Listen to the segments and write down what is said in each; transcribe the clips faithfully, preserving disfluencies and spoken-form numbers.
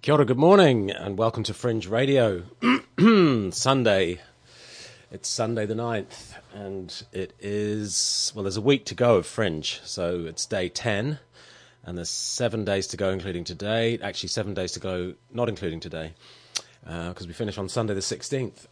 Kia ora, good morning, and welcome to Fringe Radio. Sunday. It's Sunday the ninth, and it is, well, there's a week to go of Fringe, so it's day ten, and there's seven days to go, including today. Actually, seven days to go, not including today, because uh, we finish on Sunday the sixteenth.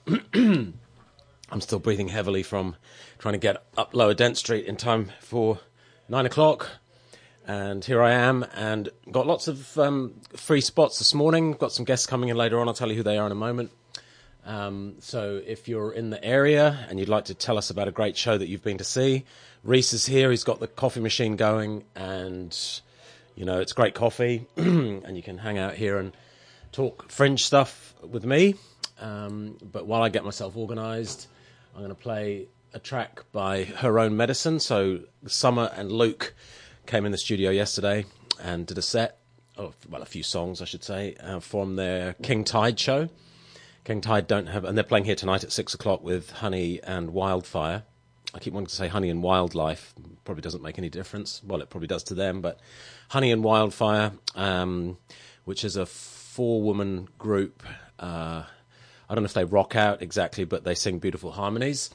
I'm still breathing heavily from trying to get up Lower Dent Street in time for nine o'clock. And here I am, and got lots of um, free spots this morning. Got some guests coming in later on. I'll tell you who they are in a moment. Um, so if you're in the area and you'd like to tell us about a great show that you've been to see, Reese is here. He's got the coffee machine going, and, you know, it's great coffee. And you can hang out here and talk Fringe stuff with me. Um, but while I get myself organised, I'm going to play a track by Her Own Medicine. So Summer and Luke came in the studio yesterday and did a set, oh, well, a few songs, I should say, uh, from their King Tide show. King Tide don't have, and they're playing here tonight at six o'clock with Honey and Wildfire. I keep wanting to say Honey and Wildlife. Probably doesn't make any difference. Well, it probably does to them, but Honey and Wildfire, um, which is a four-woman group. Uh, I don't know if they rock out exactly, but they sing beautiful harmonies.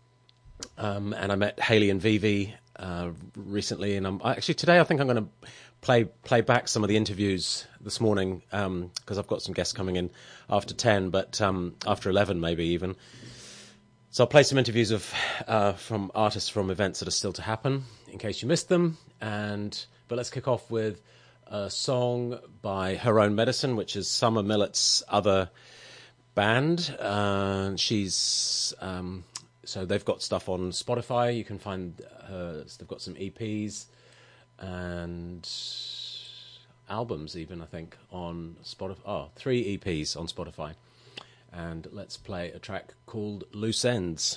Um, and I met Hayley and Vivi Uh, recently, and I'm actually today I think I'm going to play play back some of the interviews this morning because um, I've got some guests coming in after ten, but um, after eleven maybe even. So I'll play some interviews of uh, from artists from events that are still to happen in case you missed them. And but let's kick off with a song by Her Own Medicine, which is Summer Millett's other band. Uh, she's um, So they've got stuff on Spotify. You can find her, they've got some E Ps and albums even, I think, on Spotify. Oh, three E Ps on Spotify. And let's play a track called Loose Ends.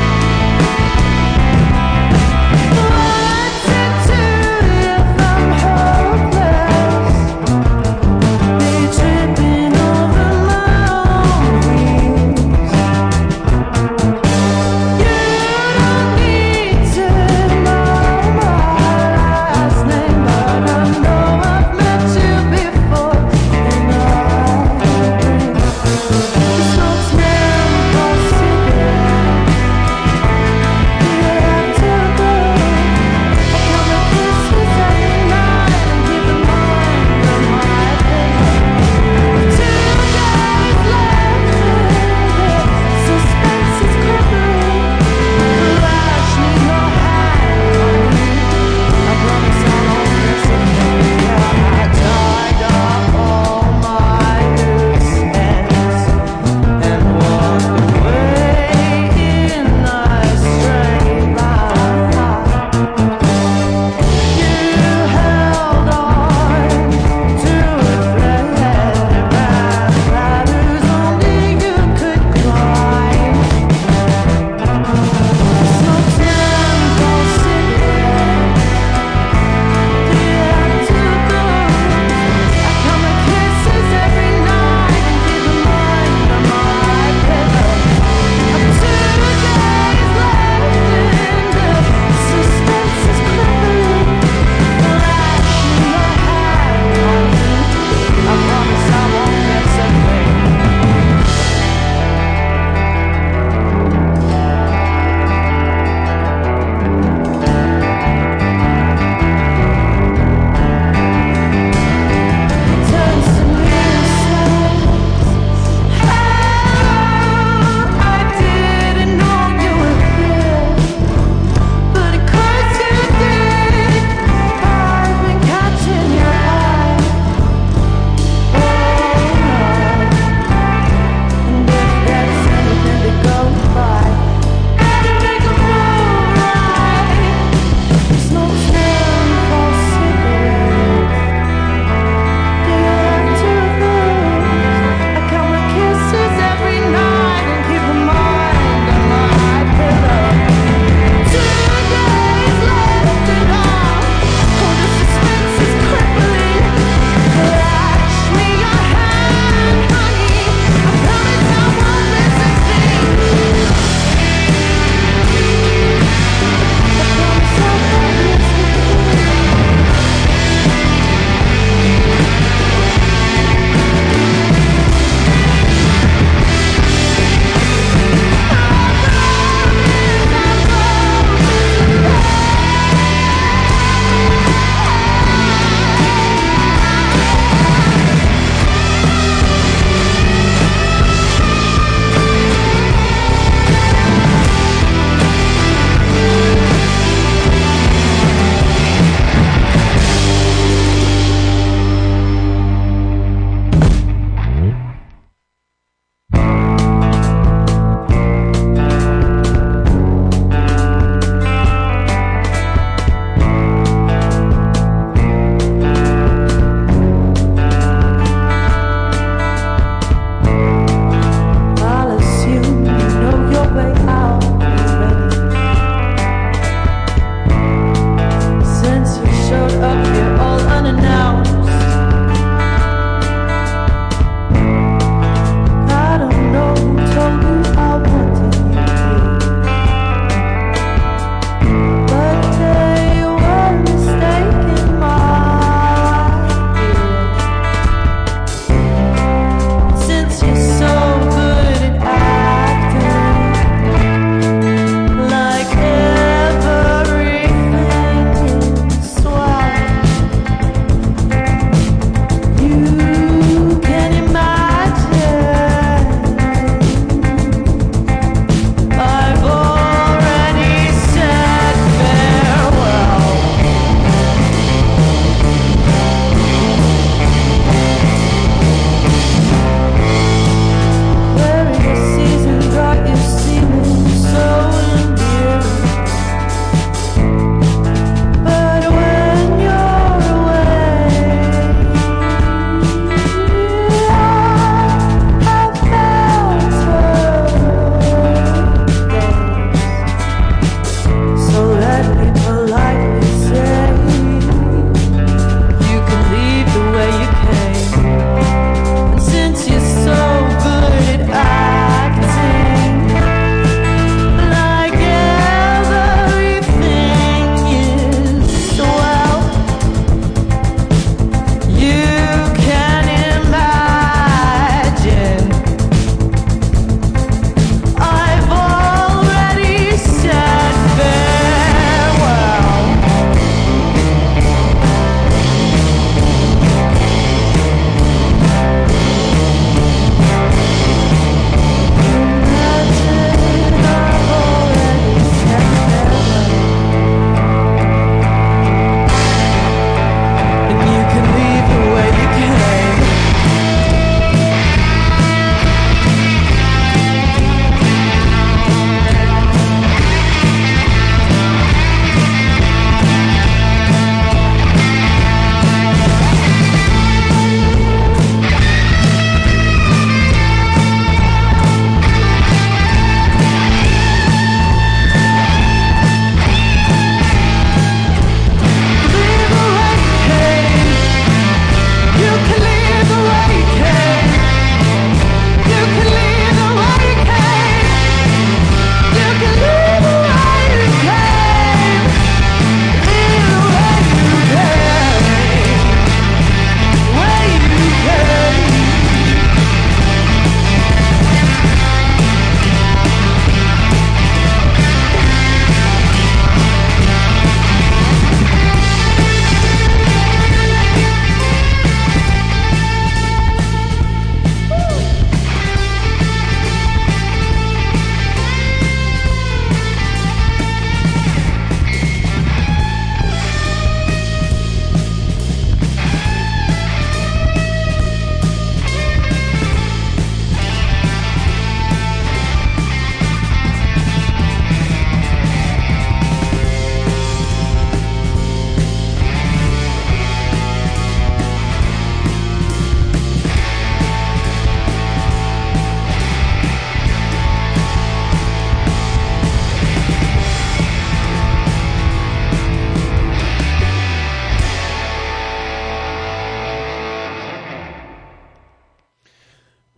What's it to you if I'm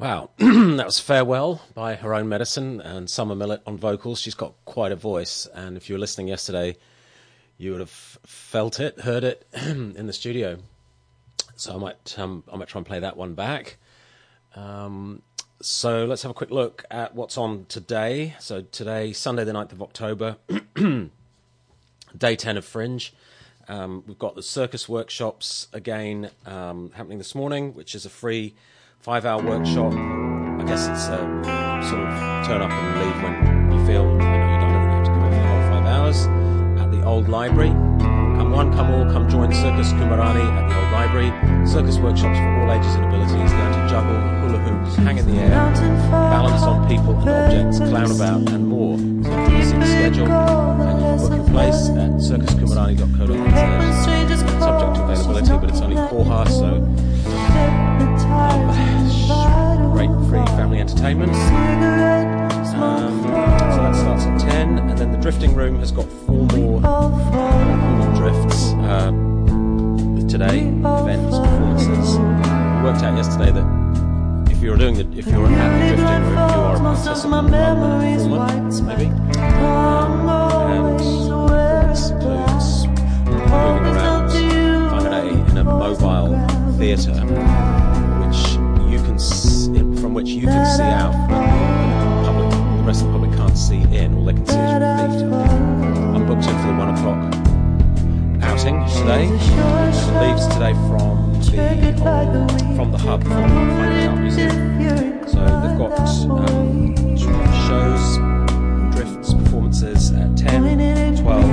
Wow, that was Farewell by Her Own Medicine and Summer Millett on vocals. She's got quite a voice, and if you were listening yesterday, you would have felt it, heard it in the studio. So I might, um, I might try and play that one back. Um, so let's have a quick look at what's on today. So today, Sunday the ninth of October, day ten of Fringe. Um, we've got the circus workshops again um, happening this morning, which is a free five-hour workshop. I guess it's a sort of turn up and leave when you feel you know you're done and you have to give it the whole five hours at the old library. Come one, come all, come join Circus Kumarani at the old library. Circus workshops for all ages and abilities. Learn to juggle, hula hoop, hang in the air, balance on people and objects, clown about, and more. So you can see the schedule and you can book your place at circus kumarani dot co dot n z. Subject to availability, but it's only Koha, so um, great free family entertainment. Um, so that starts at ten, and then the Drifting Room has got four more uh, drifts uh, today, events, performances. We worked out yesterday that if you're doing the, if you're at the Drifting Room, you are a participant rather than a performer, maybe. Um, and performance includes moving around Whangarei in a mobile theatre, which you can s- from which you can see out. The public, the rest of the public can't see in. All they can see is your feet. I'm booked in for the one o'clock outing today, and it leaves today from the from the hub from Whangarei Art Museum. So they've got um, shows, drifts, performances at ten, twelve,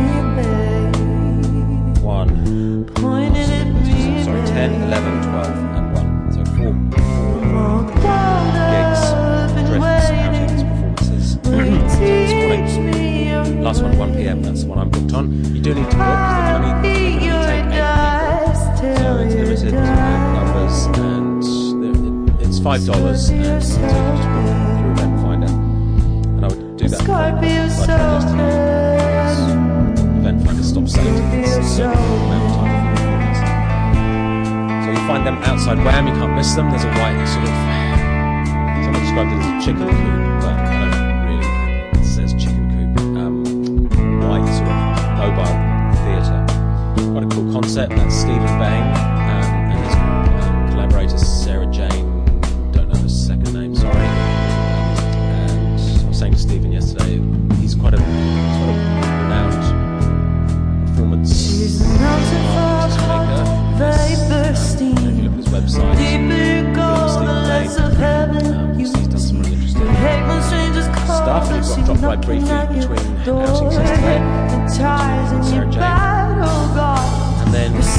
one, sorry, ten, eleven, twelve, and one. So four, four gigs, drifts, outings, performances. So this morning, last one at one p.m. That's the one I'm booked on. You do need to book. They can only, they can only take eight people, so it's limited uh, numbers, and it's five dollars. And it's just book through Event Finder, and I would do that like I did yesterday. Event Finder stops saying tickets a certain amount of time before performance. So you find them outside Wham, you can't miss them. There's a white sort of, someone described it as a chicken coop, but I don't really think it says chicken coop. Um, white sort of mobile theatre. Quite a cool concept. That's Stephen Bang um, and his um, collaborator Sarah Jane, don't know her second name, sorry. Um, and I was saying to Stephen yesterday, he's quite a, he's quite a renowned performance artist maker. Because, um, if you look at his website, Stephen Bang, um, he's done some really interesting stuff. And you've got Drop Right Briefly between outings yesterday with Sarah Jane. And then he's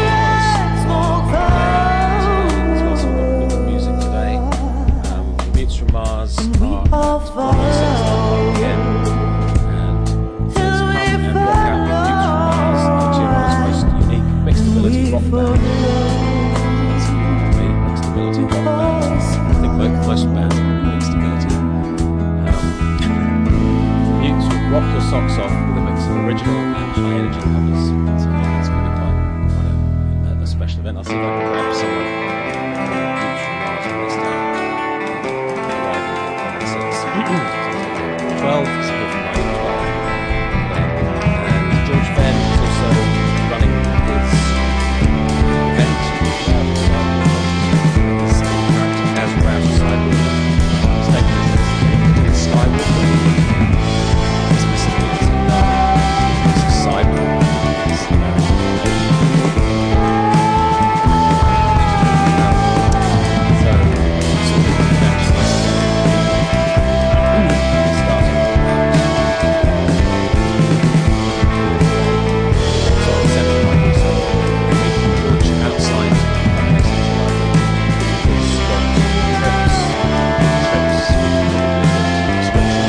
got some good music today. Um, Mutes from Mars are at one oh six again. And let's come and rock out with Mutes from Mars, Aotearoa's most unique mixed ability rock band. That's for me, mixed ability rock band. I think most, most bands are mixed ability. Um, Mutes will rock your socks off with a mix of original and high energy covers. So I think that's going to be quite, quite a, a special event. I'll see if I can grab someone from Mutes from Mars for this time. Arriving at one oh six. twelve is here from nine to twelve. And George Fenn is also running his event. His character as Rouse Sidewalker. His name is Skywalker. It's missing it's it's a sidewalk. It's so sort of naturally starting so on seven point so meeting George outside next to the library. It's got trips, trips, description,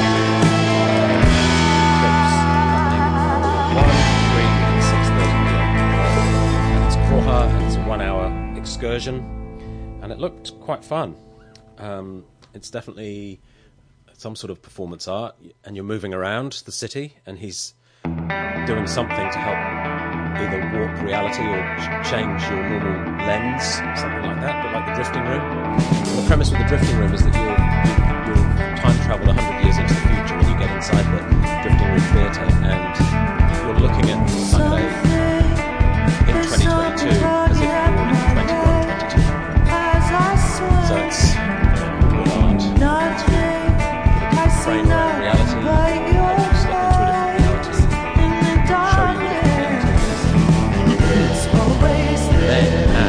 trips happening one, three, and six thirty p.m. And it's Koha, and it's a one-hour excursion, and it looked quite fun. Um, it's definitely some sort of performance art, and you're moving around the city, and he's doing something to help either warp reality or ch- change your normal lens, something like that, but like the Drifting Room. The premise with the drifting room is that you'll, you'll, you'll time travel one hundred years into the future when you get inside the drifting room theatre, and you're looking at Sunday in twenty twenty-two as if you're in twenty-one twenty-two. So it's good art to frame around reality, help you slip into a different reality, show you a different reality. Then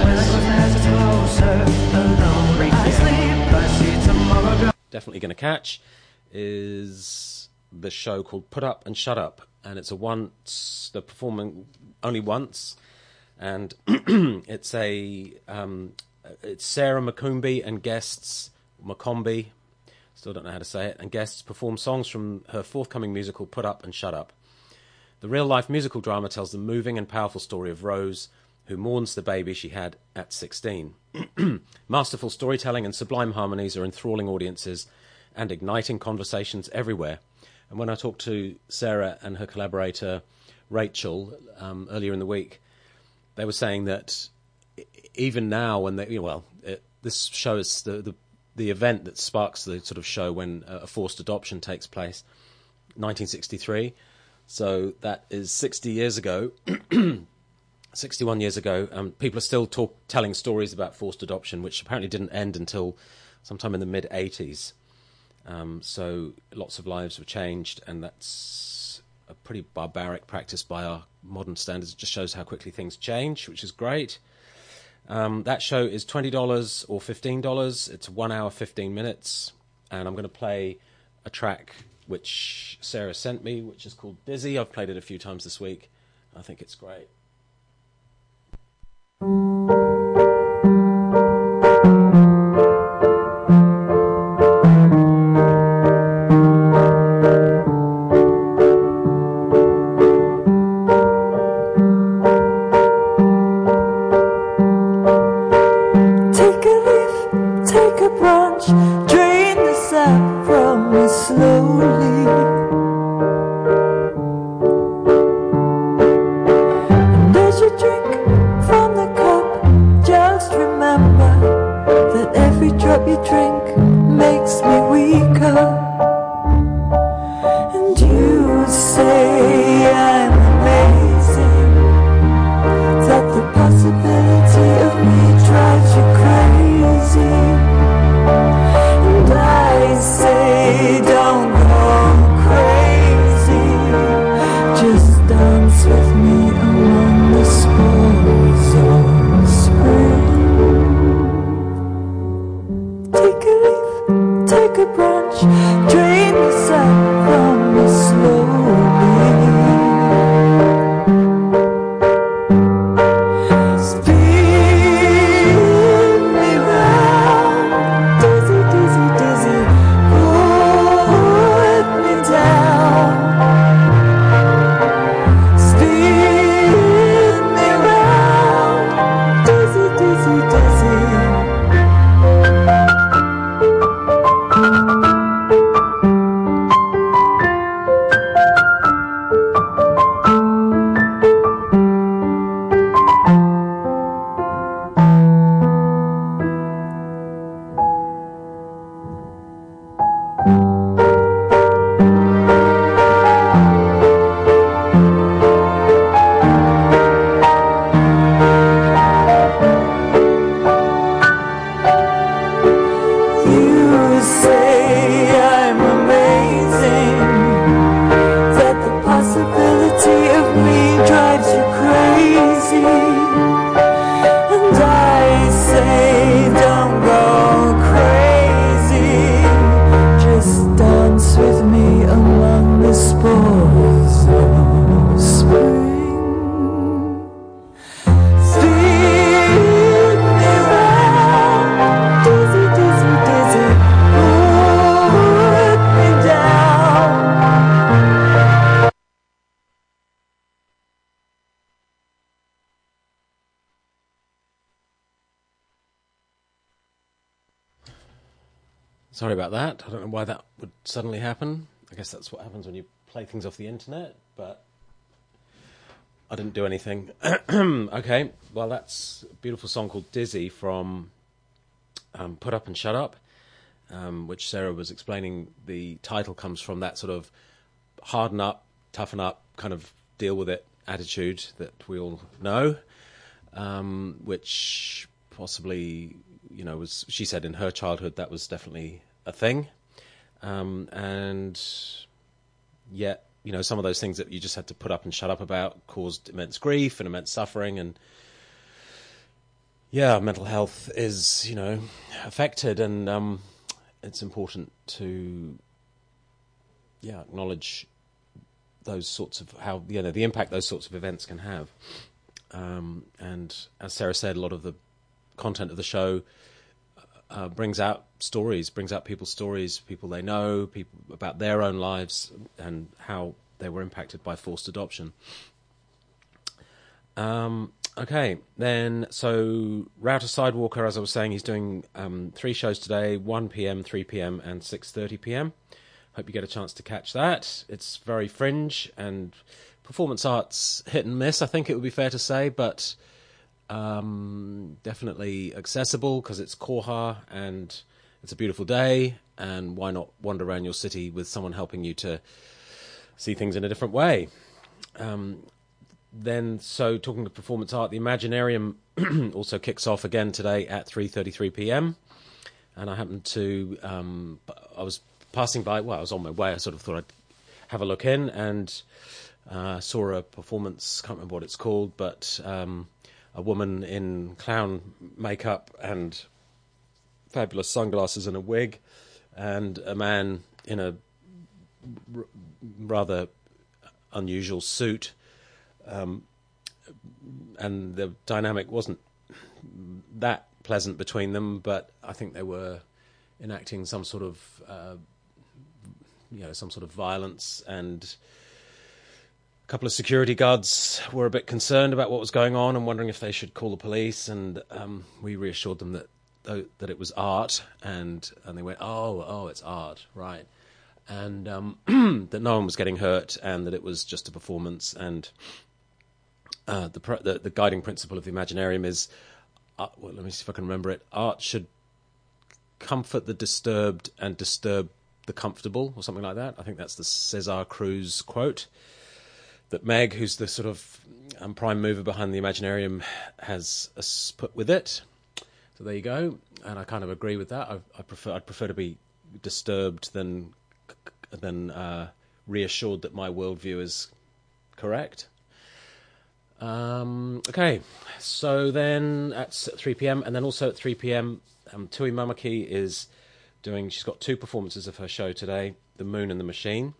as definitely going to catch is the show called Put Up and Shut Up, and it's a once, they're performing only once, and it's a um, it's Sarah McCombie and guests, McCombie, still don't know how to say it, and guests perform songs from her forthcoming musical Put Up and Shut Up. The real-life musical drama tells the moving and powerful story of Rose, who mourns the baby she had at sixteen. Masterful storytelling and sublime harmonies are enthralling audiences and igniting conversations everywhere. And when I talked to Sarah and her collaborator Rachel um, earlier in the week, they were saying that even now, when they, well, it, this show is the, the the event that sparks the sort of show when a forced adoption takes place, nineteen sixty-three. So that is sixty years ago. sixty-one years ago, um, people are still talk, telling stories about forced adoption, which apparently didn't end until sometime in the mid-eighties. Um, so lots of lives were changed, and that's a pretty barbaric practice by our modern standards. It just shows how quickly things change, which is great. Um, that show is twenty dollars or fifteen dollars. It's one hour, fifteen minutes, and I'm going to play a track which Sarah sent me, which is called Dizzy. I've played it a few times this week. I think it's great. Sorry about that. I don't know why that would suddenly happen. I guess that's what happens when you play things off the internet, but I didn't do anything. Okay, well, that's a beautiful song called Dizzy from um, Put Up and Shut Up, um, which Sarah was explaining. The title comes from that sort of harden up, toughen up, kind of deal with it attitude that we all know, um, which possibly, you know, was, she said in her childhood that was definitely a thing. Um, and yet, you know, some of those things that you just had to put up and shut up about caused immense grief and immense suffering. And yeah, mental health is, you know, affected, and um, it's important to, yeah, acknowledge those sorts of how, you know, the impact those sorts of events can have. Um, and as Sarah said, a lot of the content of the show uh, brings out stories, brings out people's stories, people they know, people about their own lives and how they were impacted by forced adoption. Um, okay, then, so Router Sidewalker, as I was saying, he's doing um, three shows today, one p.m, three p.m, and six thirty p.m. Hope you get a chance to catch that. It's very fringe and performance arts hit and miss, I think it would be fair to say, but um, definitely accessible because it's Koha and it's a beautiful day, and why not wander around your city with someone helping you to see things in a different way. Um, then, so talking of performance art, the Imaginarium also kicks off again today at three thirty-three p.m. And I happened to, um, I was passing by, well, I was on my way, I sort of thought I'd have a look in, and uh, saw a performance, can't remember what it's called, but um, a woman in clown makeup and fabulous sunglasses and a wig, and a man in a r- rather unusual suit, um, and the dynamic wasn't that pleasant between them, but I think they were enacting some sort of uh, you know, some sort of violence, and a couple of security guards were a bit concerned about what was going on and wondering if they should call the police, and um, we reassured them that that it was art, and and they went, oh, oh, it's art, right, and um, that no one was getting hurt, and that it was just a performance, and uh, the, the the guiding principle of the Imaginarium is, uh, well, let me see if I can remember it, art should comfort the disturbed and disturb the comfortable, or something like that. I think that's the Cesar Cruz quote that Meg, who's the sort of um, prime mover behind the Imaginarium, has uh, put with it. So there you go, and I kind of agree with that. I, I prefer I'd prefer to be disturbed than than uh, reassured that my worldview is correct. Um, okay, so then at three p.m, and then also at three p.m, um, Tui Mamaki is doing, she's got two performances of her show today, The Moon and the Machine.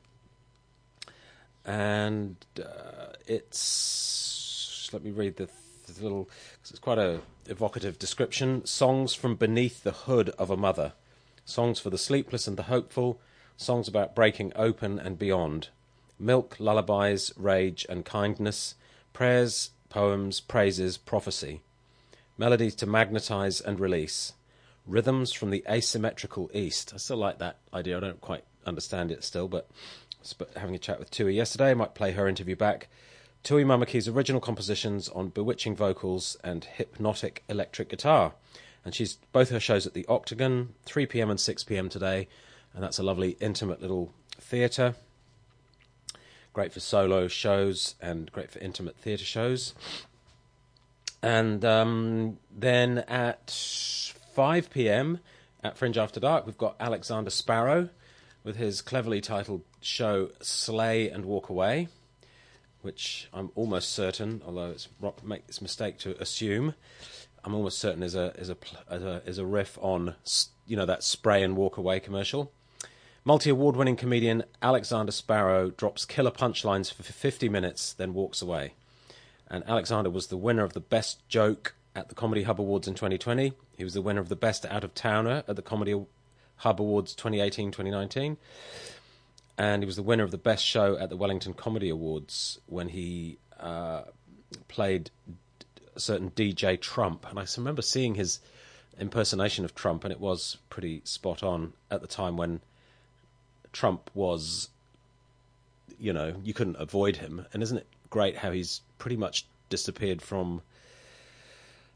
And uh, it's, let me read the, the little, because it's quite a evocative description. Songs from beneath the hood of a mother. Songs for the sleepless and the hopeful. Songs about breaking open and beyond. Milk, lullabies, rage and kindness. Prayers, poems, praises, prophecy. Melodies to magnetize and release. Rhythms from the asymmetrical East. I still like that idea. I don't quite understand it still, but having a chat with Tui yesterday, I might play her interview back. Tui Mamaki's original compositions on bewitching vocals and hypnotic electric guitar. And she's both her shows at the Octagon, three p.m. and six p.m. today, and that's a lovely intimate little theatre. Great for solo shows and great for intimate theatre shows. And um, then at five p.m. at Fringe After Dark, we've got Alexander Sparrow with his cleverly titled show Slay and Walk Away, which I'm almost certain, although it's make this mistake to assume, I'm almost certain is a is a is a, is a riff on, you know, that Spray and Walk Away commercial. Multi-award-winning comedian Alexander Sparrow drops killer punchlines for fifty minutes, then walks away. And Alexander was the winner of the Best Joke at the Comedy Hub Awards in twenty twenty. He was the winner of the Best Out-of-Towner at the Comedy Hub Awards twenty eighteen twenty nineteen. And he was the winner of the Best Show at the Wellington Comedy Awards when he uh, played a certain D J Trump. And I remember seeing his impersonation of Trump, and it was pretty spot on at the time when Trump was, you know, you couldn't avoid him. And isn't it great how he's pretty much disappeared from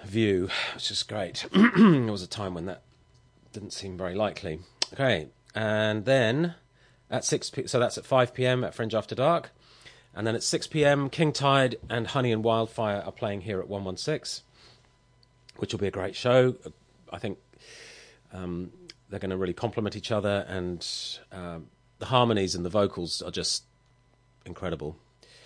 view, which is great. There was a time when that didn't seem very likely. Okay, and then at six p- so that's at five p.m. at Fringe After Dark, and then at six p.m. King Tide and Honey and Wildfire are playing here at one one six, which will be a great show. I think um, they're going to really complement each other, and um, the harmonies and the vocals are just incredible.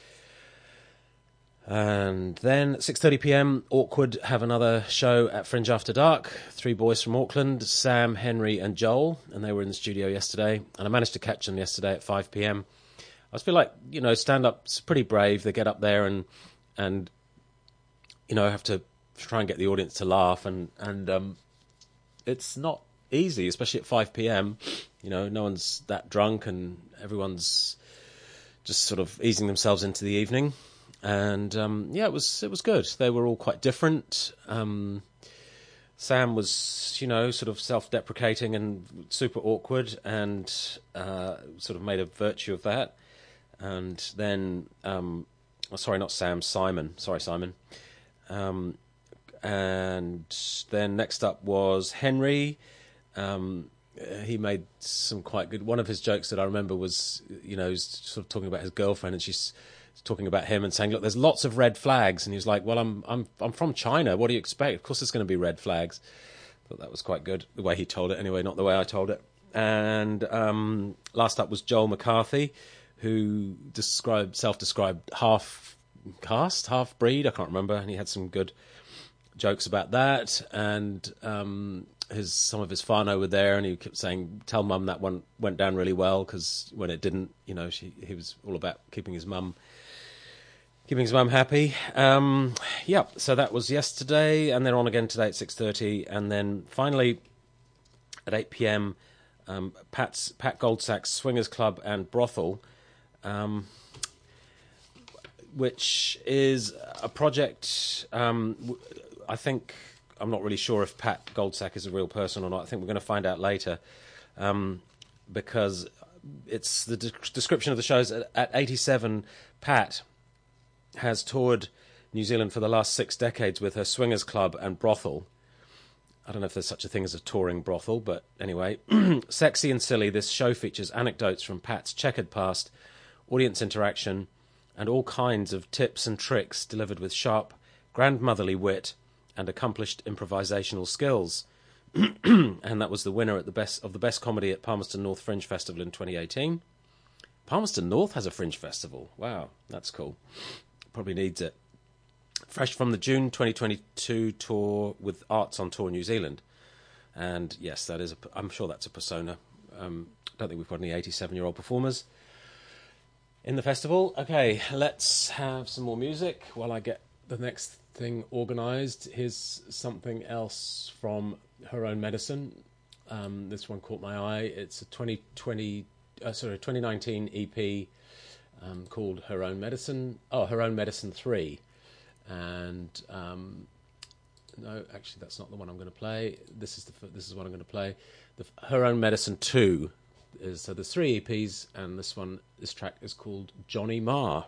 And then at six thirty p.m, Awkward have another show at Fringe After Dark. Three boys from Auckland, Sam, Henry and Joel, and they were in the studio yesterday, and I managed to catch them yesterday at five p.m. I just feel like, you know, stand-up's pretty brave. They get up there and, and you know, have to try and get the audience to laugh, and, and um, it's not easy, especially at five p.m. You know, no one's that drunk, and everyone's just sort of easing themselves into the evening. And um, yeah, it was it was good. They were all quite different. Um, Sam was, you know, sort of self-deprecating and super awkward, and uh, sort of made a virtue of that. And then, um, oh, sorry, not Sam, Simon. Sorry, Simon. Um, and then next up was Henry. Um, he made some quite good. One of his jokes that I remember was, you know, he's sort of talking about his girlfriend, and she's talking about him and saying, look, there's lots of red flags. And he was like, well, I'm I'm I'm from China. What do you expect? Of course there's going to be red flags. I thought that was quite good, the way he told it anyway, not the way I told it. And um, last up was Joel McCarthy, who described self-described half caste, half breed, I can't remember, and he had some good jokes about that. And um, his some of his whānau were there, and he kept saying, tell mum that one went down really well, because when it didn't, you know, she, he was all about keeping his mum keeping his mum happy. Um, yeah, so that was yesterday, and then on again today at six thirty, and then finally at eight p.m, um, Pat's, Pat Goldsack's Swingers Club and Brothel, um, which is a project, um, I think, I'm not really sure if Pat Goldsack is a real person or not. I think we're going to find out later, um, because it's the de- description of the shows at, at eighty-seven, Pat has toured New Zealand for the last six decades with her Swingers Club and Brothel. I don't know if there's such a thing as a touring brothel, but anyway. Sexy and silly, this show features anecdotes from Pat's checkered past, audience interaction, and all kinds of tips and tricks delivered with sharp, grandmotherly wit and accomplished improvisational skills. And that was the winner at the best of the best comedy at Palmerston North Fringe Festival in twenty eighteen. Palmerston North has a Fringe Festival. Wow, that's cool. Probably needs it. Fresh from the June twenty twenty-two tour with Arts on Tour New Zealand. And yes, that is. A, I'm sure that's a persona. Um, I don't think we've got any eighty-seven-year-old performers in the festival. Okay, let's have some more music while I get the next thing organised. Here's something else from Her Own Medicine. Um, this one caught my eye. It's a twenty twenty, uh, sorry, twenty nineteen E P um, called Her Own Medicine. Oh, Her Own Medicine three. And um, no, actually, that's not the one I'm going to play. This is the this is what I'm going to play. The Her Own Medicine two is so there's three E Ps, and this one, this track is called Johnny Marr.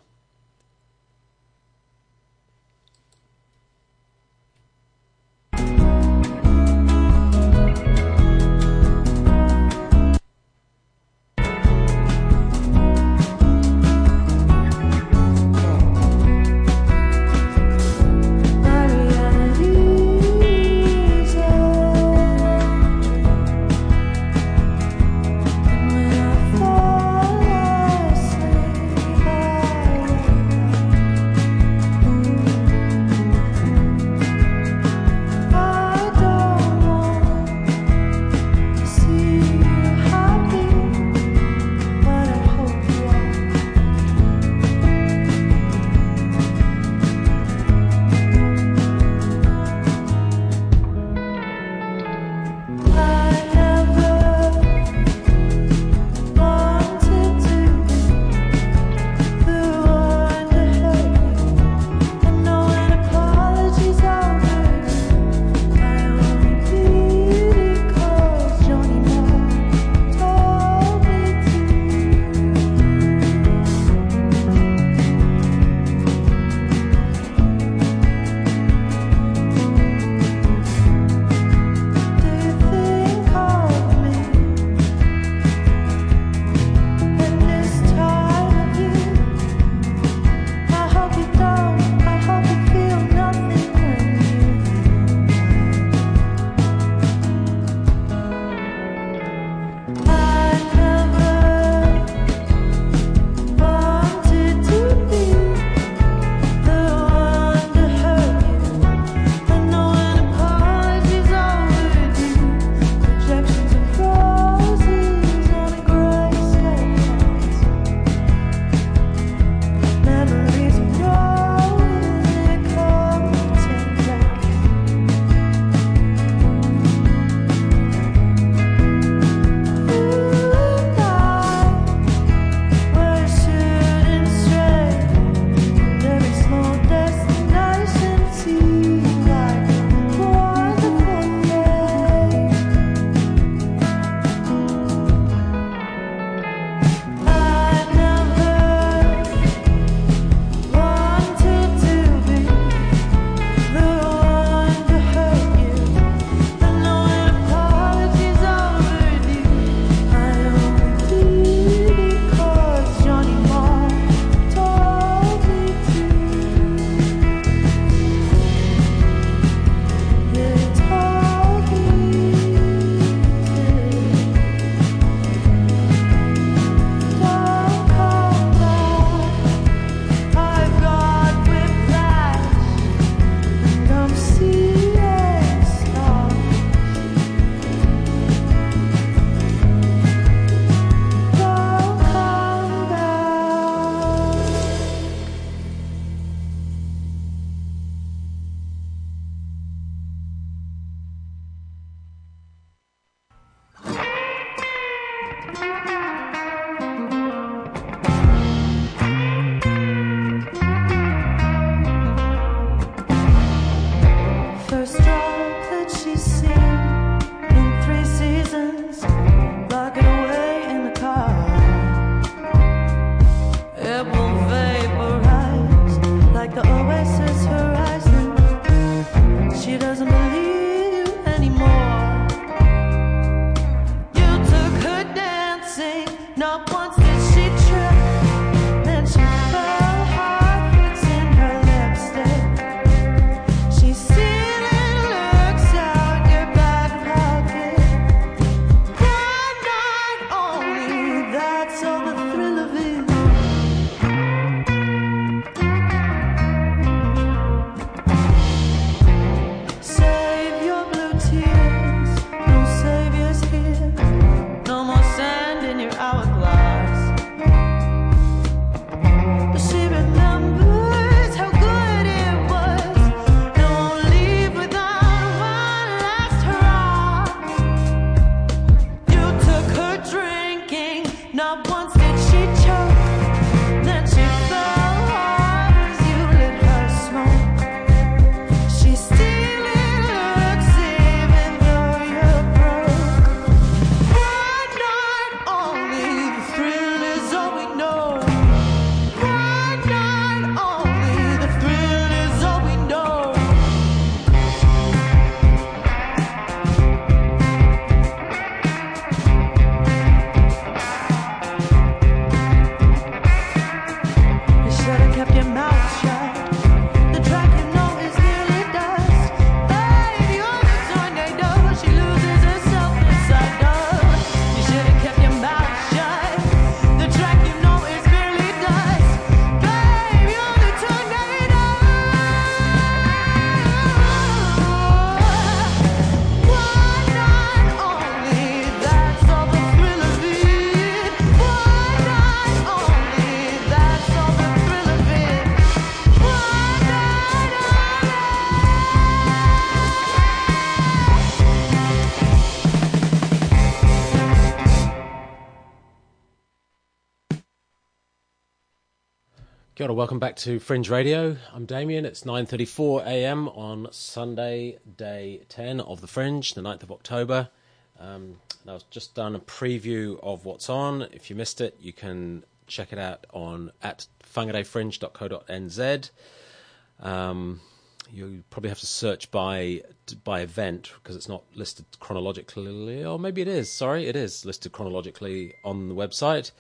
Kia ora, welcome back to Fringe Radio. I'm Damien. It's nine thirty-four a m on Sunday, day ten of the Fringe, the ninth of October. Um, and I've just done a preview of what's on. If you missed it, you can check it out on at whangarei fringe dot co dot n z. Um, you probably have to search by by event because it's not listed chronologically. Or maybe it is. Sorry, it is listed chronologically on the website.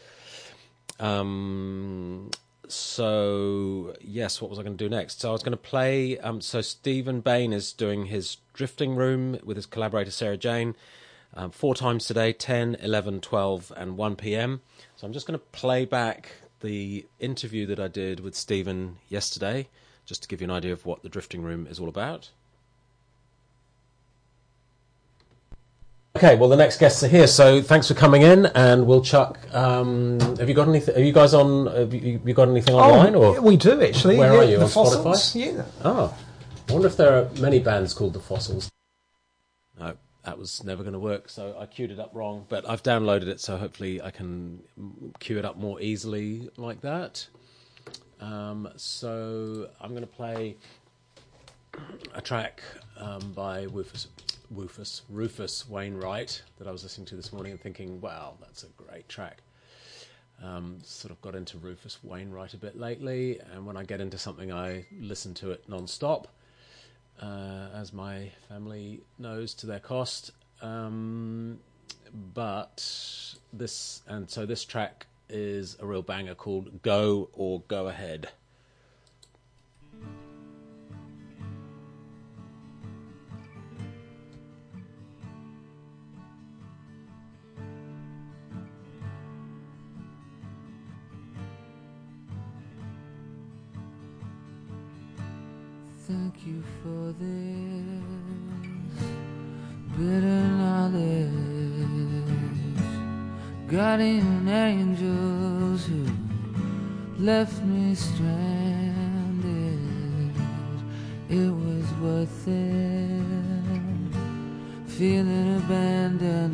Um... So, yes, what was I going to do next? So I was going to play... Um, so Stephen Bain is doing his Drifting Room with his collaborator Sarah Jane um, four times today, ten, eleven, twelve and one p m. So I'm just going to play back the interview that I did with Stephen yesterday, just to give you an idea of what the Drifting Room is all about. Okay, well, the next guests are here, so thanks for coming in, and we'll chuck... Um, have you got anything... Are you guys on... Have you, have you got anything online? Oh, or we do, actually. Where yeah, are you, the on Fossils, Spotify? Yeah. Oh, I wonder if there are many bands called The Fossils. No, that was never going to work, so I queued it up wrong, but I've downloaded it, so hopefully I can queue it up more easily like that. Um, so I'm going to play a track um, by Rufus... Rufus, Rufus Wainwright that I was listening to this morning and thinking, wow, that's a great track. Um, sort of got into Rufus Wainwright a bit lately, and when I get into something, I listen to it non-stop, uh, as my family knows to their cost. Um, but this, and so this track is a real banger called Go or Go Ahead. Thank you for this bitter knowledge, guardian angels who left me stranded. It was worth it, feeling abandoned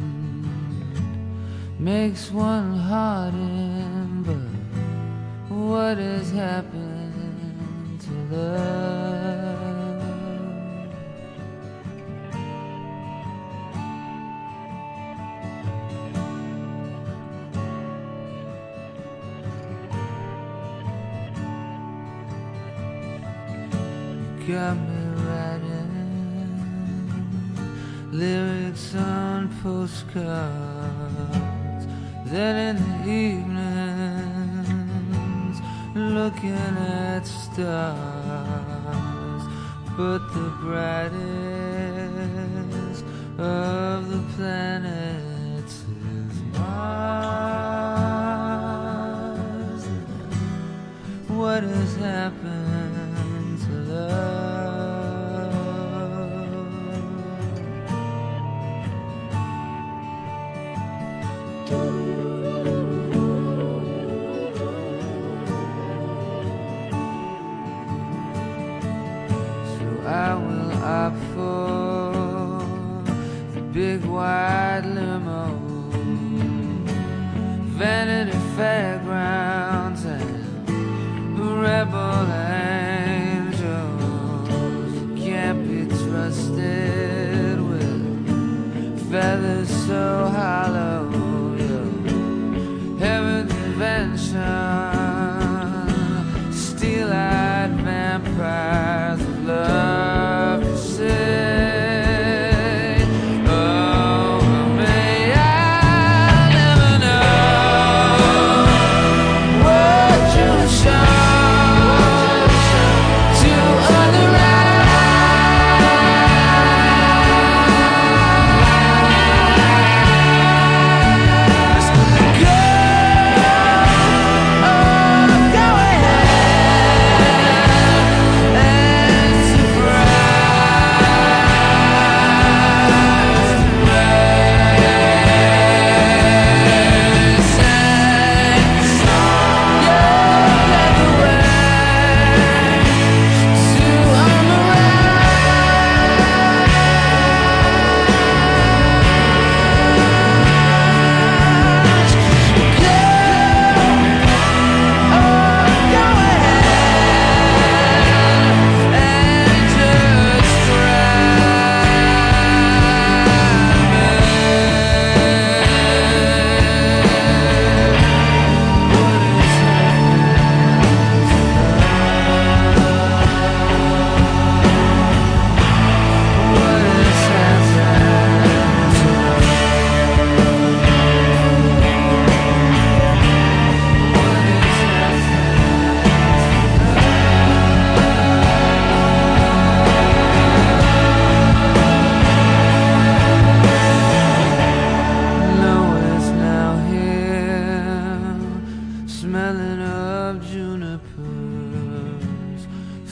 makes one hardened, but what has happened to love? You got me writing lyrics on postcards, then in the evenings looking at stars, but the brightest of the planets is Mars. What has happened to love? I will opt for the big wide limo, Vanity Fairgrounds and rebel angels. You can't be trusted with feathers so hollow. Heaven's invention, steel-eyed vampires of love. Oh, may I never know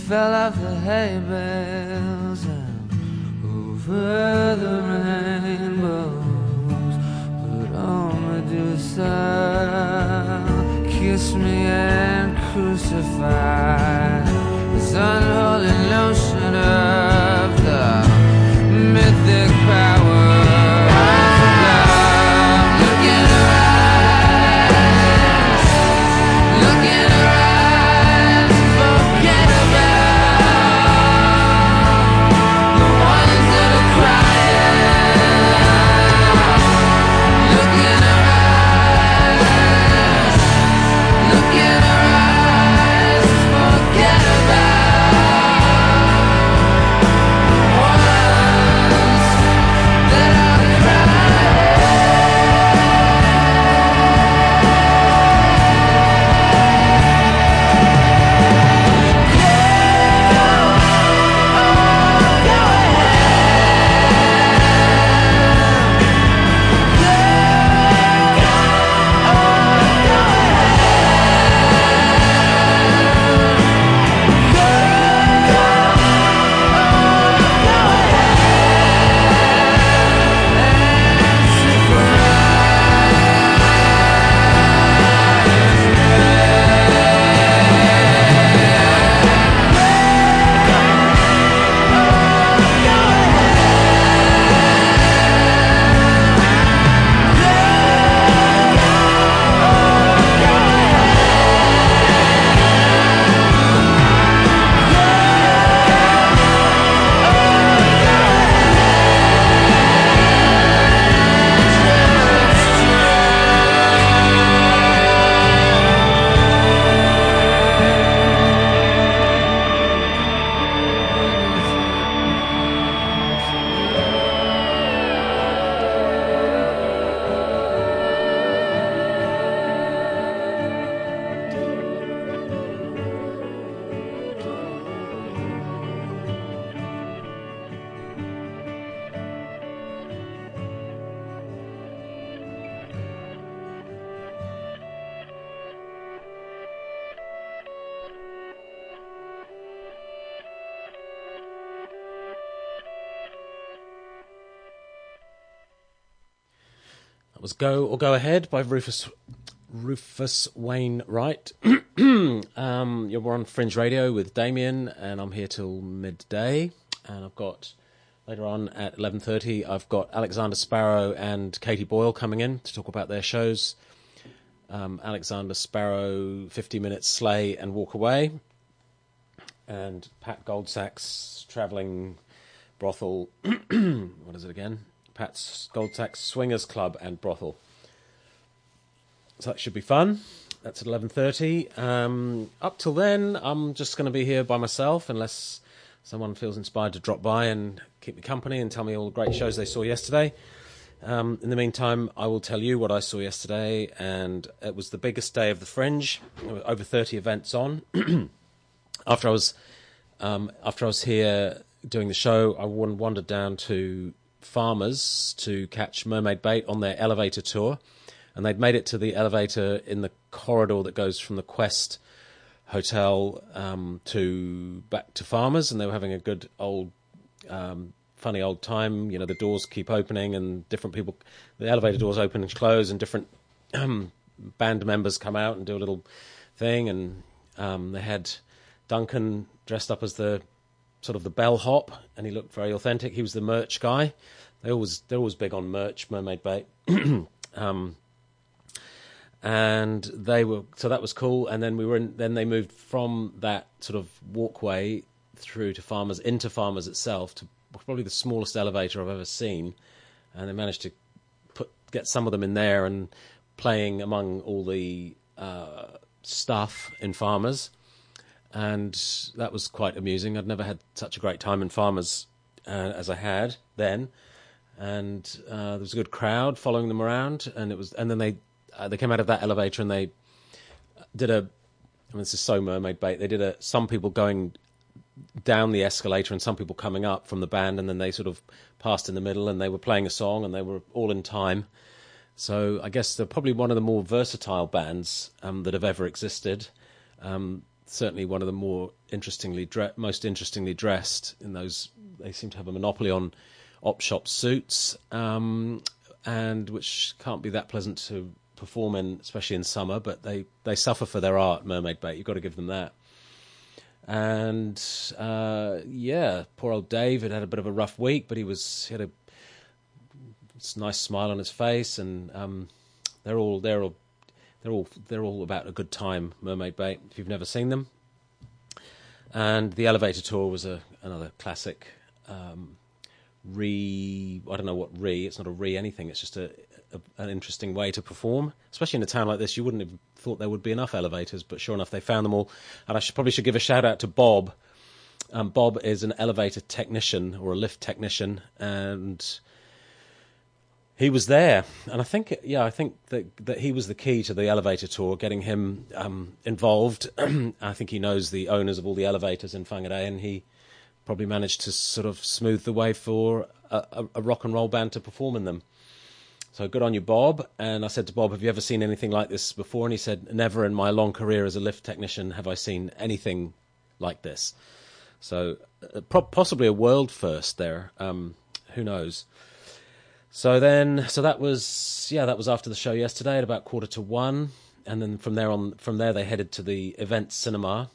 fell off the hay bales and over the rainbows. But oh, Medusa, kiss me and crucify this unholy notion of the mythic power of love. Look in her eyes, look in her eyes, forget about the ones that are crying. Look in her eyes, look in her eyes, forget about the ones that are That was Go or Go Ahead by Rufus Rufus Wainwright. um, you're on Fringe Radio with Damien, and I'm here till midday. And I've got, later on at eleven thirty, I've got Alexander Sparrow and Katie Boyle coming in to talk about their shows. Um, Alexander Sparrow, fifty minutes Slay and Walk Away. And Pat Goldsack's Travelling Brothel. What is it again? Pat's Goldsack's Swingers Club and Brothel. So that should be fun. That's at eleven thirty. Um, up till then, I'm just going to be here by myself unless someone feels inspired to drop by and keep me company and tell me all the great shows they saw yesterday. Um, in the meantime, I will tell you what I saw yesterday, and it was the biggest day of the Fringe. There were over thirty events on. after I was um, after I was here doing the show, I wandered down to Farmers to catch Mermaid Bait on their elevator tour, and they'd made it to the elevator in the corridor that goes from the Quest Hotel um, to back to Farmers, and they were having a good old um, funny old time. You know, the doors keep opening and different people, the elevator doors open and close, and different um, band members come out and do a little thing, and um, they had Duncan dressed up as the sort of the bellhop, and he looked very authentic. He was the merch guy. They always they're always big on merch, Mermaid Bait. um, and they were so that was cool. And then we were in, then they moved from that sort of walkway through to Farmers into Farmers itself to probably the smallest elevator I've ever seen, and they managed to put get some of them in there and playing among all the uh, stuff in Farmers. And that was quite amusing. I'd never had such a great time in Farmers uh, as I had then. And uh, there was a good crowd following them around. And it was, and then they uh, they came out of that elevator and they did a. I mean, this is so Mermaid Bait. They did a some people going down the escalator and some people coming up from the band, and then they sort of passed in the middle and they were playing a song and they were all in time. So I guess they're probably one of the more versatile bands um, that have ever existed. Um, certainly one of the more interestingly, dre- most interestingly dressed in those. They seem to have a monopoly on op shop suits, um, and which can't be that pleasant to perform in, especially in summer. But they, they suffer for their art, Mermaid Bait. You've got to give them that. And uh, yeah, poor old Dave had had a bit of a rough week, but he was he had a nice smile on his face, and um, they're all they're all they're all they're all about a good time. Mermaid Bait, if you've never seen them. And the Elevator Tour was a another classic. Um, re I don't know what re. It's not a re anything. It's just a, a an interesting way to perform, especially in a town like this. You wouldn't have thought there would be enough elevators, but sure enough, they found them all. And I should probably should give a shout out to Bob. Um, Bob is an elevator technician or a lift technician, and he was there. And I think, yeah, I think that that he was the key to the elevator tour, getting him um, involved. I think he knows the owners of all the elevators in Whangarei, and he probably managed to sort of smooth the way for a, a, a rock and roll band to perform in them. So good on you, Bob. And I said to Bob, have you ever seen anything like this before? And he said, never in my long career as a lift technician have I seen anything like this. So uh, pro- possibly a world first there. Um, who knows? So then, so that was, yeah, that was after the show yesterday at about quarter to one. And then from there on, from there they headed to the event cinema.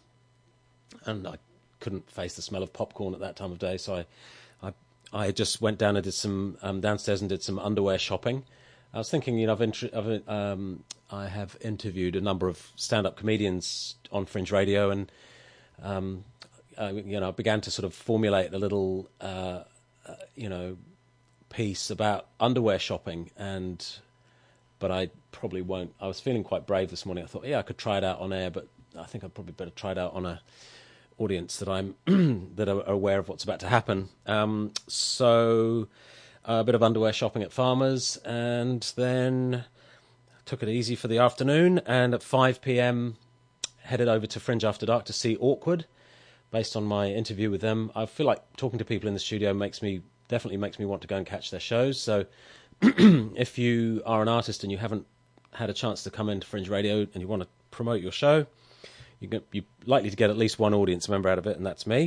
And I couldn't face the smell of popcorn at that time of day, so I I, I just went down and did some um, downstairs and did some underwear shopping. I was thinking, you know, I've, intri- I've um, I have interviewed a number of stand-up comedians on Fringe Radio, and um, I, you know, I began to sort of formulate a little, uh, uh, you know, piece about underwear shopping, and but I probably won't. I was feeling quite brave this morning. I thought, yeah, I could try it out on air, but I think I'd probably better try it out on a audience that I'm that are aware of what's about to happen. Um, so uh, a bit of underwear shopping at Farmers, and then took it easy for the afternoon. And at five p.m. headed over to Fringe After Dark to see Awkward. Based on my interview with them, I feel like talking to people in the studio makes me definitely makes me want to go and catch their shows. So if you are an artist and you haven't had a chance to come into Fringe Radio and you want to promote your show, You're, you're likely to get at least one audience member out of it, and that's me.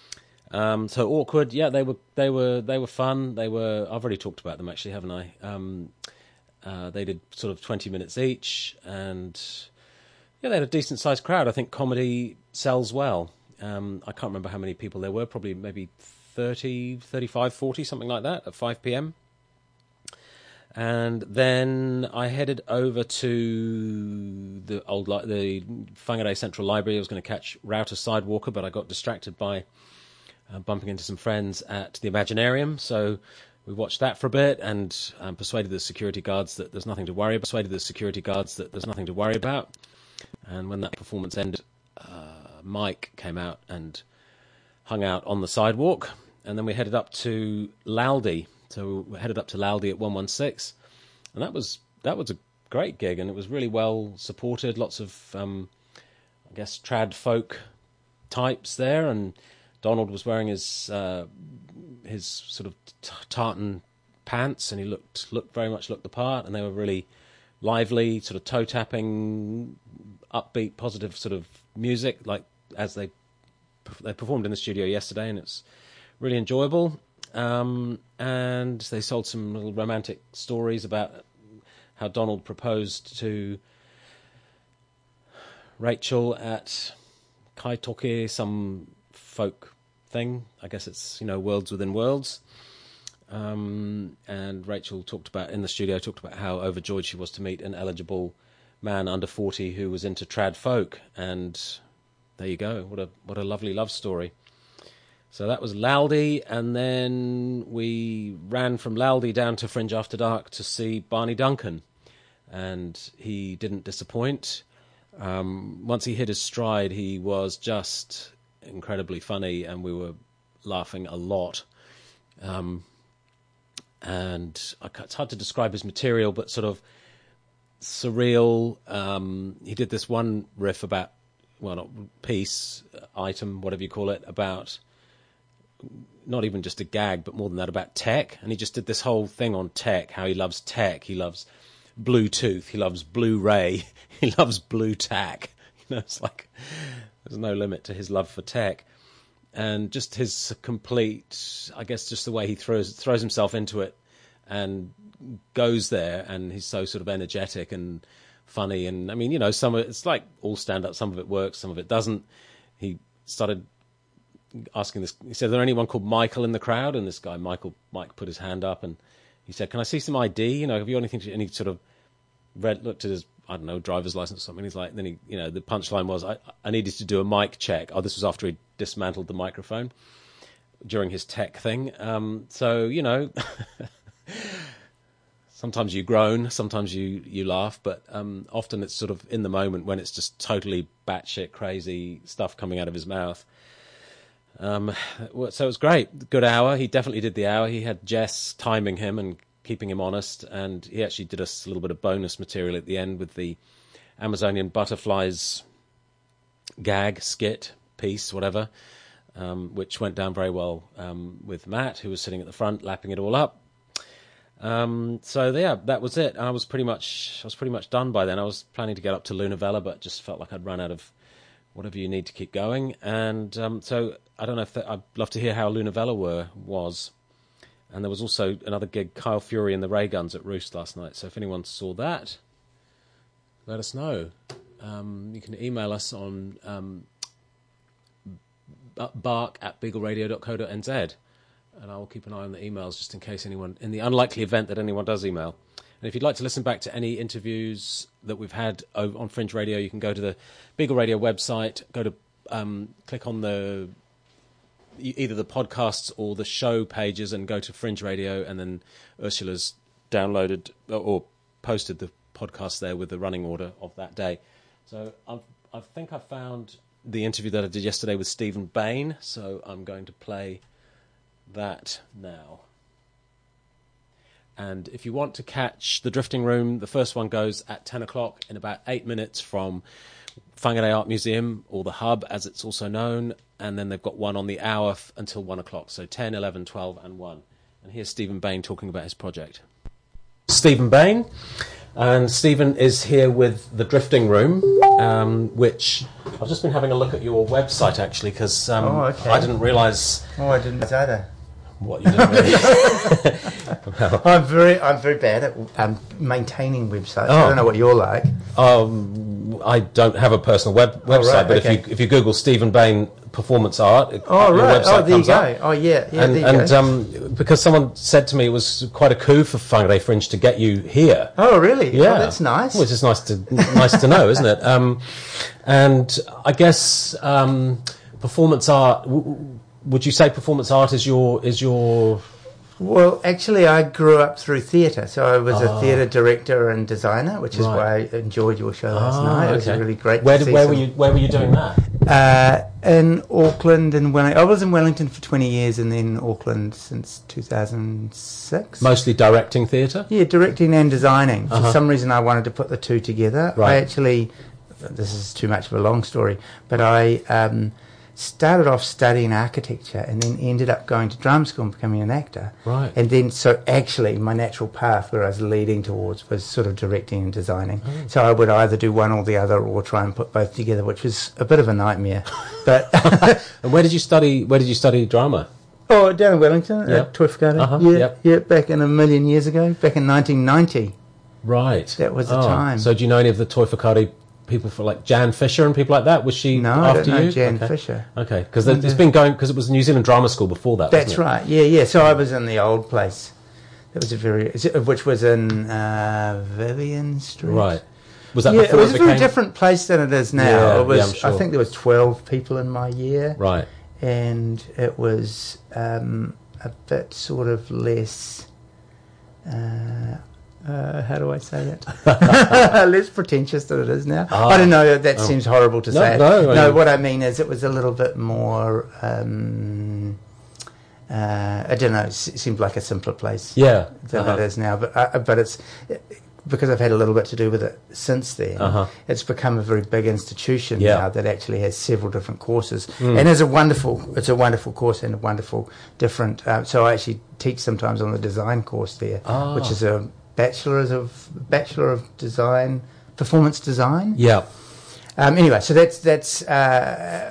Um, so Awkward, yeah, they were they were they were fun. They were. I've already talked about them, actually, haven't I? Um, uh, they did sort of twenty minutes each, and yeah, they had a decent sized crowd. I think comedy sells well. Um, I can't remember how many people there were. Probably maybe thirty, thirty-five, forty, something like that at five p.m. And then I headed over to the old li- the Whangarei Central Library. I was going to catch Router Sidewalker, but I got distracted by uh, bumping into some friends at the Imaginarium. So we watched that for a bit and um, persuaded the security guards that there's nothing to worry about. Persuaded the security guards that there's nothing to worry about. And when that performance ended, uh, Mike came out and hung out on the sidewalk. And then we headed up to Laldi. So we headed up to Laldi at one one six, and that was that was a great gig, and it was really well supported. Lots of, um, I guess, trad folk types there, and Donald was wearing his uh, his sort of t- tartan pants, and he looked looked very much looked the part, and they were really lively, sort of toe tapping, upbeat, positive sort of music, like as they they performed in the studio yesterday, and it's really enjoyable. Um, and they sold some little romantic stories about how Donald proposed to Rachel at Kaitoke, some folk thing. I guess it's, you know, worlds within worlds. Um, and Rachel talked about, in the studio, talked about how overjoyed she was to meet an eligible man under forty who was into trad folk. And there you go. What a what a lovely love story. So that was Laldi, and then we ran from Laldi down to Fringe After Dark to see Barney Duncan, and he didn't disappoint. Um, once he hit his stride, he was just incredibly funny, and we were laughing a lot. Um, and it's hard to describe his material, but sort of surreal. Um, he did this one riff about, well, not piece, item, whatever you call it, about not even just a gag, but more than that, about tech. And he just did this whole thing on tech, how he loves tech. He loves Bluetooth. He loves Blu-ray. He loves blue tack. You know, it's like there's no limit to his love for tech. And just his complete, I guess, just the way he throws throws himself into it and goes there, and he's so sort of energetic and funny. And I mean, you know, some of it, it's like all stand-up. Some of it works, some of it doesn't. He started asking this. He said, "Is there anyone called Michael in the crowd?" And this guy, Michael, Mike, put his hand up, and he said, "Can I see some I D? You know, have you got anything?" To, and he sort of read, looked at his, I don't know, driver's license or something. He's like, then he, you know, the punchline was, I, I needed to do a mic check. Oh, this was after he dismantled the microphone during his tech thing. Um, so, you know, sometimes you groan, sometimes you, you laugh, but um, often it's sort of in the moment when it's just totally batshit crazy stuff coming out of his mouth. Um, so it was great. Good hour. He definitely did the hour. He had Jess timing him and keeping him honest, and he actually did us a little bit of bonus material at the end with the Amazonian butterflies gag, skit, piece, whatever, um, which went down very well um, with Matt, who was sitting at the front lapping it all up. Um, so yeah, that was it. I was pretty much I was pretty much done by then. I was planning to get up to Lunavella, but just felt like I'd run out of whatever you need to keep going. And um, so I don't know if that, I'd love to hear how Lunavella were was. And there was also another gig, Kyle Fury and the Ray Guns at Roost last night. So if anyone saw that, let us know. Um, you can email us on um, bark at beagleradio dot co dot n z, and I will keep an eye on the emails just in case anyone, in the unlikely event that anyone does email. And if you'd like to listen back to any interviews that we've had on Fringe Radio, you can go to the Beagle Radio website, go to um, click on the either the podcasts or the show pages and go to Fringe Radio, and then Ursula's downloaded or posted the podcast there with the running order of that day. So I've, I think I found the interview that I did yesterday with Stephen Bain, so I'm going to play that now. And if you want to catch the Drifting Room, the first one goes at ten o'clock in about eight minutes from Whangarei Art Museum, or the Hub as it's also known, and then they've got one on the hour f- until one o'clock, so ten, eleven, twelve and one. And here's Stephen Bain talking about his project. Stephen Bain, and Stephen is here with the Drifting Room, um, which I've just been having a look at your website actually, because um, oh, okay. I didn't realise. Oh, I didn't either. What you didn't really? well, I'm very, I'm very bad at um, maintaining websites. Oh. I don't know what you're like. Um, I don't have a personal web website, oh, right, but okay. if you if you Google Stephen Bain performance art, oh your right, website oh there comes you go. up. Oh yeah, yeah. And, there you and go. Um, because someone said to me it was quite a coup for Whangarei Fringe to get you here. Oh really? Yeah, oh, that's nice. Well, it's just nice to nice to know, isn't it? Um, and I guess um, performance art. W- would you say performance art is your is your Well, actually, I grew up through theatre, so I was oh. a theatre director and designer, which is right. why I enjoyed your show last oh, night. It okay. was really great. Where to did, see where some, were you Where were you doing that? Uh, in Auckland and Wellington. I was in Wellington for twenty years, and then Auckland since two thousand six. Mostly directing theatre. Yeah, directing and designing. For Uh-huh. some reason, I wanted to put the two together. Right. I actually, this is too much of a long story, but I um, started off studying architecture and then ended up going to drama school and becoming an actor. Right. And then, so actually, my natural path where I was leading towards was sort of directing and designing. Oh. So I would either do one or the other, or try and put both together, which was a bit of a nightmare. But and where did you study? Where did you study drama? oh, down in Wellington, Yep. at Toifakata. Uh-huh, yeah, yep. yeah, back in a million years ago, back in nineteen ninety. Right. That was the Oh, time. So do you know any of the Toi Whakaari people, for like Jan Fisher and people like that? Was she No, I after don't know you? Jan okay. Fisher. Okay, because it's been going because it was New Zealand Drama School before that. That's wasn't it? right. Yeah, yeah. So I was in the old place. That was a very, which was in uh, Vivian Street. Right. Was that Yeah, it before was a became... very different place than it is now. Yeah, it was. yeah, I'm sure. I think there was twelve people in my year. Right. And it was um, a bit sort of less. Uh, uh, how do I say that? Less pretentious than it is now. Ah. I don't know. That Oh. seems horrible to No, say. no, I no. mean- What I mean is, it was a little bit more. Um, uh, I don't know. It seemed like a simpler place Yeah. than uh-huh. it is now. But uh, but it's because I've had a little bit to do with it since then. Uh-huh. It's become a very big institution Yeah. now that actually has several different courses, Mm. and is a wonderful. It's a wonderful course and a wonderful different. Uh, so I actually teach sometimes on the design course there, Ah. which is a bachelor's of bachelor of design, performance design. Yeah. Um, anyway, so that's that's. Uh,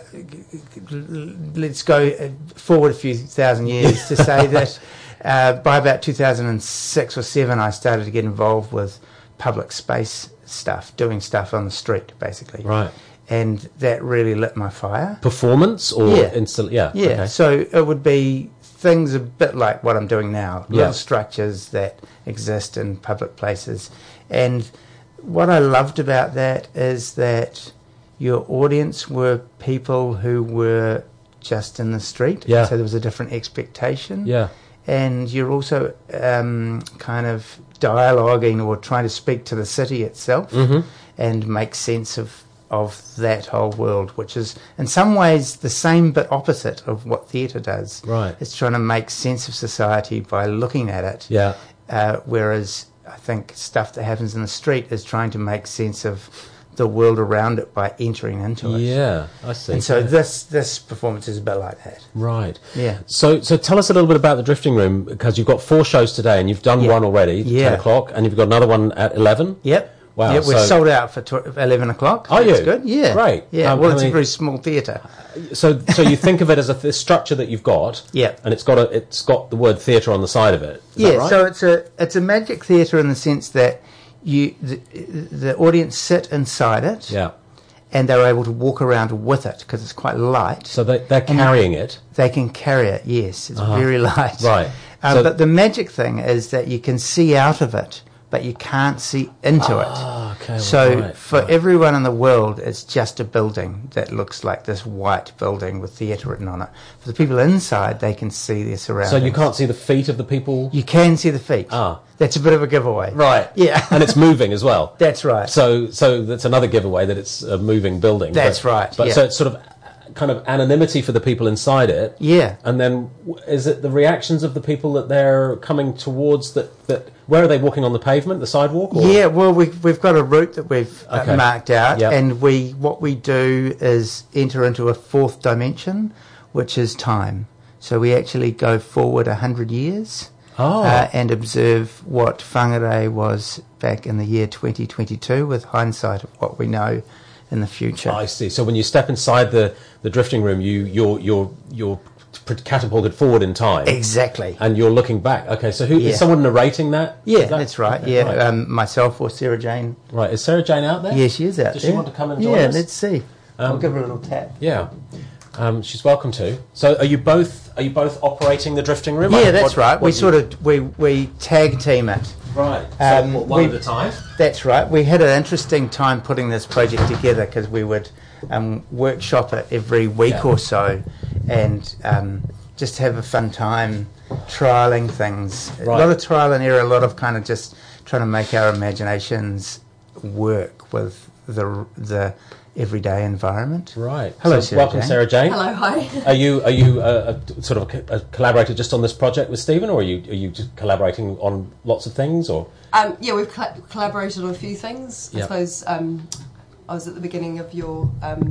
let's go forward a few thousand years to say that uh, by about two thousand six or seven, I started to get involved with public space stuff, doing stuff on the street, basically. Right. And that really lit my fire. Performance or Yeah. install? Yeah. Yeah. Okay. So it would be things a bit like what I'm doing now, Yeah. little structures that exist in public places. And what I loved about that is that your audience were people who were just in the street. Yeah. So there was a different expectation. Yeah. And you're also um, kind of dialoguing or trying to speak to the city itself Mhm. and make sense of of that whole world, which is in some ways the same but opposite of what theatre does. Right. It's trying to make sense of society by looking at it. Yeah. Uh, whereas I think stuff that happens in the street is trying to make sense of the world around it by entering into it. Yeah. I see. And so Yeah. this this performance is a bit like that. Right. Yeah. So, so tell us a little bit about the Drifting Room, because you've got four shows today, and you've done Yeah. one already, Yeah. ten o'clock, and you've got another one at eleven. Yep. Wow, Yeah, we're so- sold out for tw- eleven o'clock. Are That's you? good. Yeah. Great. Yeah. Um, well, how it's many- a very small theatre. So, so you think of it as a th- structure that you've got, Yeah. and it's got a, it's got the word theatre on the side of it. Is Yeah. that right? So it's a it's a magic theatre in the sense that you the, the audience sit inside it, yeah. and they're able to walk around with it because it's quite light. So they, they're carrying it. They can carry it. Yes, it's very light. Right. Um, So- but the magic thing is that you can see out of it, but you can't see into it. Ah, okay. So right, for right. everyone in the world, it's just a building that looks like this white building with theatre written on it. For the people inside, they can see their surroundings. So you can't see the feet of the people. You can see the feet. Ah. That's a bit of a giveaway. Right. Yeah. And it's moving as well. That's right. So, so that's another giveaway that it's a moving building. That's but, right, But yeah. so it's sort of kind of anonymity for the people inside it. Yeah. And then w- is it the reactions of the people that they're coming towards that, that where are they walking on the pavement, the sidewalk? Or? Yeah, well, we've, we've got a route that we've uh, Okay. marked out, Yep. and we what we do is enter into a fourth dimension, which is time. So we actually go forward a hundred years Oh. uh, and observe what Whangarei was back in the year twenty twenty-two with hindsight of what we know in the future. I see. So when you step inside the, the drifting room, you you're you're you're catapulted forward in time, Exactly. and you're looking back. Okay, so who Yeah. is someone narrating that? Yeah, Is that- that's right. okay, Yeah, right. Um, myself or Sarah Jane. Right. Is Sarah Jane out there? Yeah, she is out Does there. she want to come and join yeah, us? let's see. I'll Um, give her a little tap. Yeah. Um, she's welcome to. So, are you both are you both operating the drifting room? Yeah, Like, that's what- right. what We you- sort of we we tag team it. right. So Um, what, one we- at a time. That's right. We had an interesting time putting this project together because we would um, workshop it every week Yeah. or so, and um, just have a fun time trialing things. A Right. lot of trial and error. A lot of kind of just trying to make our imaginations work with the the everyday environment. Right. Hello, so Sarah welcome, Jane. Sarah Jane. Hello, hi. Are you are you uh, a, sort of a, a collaborator just on this project with Stephen, or are you are you just collaborating on lots of things, or Um, yeah, we've colla- collaborated on a few things. I Yep. suppose um, I was at the beginning of your um,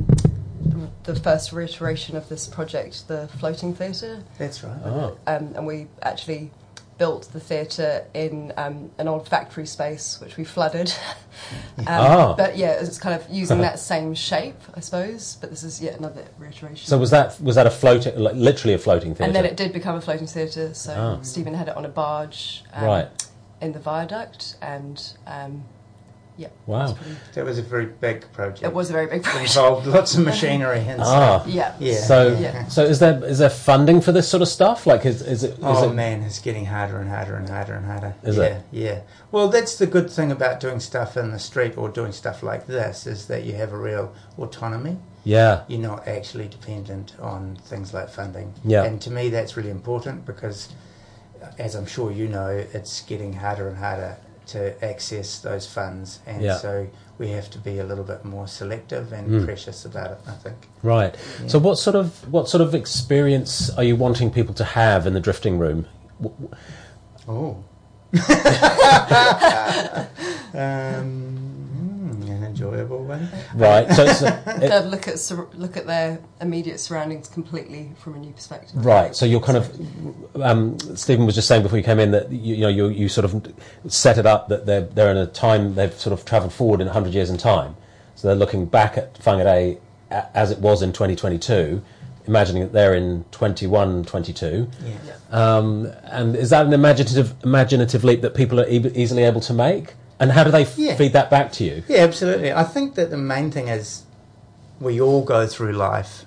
the first reiteration of this project, the floating theatre, That's right. oh, um, and we actually built the theatre in um, an old factory space which we flooded. um, Ah. But yeah, it's kind of using that same shape, I suppose. But this is yet another reiteration. so was that was that a floating, like literally a floating theatre? and then it did become a floating theatre. So Ah. Stephen had it on a barge, um, Right. in the viaduct, and um, yeah, Wow. it was, pretty, That was a very big project. it was a very big It project. involved lots of machinery and Ah. stuff. Yeah. Yeah. So Yeah. so is there is there funding for this sort of stuff? Like is is it is Oh it man, it's getting harder and harder and harder and harder. Is yeah, it? Yeah. Well, that's the good thing about doing stuff in the street or doing stuff like this is that you have a real autonomy. yeah. You're not actually dependent on things like funding. Yeah. And to me, that's really important because, as I'm sure you know, it's getting harder and harder to access those funds, and Yeah. so we have to be a little bit more selective and Mm. precious about it, I think. Right. Yeah. So what sort of what sort of experience are you wanting people to have in the drifting room? W- w- Oh. um, mm, an enjoyable one. Right. So it's a, it, They'd look at sur- look at their immediate surroundings completely from a new perspective. right. So you're kind of um, Stephen was just saying before you came in that you, you know you you sort of set it up that they're they're in a time they've sort of travelled forward in a hundred years in time. So they're looking back at Whangarei a- as it was in twenty twenty-two, imagining that they're in twenty-one, twenty-two. Yeah. Um, and is that an imaginative imaginative leap that people are e- easily able to make? And how do they f- Yeah. feed that back to you? Yeah, absolutely. I think that the main thing is we all go through life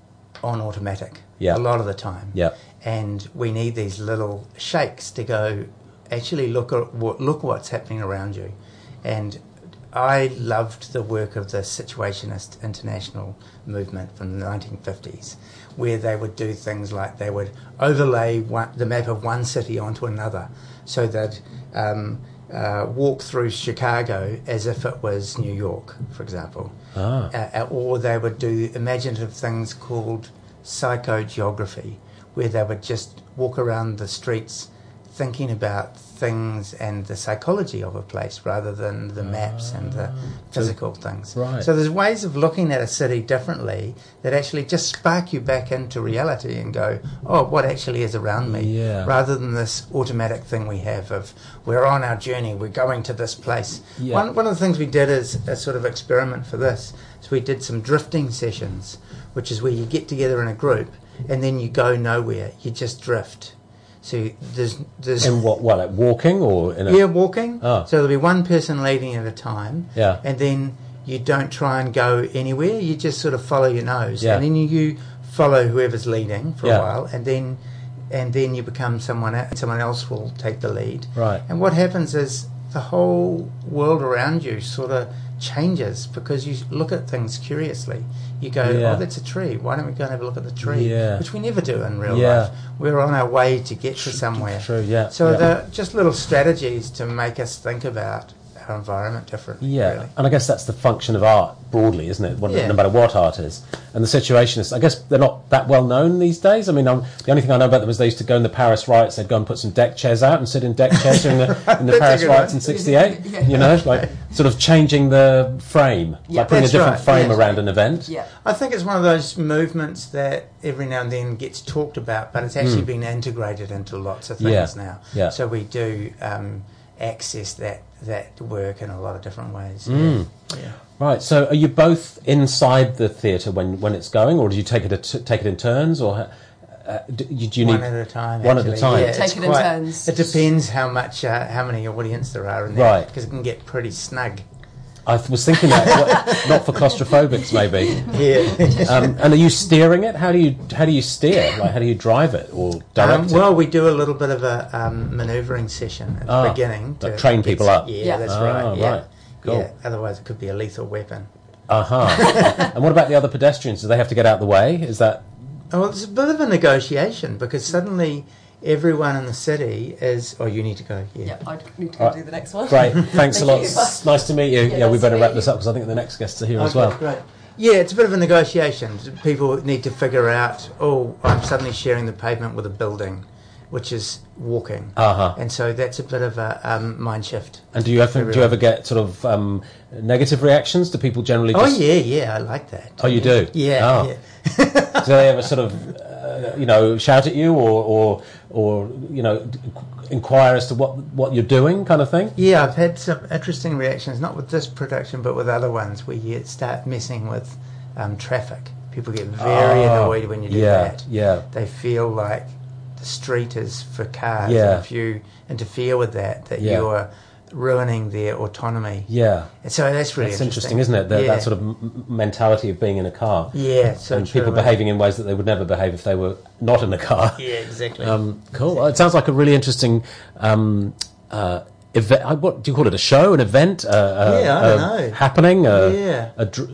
on automatic Yeah. a lot of the time. Yeah. And we need these little shakes to go, actually look at what, look what's happening around you. And I loved the work of the Situationist International movement from the nineteen fifties, where they would do things like they would overlay one, the map of one city onto another, so that um, uh, walk through Chicago as if it was New York, for example. Ah. Uh, or they would do imaginative things called psychogeography, where they would just walk around the streets thinking about things and the psychology of a place rather than the maps and the physical things. Right. So there's ways of looking at a city differently that actually just spark you back into reality and go, oh, what actually is around me? Yeah. Rather than this automatic thing we have of, we're on our journey, we're going to this place. Yeah. One, one of the things we did as a sort of experiment for this is we did some drifting sessions, which is where you get together in a group and then you go nowhere, you just drift. So there's there's In what, what, like walking or in a... yeah, walking. Oh. So there'll be one person leading at a time. Yeah. And then you don't try and go anywhere. You just sort of follow your nose. Yeah. And then you, you follow whoever's leading for Yeah. a while, and then and then you become someone else. Someone else will take the lead. Right. And what happens is the whole world around you sort of changes because you look at things curiously. You go, Yeah. oh, that's a tree. Why don't we go and have a look at the tree? Yeah. Which we never do in real Yeah. life. We're on our way to get to somewhere. True, yeah. So yeah. they're just little strategies to make us think about our environment differently. Yeah, really. and I guess that's the function of art broadly, isn't it? What- Yeah. No matter what art is. And the Situationists, I guess they're not that well known these days. I mean, I'm, the only thing I know about them is they used to go in the Paris riots, they'd go and put some deck chairs out and sit in deck chairs during the, in the That's a Paris good riots one. in sixty-eight, Yeah. you know, like sort of changing the frame, Yeah. like putting a That's different right, frame yeah. around an event. Yeah. I think it's one of those movements that every now and then gets talked about, but it's actually been integrated into lots of things Yeah, now. yeah. So we do um, access that, that work in a lot of different ways. Mm. Yeah. Yeah. Right, so are you both inside the theatre when, when it's going, or do you take it a take it in turns, or uh, do, you, do you One need at a time. one at a actually. time? Yeah, Take it's it in turns. It depends how much, uh, how many audience there are in there, Right. because it can get pretty snug. I th- was thinking that, what, not for claustrophobics maybe. Yeah. Um, and are you steering it? How do you how do you steer? Like how do you drive it or Um, direct it? well, we do a little bit of a um, manoeuvring session at Ah, the beginning like to train get people s- up. Yeah, Yeah. that's Ah, right. Yeah. right. Cool. Yeah. Otherwise, it could be a lethal weapon. Uh huh. And what about the other pedestrians? Do they have to get out of the way? Is that Oh, well, it's a bit of a negotiation because suddenly everyone in the city is. Oh, you need to go. Yeah. Yeah, I need to go Right. do the next one. great? Thanks a lot. Thank you. It's nice to meet you. Yeah, Yeah, we nice better to wrap meet this you. up because I think the next guests are here Okay, as well. Great. Yeah, it's a bit of a negotiation. People need to figure out. Oh, I'm suddenly sharing the pavement with a building, which is walking, Uh huh. and so that's a bit of a um, mind shift. And do you ever do you Everyone. ever get sort of um, negative reactions? Do people generally? Oh Just, yeah, yeah, I like that. Oh, you do? Yeah, Oh. yeah. Do they ever sort of, uh, you know, shout at you or, or, or you know, d- inquire as to what what you're doing, kind of thing? Yeah, I've had some interesting reactions, not with this production, but with other ones, where you start messing with um, traffic. People get very Oh, annoyed when you do yeah, that. yeah. They feel like the street is for cars. Yeah. And if you interfere with that, that Yeah. you're ruining their autonomy. Yeah. And so that's really That's interesting, interesting, isn't it? That, yeah. that sort of m- mentality of being in a car. Yeah, so and true, people right? behaving in ways that they would never behave if they were not in a car. Yeah, exactly. Um, cool. Well, it sounds like a really interesting um, uh, event. uh, What do you call it? A show, an event? Uh, uh, Yeah, I don't uh, know. Happening? Uh, Yeah. A, dr-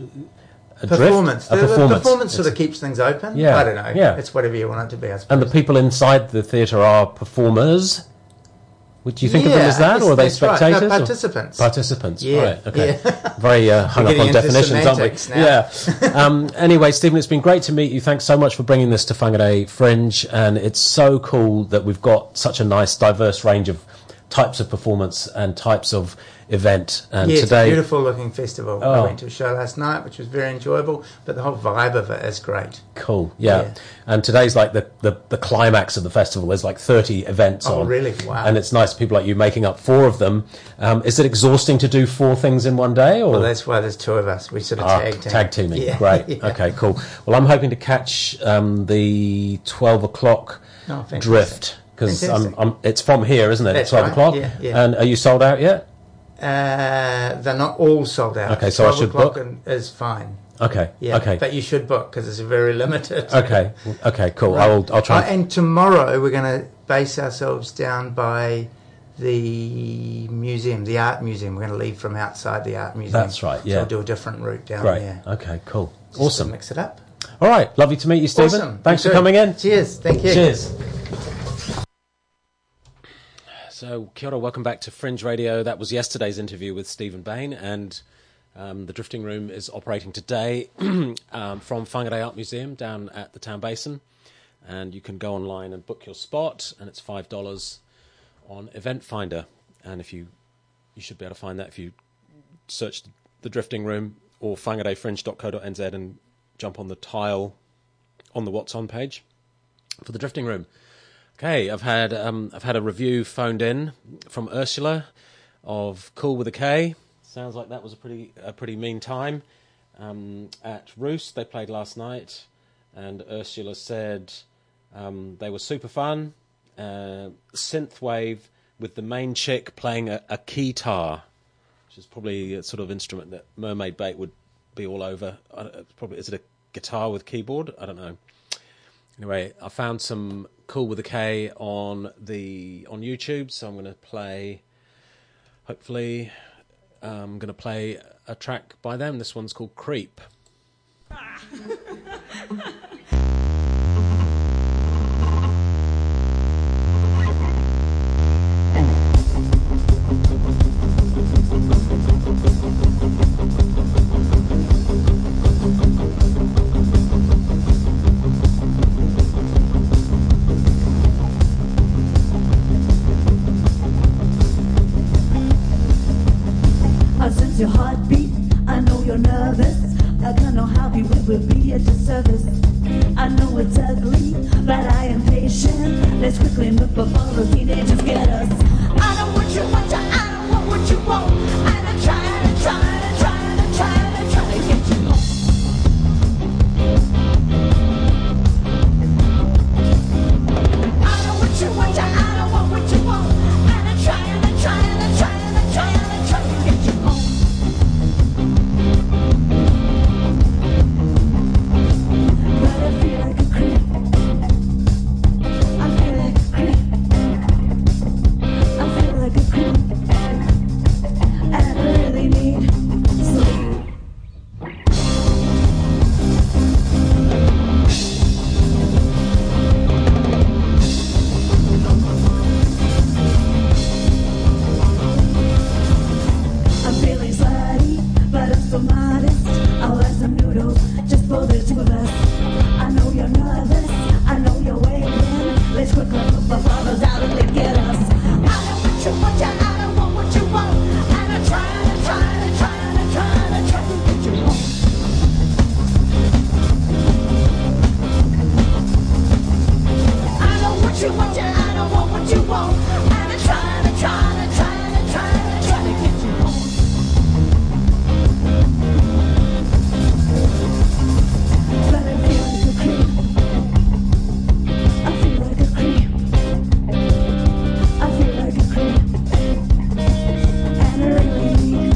a performance. Drift? A The, the performance. performance sort of It's- keeps things open. Yeah, I don't know. yeah. It's whatever you want it to be, I suppose. And the people inside the theatre are performers. Would you think of them Yeah, as I that, guess or are they that's right. No, spectators? or- participants. Participants. Yeah, Right. Okay. yeah. Very uh, hung We're up on getting into definitions, aren't we? semantics now. Yeah. um, anyway, Stephen, it's been great to meet you. Thanks so much for bringing this to Whangarei Fringe, and it's so cool that we've got such a nice, diverse range of types of performance and types of event. And yeah, today, it's a beautiful looking festival. I Oh. went to a show last night, which was very enjoyable, but the whole vibe of it is great. cool, yeah. Yeah. And today's like the, the, the climax of the festival. There's like thirty events Oh, on. really? Wow. And it's nice people like you making up four of them. Um, is it exhausting to do four things in one day? Or Well, that's why there's two of us. We sort of Ah, tag team. tag teaming? Yeah. Great. Yeah. Okay, cool. Well, I'm hoping to catch um, the twelve o'clock Oh, fantastic. drift. Because I'm, Fantastic. I'm, it's from here, isn't it? That's twelve right, o'clock. yeah, yeah. And are you sold out yet? Uh, they're not all sold out. Okay, so I twelve should o'clock book? and- is fine. Okay. Yeah, Okay. but you should book because it's very limited. Okay. Okay. Cool. Right. I'll I'll try. Oh, and tomorrow we're going to base ourselves down by the museum, the art museum. We're going to leave from outside the art museum. That's right, So yeah. we'll do a different route down Great. there. Okay. Cool. Just to Awesome. mix it up. All right. Lovely to meet you, Stephen. Awesome. Thanks You for too. coming in. Cheers. Thank you. Cheers. So, kia ora, welcome back to Fringe Radio. That was yesterday's interview with Stephen Bain, and um, the Drifting Room is operating today um, from Whangarei Art Museum down at the Town Basin, and you can go online and book your spot, and it's five dollars on Event Finder, and if you you should be able to find that if you search the Drifting Room or whangarei fringe dot co dot n z and jump on the tile on the What's On page for the Drifting Room. Okay, I've had um, I've had a review phoned in from Ursula of Cool with a K. Sounds like that was a pretty a pretty mean time um, at Roost. They played last night, and Ursula said um, they were super fun. Uh, synthwave with the main chick playing a, a keytar, which is probably a sort of instrument that Mermaid Bait would be all over. I don't, it's probably is it a guitar with keyboard? I don't know. Anyway, I found some Cool with a K on the on YouTube, so I'm going to play. Hopefully, I'm going to play a track by them. This one's called Creep. I sense your heartbeat, I know you're nervous. I can't know how we will be a disservice. I know it's ugly, but I am patient. Let's quickly move before the teenagers get us. I know what you want, I don't want what you want. And I'm trying and trying and trying and trying and trying to get you home. I know what you want, I don't want what you want. And I'm trying and trying and trying and trying and trying to get you home. But I feel like a creep. I feel like a creep. I feel like a creep. And I really need sleep. I'm feeling slutty, but I'm so modest. I'll have some noodles just for the two of us. I know you're nervous, I know you're waiting. Let's quickly move the fathers out and they get us. I know what you want, yeah, I don't want what you want. And I'm trying and trying and trying and trying and trying to get you home. I know what you want, yeah, I don't want what you want. And I'm trying and trying and trying and trying and trying to get you home. But I feel like a creep. I feel like a creep. I feel like a creep. And I really need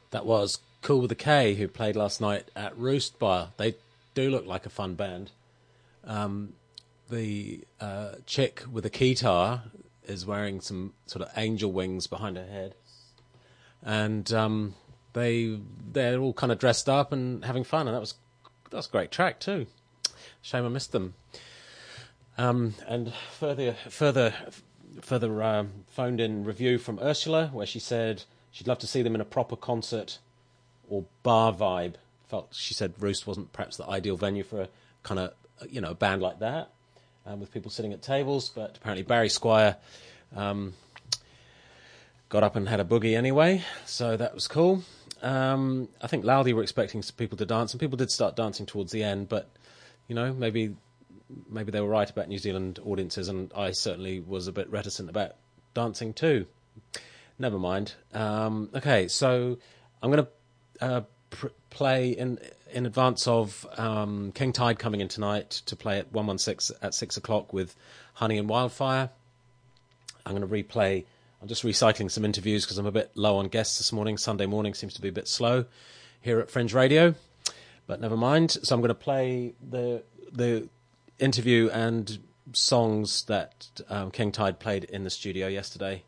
That was Cool with a K, who played last night at Roost Bar. They do look like a fun band. Um, the uh, chick with the guitar is wearing some sort of angel wings behind her head. And um, they, they're all kind of dressed up and having fun, and that was, that was a great track too. Shame I missed them. Um, and further, further, further um, phoned-in review from Ursula, where she said she'd love to see them in a proper concert or bar vibe. Felt she said Roost wasn't perhaps the ideal venue for a kind of, you know, a band like that, um, with people sitting at tables. But apparently Barry Squire um, got up and had a boogie anyway, so that was cool. Um, I think Loudy were expecting some people to dance, and people did start dancing towards the end. But you know, maybe maybe they were right about New Zealand audiences, and I certainly was a bit reticent about dancing too. Never mind. Um, okay, so I'm going to uh, pr- play in in advance of um, King Tide coming in tonight to play at one one six at six o'clock with Honey and Wildfire. I'm going to replay. I'm just recycling some interviews because I'm a bit low on guests this morning. Sunday morning seems to be a bit slow here at Fringe Radio, but never mind. So I'm going to play the the interview and songs that um, King Tide played in the studio yesterday.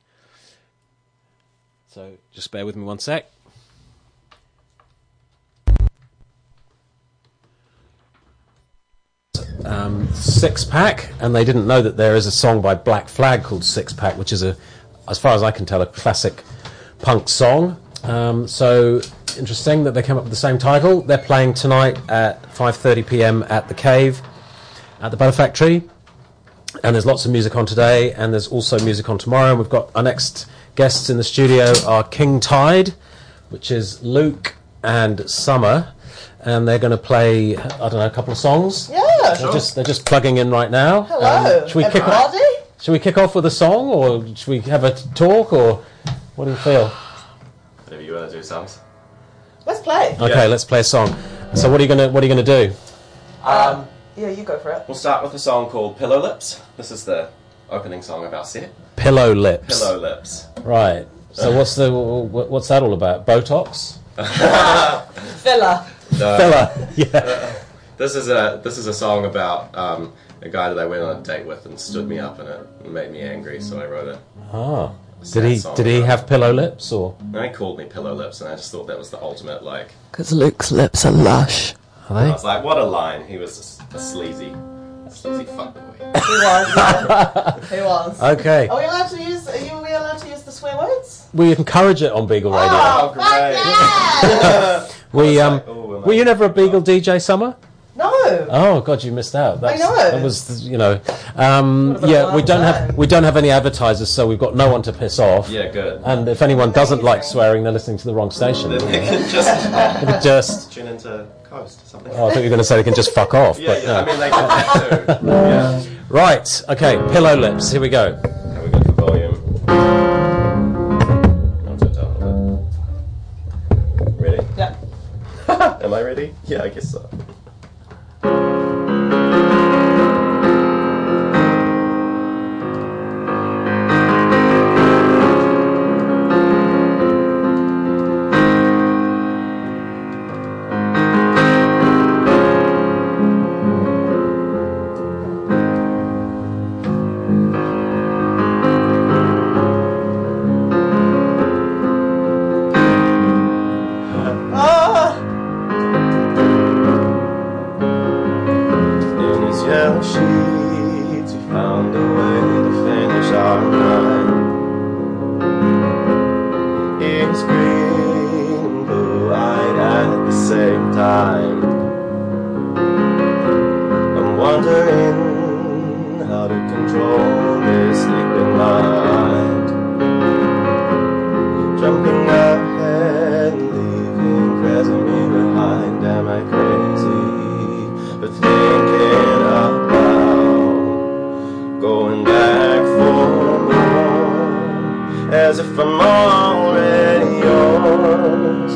So just bear with me one sec. Um, Six Pack, and they didn't know that there is a song by Black Flag called Six Pack, which is a, as far as I can tell, a classic punk song. Um, so interesting that they came up with the same title. They're playing tonight at five thirty p.m. at the Cave at the Butter Factory, and there's lots of music on today, and there's also music on tomorrow. And we've got our next guests in the studio are King Tide, which is Luke and Summer, and they're going to play, I don't know, a couple of songs. Yeah, they're sure. just they're just plugging in right now. Hello, Um, should we kick everybody. off? Should we kick off with a song, or should we have a talk, or what do you feel? Whatever you want to do, Sams. Let's play. Okay, Yeah. let's play a song. So what are you gonna what are you gonna do? Um, Yeah, you go for it. we'll start with a song called Pillow Lips. This is the opening song of our set. Pillow Lips. Pillow Lips. Right. So what's the wh- what's that all about? Botox? Filler. No, Fella. Yeah. This is a this is a song about um, a guy that I went on a date with and stood me up, and it made me angry, so I wrote it. Ah. Did sad he song did he about have it. pillow lips or? And he called me Pillow Lips, and I just thought that was the ultimate, like, Because Luke's lips are lush. Are I they? was like, what a line. He was just a sleazy, a sleazy fuckboy. He was. Yeah. He was. Okay. Are we allowed to use? Are you we allowed to use the swear words? We encourage it on Beagle Radio. Oh, great. fuck yeah! we I um. was like, oh, am I- Were you never a Beagle D J, Summer? No. Oh God, you missed out. That's, know. That was, you know, um, What about yeah. We last don't have time? we don't have any advertisers, so we've got no one to piss off. Yeah, good. And if anyone doesn't like Amazing. swearing, they're listening to the wrong station. Then they can just Just. tune into Coast or something. Oh, I thought you were going to say they can just fuck off. yeah, but yeah. no. I mean, they can that too. Yeah. Right. Okay. Pillow lips. Here we go. Are we good for volume? I'm turned down a bit. Ready? Yeah. Am I ready? Yeah, I guess so. Ah. In his yellow sheets, we found a way to finish our night. It's green and blue-eyed at the same time. I'm wondering how to control this sleeping mind. Jumping ahead and leaving Casimir behind. Am I crazy for thinking about going back for more, as if I'm already yours?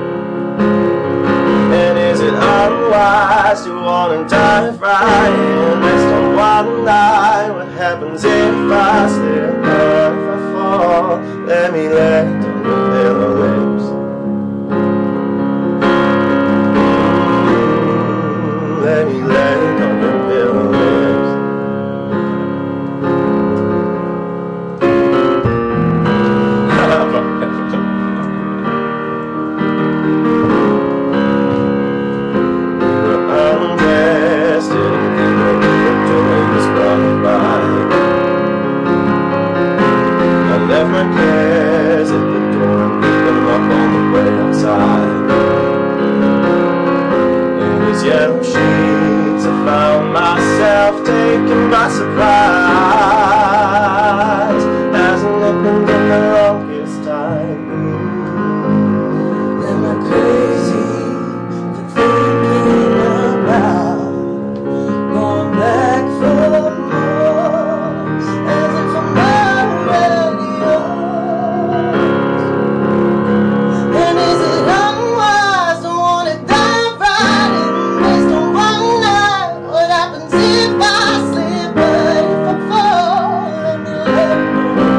And is it unwise to want to dive right in? Rest on one night. What happens if I slip or if I fall? Let me land on your pillow lips. left my cares at the door and picked them up on the way outside. In these yellow sheets I found myself taken by surprise. Hasn't it been the longest time? Am I crazy for thinking about going back for more, as if I'm already yours? And is it unwise to want to dive right in based on one night? What happens if I slip, but if I fall, let me let go.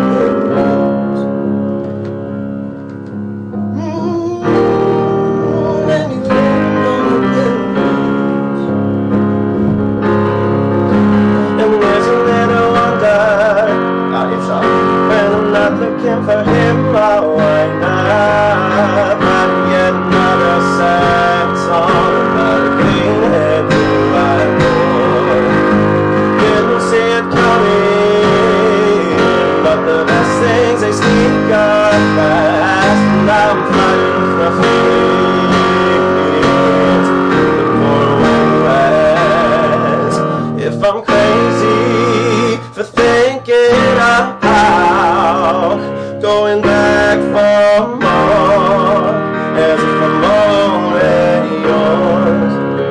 Let me let go. And there's a little wonder out your shop when I'm not looking for him. I'll wind up writing yet another sad song about a clean head blue eyed boy. Didn't see it coming, but the best things they sneak up fast. And now I'm fighting with my feelings, the poor way west. If I'm crazy for thinking about going back for more, as if I'm already yours.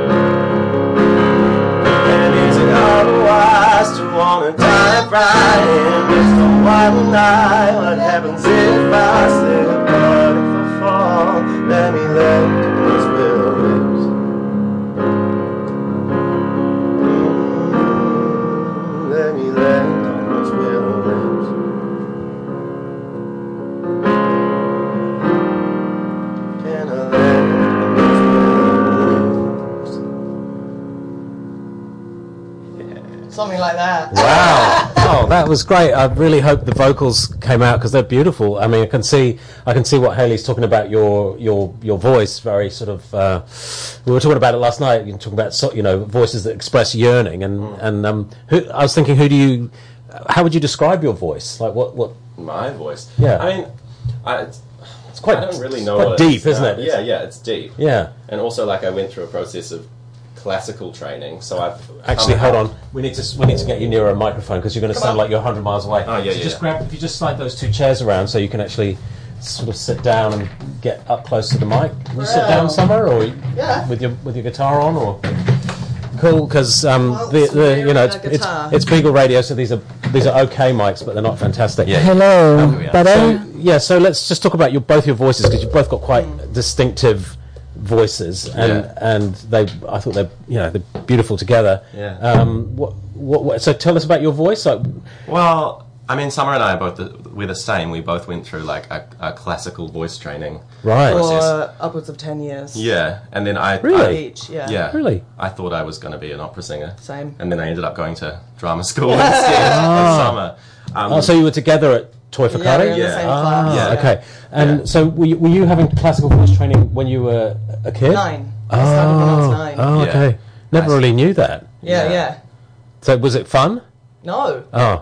And is it otherwise to wanna dive right in just on one night? What happens if I slip, but if I fall, let me let those willows. Let me land on those willows. Can I land on those willows? Something like that. Wow! Oh, that was great. I really hope the vocals came out because they're beautiful. I mean, I can see, I can see what Hayley's talking about. Your, your, your voice, very sort of. Uh, we were talking about it last night. You were talking about, so- you know, voices that express yearning, and and um, who, I was thinking, who do you, how would you describe your voice? Like what, what? My voice. Yeah. I mean, I, it's, It's quite, I don't really know. quite what deep, it's, isn't uh, it? Yeah, yeah, it's deep. Yeah. And also, like, I went through a process of classical training, so I've Actually, come hold out- on. We need to we need to get you nearer a microphone because you're going to sound on. like you're a hundred miles away. Oh, yeah, so yeah, just yeah. grab. If you just slide those two chairs around, so you can actually sort of sit down and get up close to the mic. Can you sit Wow. down somewhere, or Yeah. with your with your guitar on, or cool? Because um, Well, the, it's the wearing you know a it's, it's guitar. it's Beagle Radio, so these are these are okay mics, but they're not fantastic. Yeah. Hello, Oh, yeah. buddy. So yeah, so let's just talk about your both your voices because you've both got quite distinctive voices, and Yeah. and they I thought they're you know they're beautiful together. Yeah. Um. What, what what so tell us about your voice. Like, Well, I mean, Summer and I are both the, we're the same. We both went through like a, a classical voice training. right. For Process. uh, upwards of ten years. Yeah, and then I Really? I, Each, yeah. yeah, Really? I thought I was going to be an opera singer. Same. And then I ended up going to drama school instead of Summer. Um, Oh, so you were together at Toy for Yeah, we were in Cutting? the Yeah. same Ah, class. Yeah. okay. And Yeah. so were you, were you having classical voice training when you were a kid? Nine. I started when I was nine. Oh, Yeah. okay. Never Nice. really knew that. Yeah, Yeah. yeah. So was it fun? No. Oh,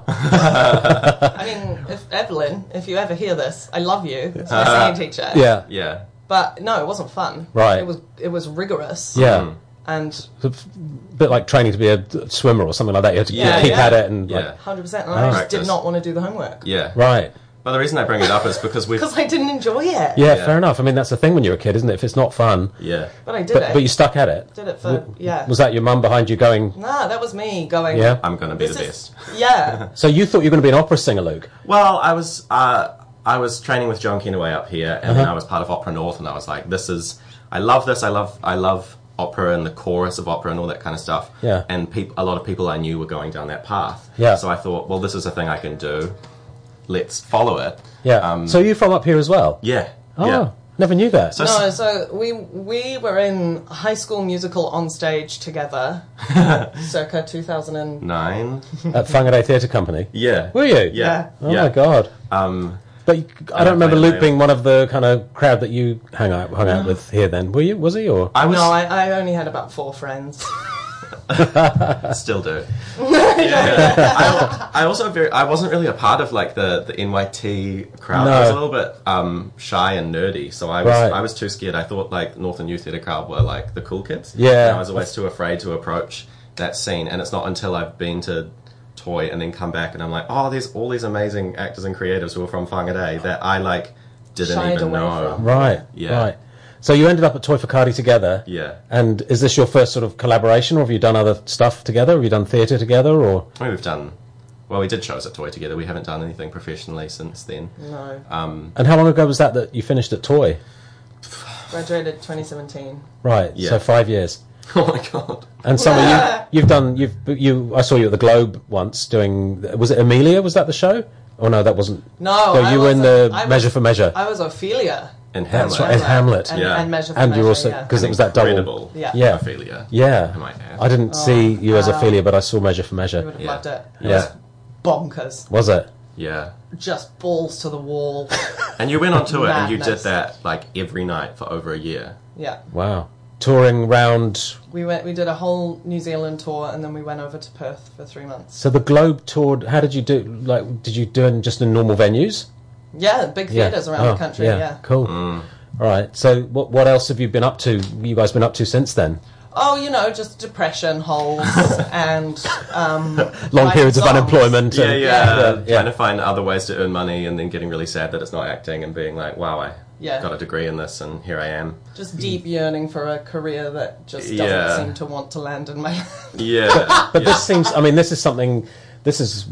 I mean, if Evelyn, if you ever hear this, I love you. It's my singing teacher. yeah. yeah, But no, it wasn't fun. Right. It was it was rigorous. Yeah. Mm. And It's a f- bit like training to be a d- swimmer or something like that. You have to Yeah, keep yeah. at it and yeah, like, one hundred percent. And Oh. I just Practice. did not want to do the homework. yeah. right. But the reason I bring it up is because we've Because I didn't enjoy it. Yeah, Yeah. fair enough. I mean, that's the thing when you're a kid, isn't it? If it's not fun, yeah. But I did but it. but you stuck at it. did it for, yeah. Was that your mum behind you going? Nah, that was me going, Yeah. I'm going to be this the is- best. Yeah. So you thought you were going to be an opera singer, Luke? Well, I was uh, I was training with Joan Kenaway up here, and then Uh-huh. I was part of Opera North, and I was like, this is I love this. I love I love opera and the chorus of opera and all that kind of stuff. Yeah. And peop- a lot of people I knew were going down that path. Yeah. So I thought, well, this is a thing I can do. Let's follow it. Yeah. Um, so you're from up here as well? Yeah. Oh, Yeah. never knew that. So No, so we we were in High School Musical on stage together, circa two thousand nine. At Whangarei Theatre Company? Yeah. Were you? Yeah. Oh yeah. my God. Um, But you, I don't remember played Luke it. being one of the kind of crowd that you hung out hung out with here then. Were you? Was he? Or I was. No, I, I only had about four friends. Still do. Yeah. I, I also very. I wasn't really a part of like the, the N Y T crowd. No. I was a little bit um, shy and nerdy, so I was Right. I was too scared. I thought like Northern Youth Theatre crowd were like the cool kids. Yeah. And I was always too afraid to approach that scene. And it's not until I've been to Toy and then come back and I'm like, oh, there's all these amazing actors and creatives who are from Whangarei that I like didn't Shied even away know. from. Right. Yeah. Right. So you ended up at Toy Whakaari together. Yeah. And is this your first sort of collaboration, or have you done other stuff together? Have you done theatre together, or? I mean, we've done. Well, we did shows at Toy together. We haven't done anything professionally since then. No. Um, And how long ago was that that you finished at Toy? Graduated twenty seventeen. Right. Yeah. So five years. oh my god. And Summer, you, you've done. You've you. I saw you at the Globe once doing. Was it Amelia? Was that the show? Oh no, that wasn't. No, No, I you were in wasn't. the I was- Measure for Measure. I was Ophelia. And That's Hamlet. right, and Hamlet. And, Yeah. and Measure for And Measure, you also yeah. because it was that double. Incredible. Yeah. Yeah. Ophelia. Yeah. I might add. I didn't see you as Ophelia, but I saw Measure for You Measure. would have Yeah. loved it. It Yeah. was bonkers. Was it? Yeah. Just balls to the wall. And you went on tour and you did Madness. that like every night for over a year. Yeah. Wow. Touring round. We went. We did a whole New Zealand tour, and then we went over to Perth for three months. So the Globe toured. How did you do? Like, did you do it just in normal venues? Yeah, big theatres around Oh, the country. Yeah. Cool. Mm. All right. So what what else have you been up to? You guys been up to since then? Oh, you know, just depression, holes, and um, Long writing periods of songs. unemployment. Yeah, and, yeah. yeah, yeah. Trying to find other ways to earn money and then getting really sad that it's not acting and being like, wow, I Yeah. got a degree in this and here I am. Just deep yearning for a career that just doesn't Yeah. seem to want to land in my. Yeah. But yeah. this seems. I mean, this is something. This is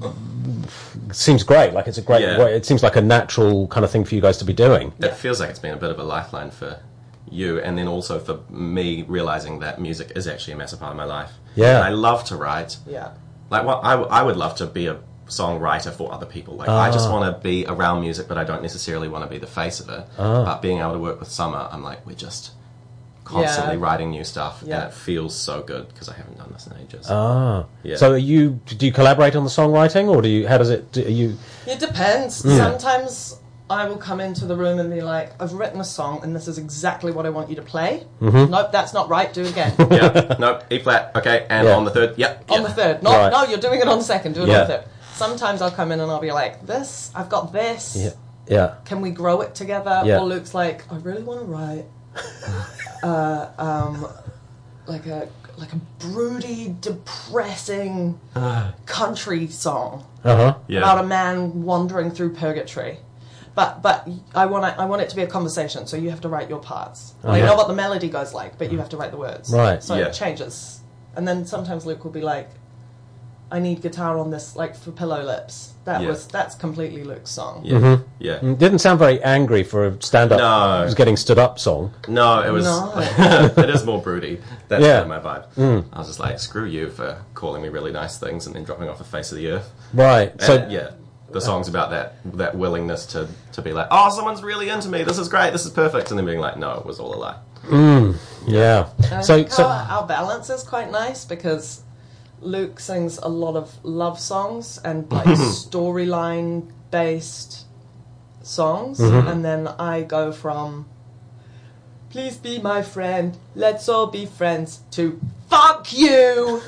seems great. Like it's a great. Yeah. way- It seems like a natural kind of thing for you guys to be doing. It feels like it's been a bit of a lifeline for you, and then also for me realizing that music is actually a massive part of my life. Yeah. And I love to write. Yeah. Like, what I, I would love to be a songwriter for other people. Like, I just want to be around music, but I don't necessarily want to be the face of it. But being able to work with Summer, I'm like, we're just constantly Yeah. writing new stuff, Yeah. and it feels so good because I haven't done this in ages. Ah. Yeah. So are you? Do you collaborate on the songwriting, or do you? How does it? Do, are you? It depends. Hmm. Sometimes I will come into the room and be like, I've written a song and this is exactly what I want you to play. Mm-hmm. Nope, that's not right. Do it again. yeah, no, E flat, okay, and Yeah. on the third, yep. On yep. the third. No, Right. no, you're doing it on the second. Do it Yeah. on the third. Sometimes I'll come in and I'll be like, this, I've got this. Yeah. Yeah. Can we grow it together? Yeah. Or Luke's like, I really want to write uh, um, like a like a broody, depressing country song Uh huh. Yeah. about a man wandering through purgatory. But but I want it, I want it to be a conversation, so you have to write your parts. I yeah. know what the melody goes like, but you have to write the words. Right. So Yeah. it changes. And then sometimes Luke will be like, I need guitar on this, like for Pillow Lips. That Yeah. was that's completely Luke's song. Yeah, Mm-hmm. yeah. It didn't sound very angry for a stand-up. No. It was getting stood up song. No, it was. No. it is more broody. That's Yeah. kind of my vibe. I was just like, screw you for calling me really nice things and then dropping off the face of the earth. Right. And So yeah, the song's about that that willingness to to be like, oh, someone's really into me. This is great. This is perfect. And then being like, no, it was all a lie. yeah. I So think so our, our balance is quite nice because Luke sings a lot of love songs and like storyline based songs, and then I go from "Please be my friend, let's all be friends" to "Fuck you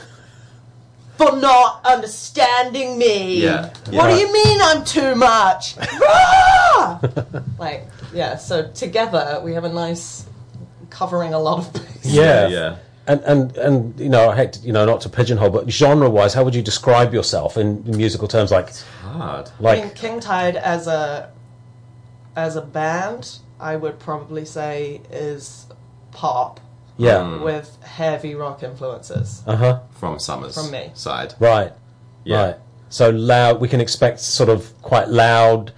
for not understanding me." Yeah. What Yeah. do you mean I'm too much? Ah! Like, yeah. So together we have a nice covering a lot of base. yeah. yeah. And, and and you know, I hate to, you know not to pigeonhole, but genre-wise, how would you describe yourself in, in musical terms? Like, Hard. I mean, like King Tide as a as a band, I would probably say is pop yeah, with heavy rock influences. uh huh, From Summer's From me. side. right, Yeah. right. So loud. We can expect sort of quite loud,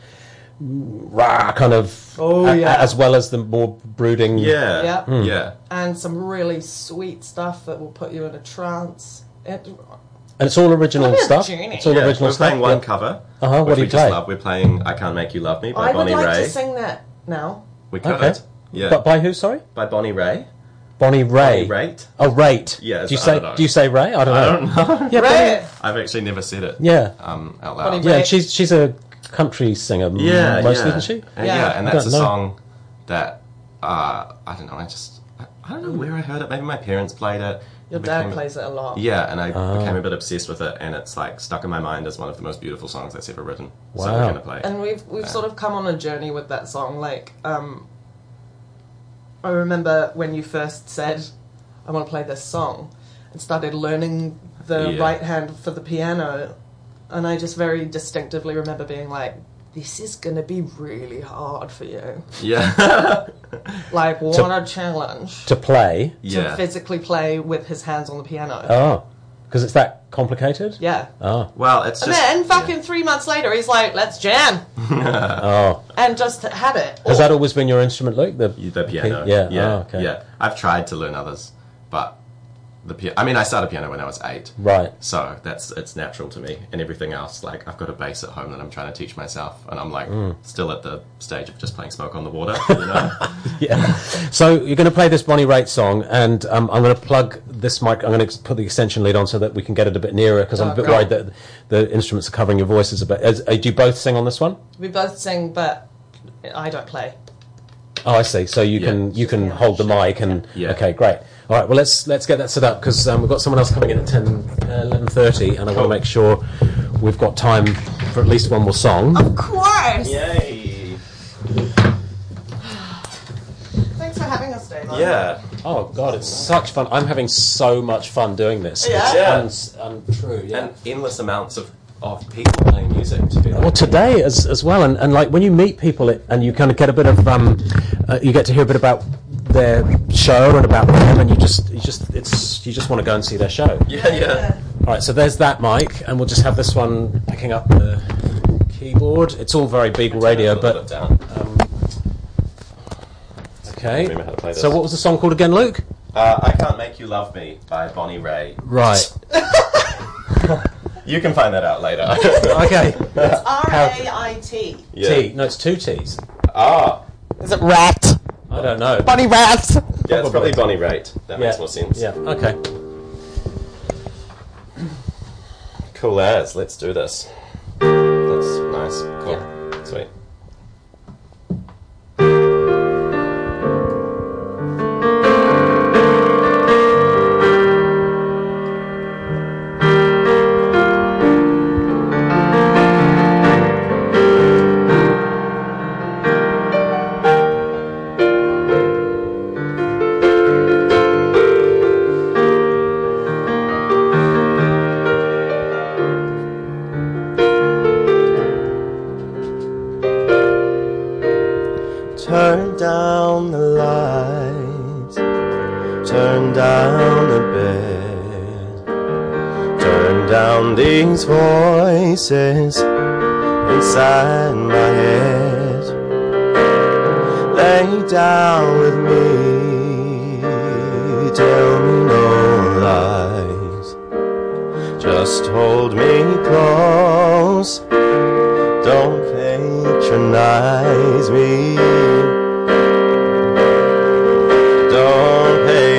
rah, kind of. Oh, a- yeah. as well as the more brooding. Yeah. Yeah. Yeah. And some really sweet stuff that will put you in a trance. It, And it's all original What a stuff. genie. It's all Yeah, original we're stuff. playing one yeah. cover. Uh-huh, what which do we you just play? love. We're playing "I Can't Make You Love Me" by I would Bonnie like Ray. to sing that now. We could. Okay. Yeah. But by who? Sorry, by Bonnie Ray. Bonnie Ray. Bonnie Raitt. Oh, Rate. Yeah, Do you I say? don't know. Do you say Ray? I don't know. I don't know. Yeah, Ray. Bonnie- I've actually never said it. yeah, Um, out Bonnie loud. Ray. yeah. She's she's a country singer, m- Yeah, mostly, yeah. isn't she? And, Yeah. yeah, and I that's a don't know. song that uh, I don't know. I just I, I don't know where I heard it. Maybe my parents played it, Your dad became- plays it a lot. Yeah, and I Ah. became a bit obsessed with it, and it's like stuck in my mind as one of the most beautiful songs that's ever written. So Wow. we're gonna play. And we've we've sort of come on a journey with that song. Like, um, I remember when you first said, "I want to play this song," and started learning the Yeah. right hand for the piano, and I just very distinctively remember being like, "This is gonna be really hard for you. Yeah, Like, what a challenge To play. to yeah. physically play with his hands on the piano." Oh, because it's that complicated. Yeah. Oh, Well, it's And just then, fucking three months later, he's like, "Let's jam," oh. and just had it. Has that always been your instrument, Luke? The the piano. Yeah. yeah, Oh, okay. yeah. I've tried to learn others, but the piano. I mean, I started piano when I was eight. Right. So that's it's natural to me, and everything else, like I've got a bass at home that I'm trying to teach myself, and I'm like Mm. still at the stage of just playing Smoke on the Water, you know. Yeah. So you're going to play this Bonnie Raitt song, and um, I'm going to plug this mic. I'm going to put the extension lead on so that we can get it a bit nearer, because I'm Oh, a bit great. worried that the instruments are covering your voices a bit. As, uh, do you both sing on this one? We both sing, but I don't play. Oh, I see. So you Yeah. can you can hold the mic and Yeah. okay, great. All right. Well, let's let's get that set up, because um, we've got someone else coming in at ten, eleven thirty, and I want to Cool. make sure we've got time for at least one more song. Of course! Yay! Thanks for having us, Dave. Yeah. Oh God, it's such fun! I'm having so much fun doing this. Yeah? It's Yeah. uns- untrue. Yeah. And endless amounts of, of people playing music to be Well, like, today as as well, and, and like when you meet people, it, and you kind of get a bit of um, uh, you get to hear a bit about their show and about them, and you just you just it's you just want to go and see their show. yeah, yeah. All right, so there's that mic, and we'll just have this one picking up the keyboard. It's all very Beagle radio, Turn it a little but bit down. um, okay. Remember how to play this. So what was the song called again, Luke? Uh, I Can't Make You Love Me by Bonnie Raitt. Right. You can find that out later. Okay. R A I T. Yeah. T. No, it's two T's. Ah, Is it rat? I don't know. Bunny rat! yeah, it's probably Bonnie Raitt. That makes Yeah. more sense. Yeah. Okay. Cool as. Let's do this. That's nice. Cool. Sweet. Turn down the lights, turn down the bed, turn down these voices inside my head. Lay down with me, tell me no lies, just hold me close, don't patronize me. Don't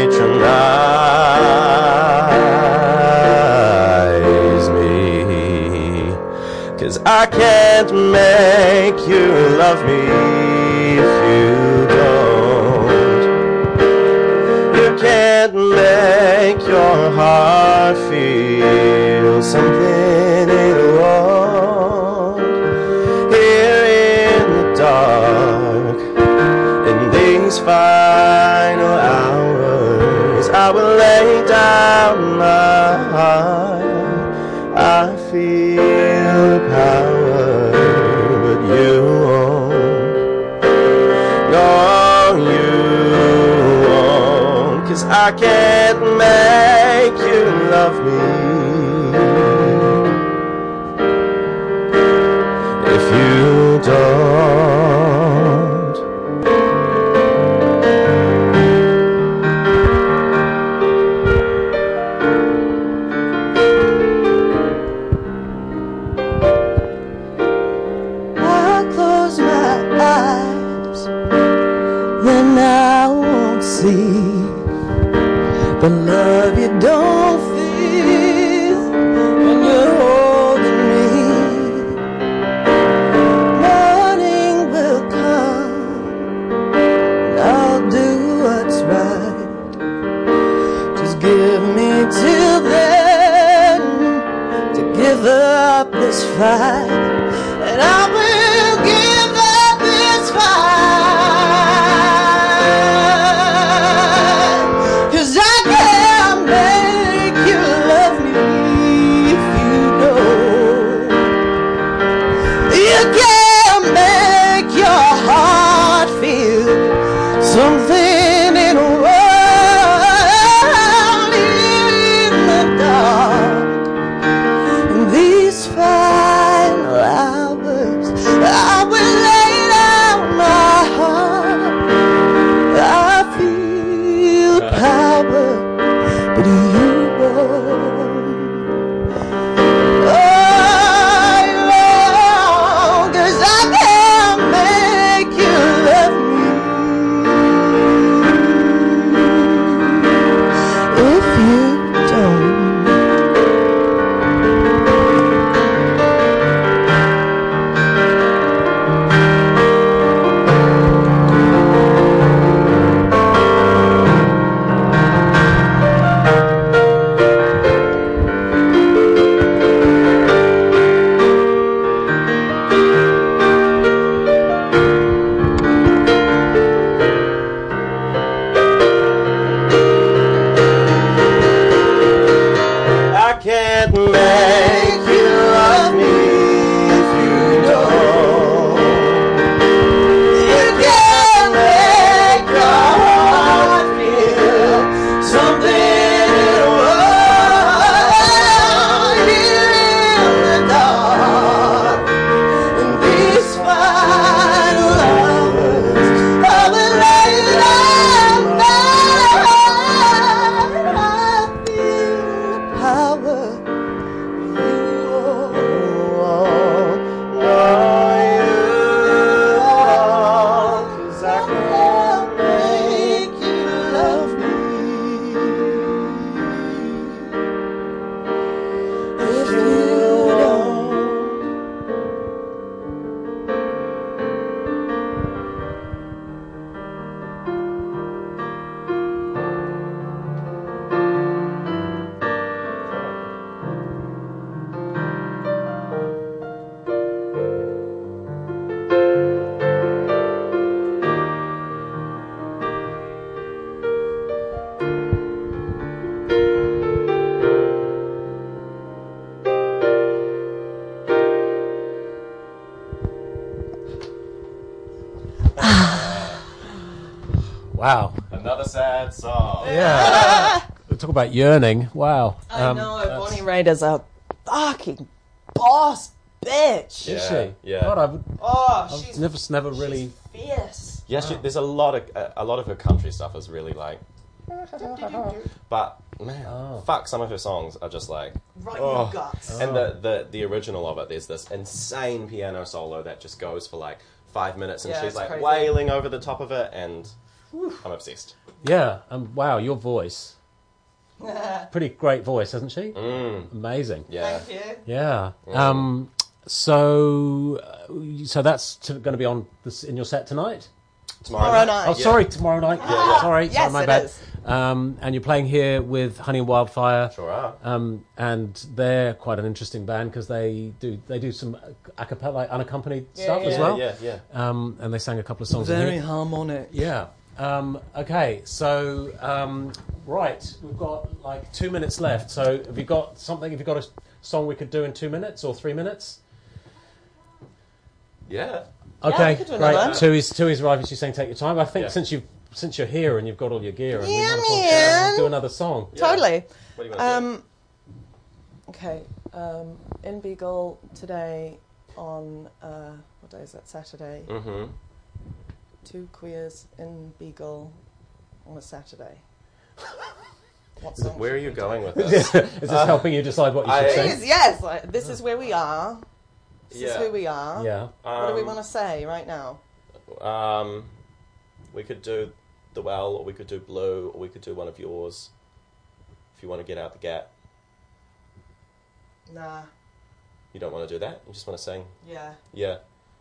patronize me, 'cause I can't make you love me if you don't. You can't make your heart feel something it won't. Here in the dark, in these final hours, I will lay down my heart. I feel the power, but you won't. No, you won't, 'cause I can't make you love me if you don't. I close my eyes, then I won't see the love you don't feel when you're holding me. Morning will come, and I'll do what's right. Just give me something in a world in the dark. In these final hours, I will lay down my heart. I feel power, but you won't. Oh, Lord, 'cause I can't make you love me if you don't. I can't make you love me if you don't. You can't make your heart feel something in a world here in the dark. In these final hours, I will lay down my heart. I feel power. Wow. Another sad song. Yeah. We talk about yearning. Wow. I Um, know, that's- Bonnie Raider's a fucking boss bitch. Is Yeah, she? yeah. God, I've, Oh, I've she's never, never really. she's fierce. Yeah, she, there's a lot of uh, a lot of her country stuff is really like. But man, Oh. fuck, some of her songs are just like. Right in Oh. your guts. And the, the the original of it, there's this insane piano solo that just goes for like five minutes, and Yeah, she's it's like crazy. wailing over the top of it, and I'm obsessed. Yeah. Um, wow, your voice. Pretty great voice, hasn't she? Mm, Amazing. yeah. Thank you. Yeah. Um, so, uh, so that's t- going to be on this, in your set tonight. Tomorrow night. Oh, sorry, tomorrow night. yeah. Sorry, Yes, sorry, my it bad. is. Um, and you're playing here with Honey and Wildfire. Sure are. Um, and they're quite an interesting band because they do they do some a cappella, like unaccompanied stuff yeah, as Yeah, well. yeah, yeah. Um, and they sang a couple of songs. in Very here. harmonic. Yeah. Um, okay. So um, right, we've got like two minutes left. So have you got something? Have you got a song we could do in two minutes or three minutes? Yeah. Okay, we could do great. another. Tui's Tui's arriving. She's saying take your time. I think Yeah. since you since you're here and you've got all your gear, and we Yeah, might as well man. do another song. Yeah. Totally. What do you want to do? Um, okay. Um, in Beagle today on uh, what day is it? Saturday. Mm-hmm. Two queers in Beagle on a Saturday. What song Where are should you we going do? with this? Is this helping you decide what you should I- say? Please, yes. Like, this is where we are. This is Yeah. who we are. Yeah. What do we Um, want to say right now? Um, we could do The Well, or we could do Blue, or we could do one of yours. If you want to get out the gap. Nah. You don't want to do that? You just want to sing? Yeah. Yeah.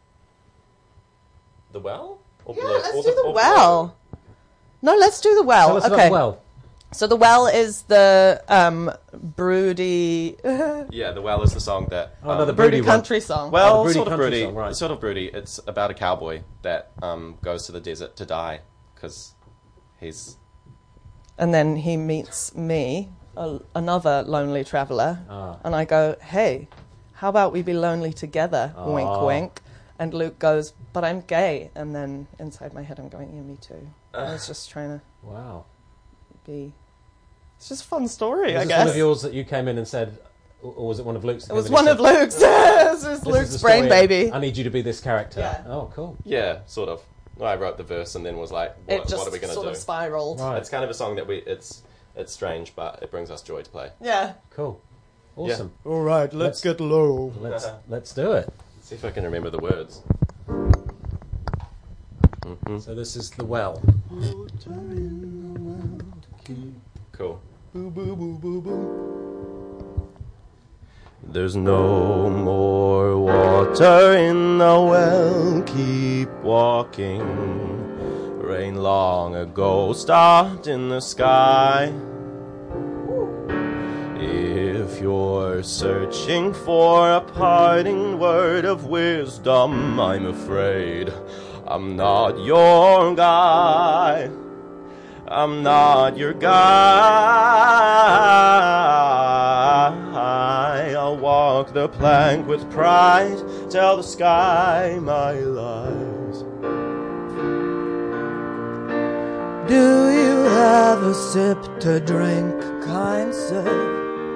The Well? Or Yeah, Blue? let's Or do the or Well. No, let's do the Well. Tell us okay. about Well. So the Well is the um, broody, Blue? Yeah, The Well is the song that... Oh, no, um, the broody broody one. country song. Well, Oh, the broody sort of country broody. song, right. It's sort of broody. It's about a cowboy that um, goes to the desert to die because he's... And then he meets me, a, another lonely traveller, Ah. and I go, hey, how about we be lonely together? Wink, Ah. wink. And Luke goes, but I'm gay. And then inside my head I'm going, yeah, me too. I was just trying to Wow. be... It's just a fun story, Was I this guess. one of yours that you came in and said, or or was it one of Luke's? that It was came in one and of said, Luke's. This is "This is Luke's the brain story, baby. I need you to be this character. Yeah. Oh, cool. Yeah, sort of. I wrote the verse and then was like, It what, just what are we going to sort do? of spiraled. Right. It's kind of a song that we, it's it's strange, but it brings us joy to play. Yeah. Cool. Awesome. All right, let's get low. Let's let's do it. Let's see if I can remember the words. Mm-hmm. So this is The Well. Cool. There's no more water in the well, keep walking. Rain long ago stopped in the sky. If you're searching for a parting word of wisdom, I'm afraid I'm not your guy. I'm not your guy. I'll walk the plank with pride, tell the sky my lies. Do you have a sip to drink, kind sir?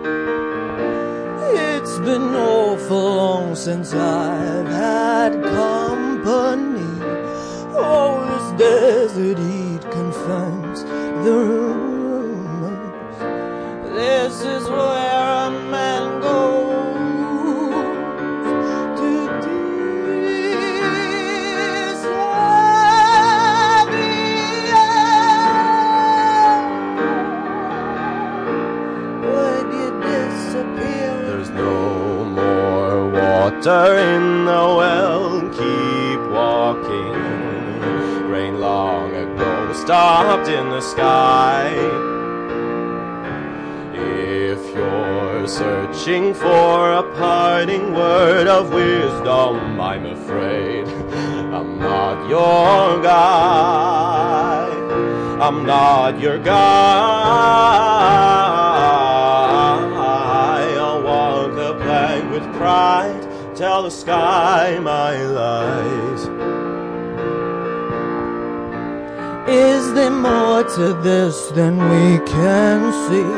It's been awful long since I've had company. Oh, this desert heat confirms the rumors. This is where a man goes to disappear. Would you disappear? There's no more water in the well, keep walking. Rain long ago stopped in the sky. If you're searching for a parting word of wisdom, I'm afraid I'm not your guy. I'm not your guy. I'll walk the plank with pride, tell the sky my lies. Is there more to this than we can see?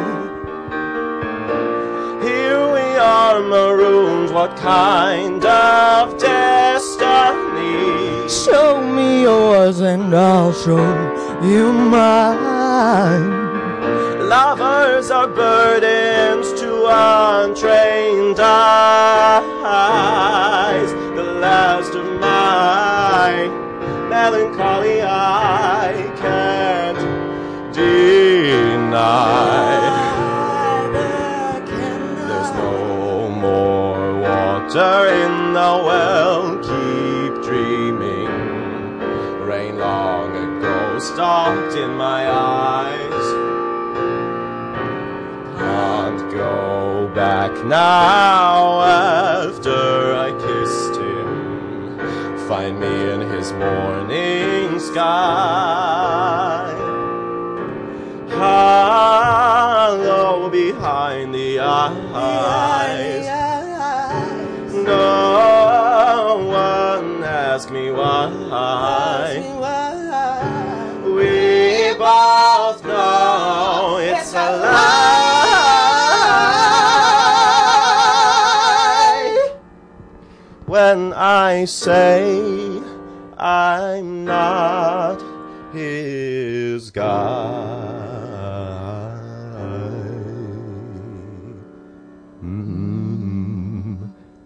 Here we are marooned, what kind of destiny? Show me yours and I'll show you mine. Lovers are burdens to untrained eyes. The last of my melancholy I can't deny. There's no more water in the well, keep dreaming. Rain long ago stopped in my eyes. Can't go back now after I kissed him. Find me in his morning sky. Hollow behind the eyes. No one ask me why. We both know it's a lie when I say I'm not his guy. Mm.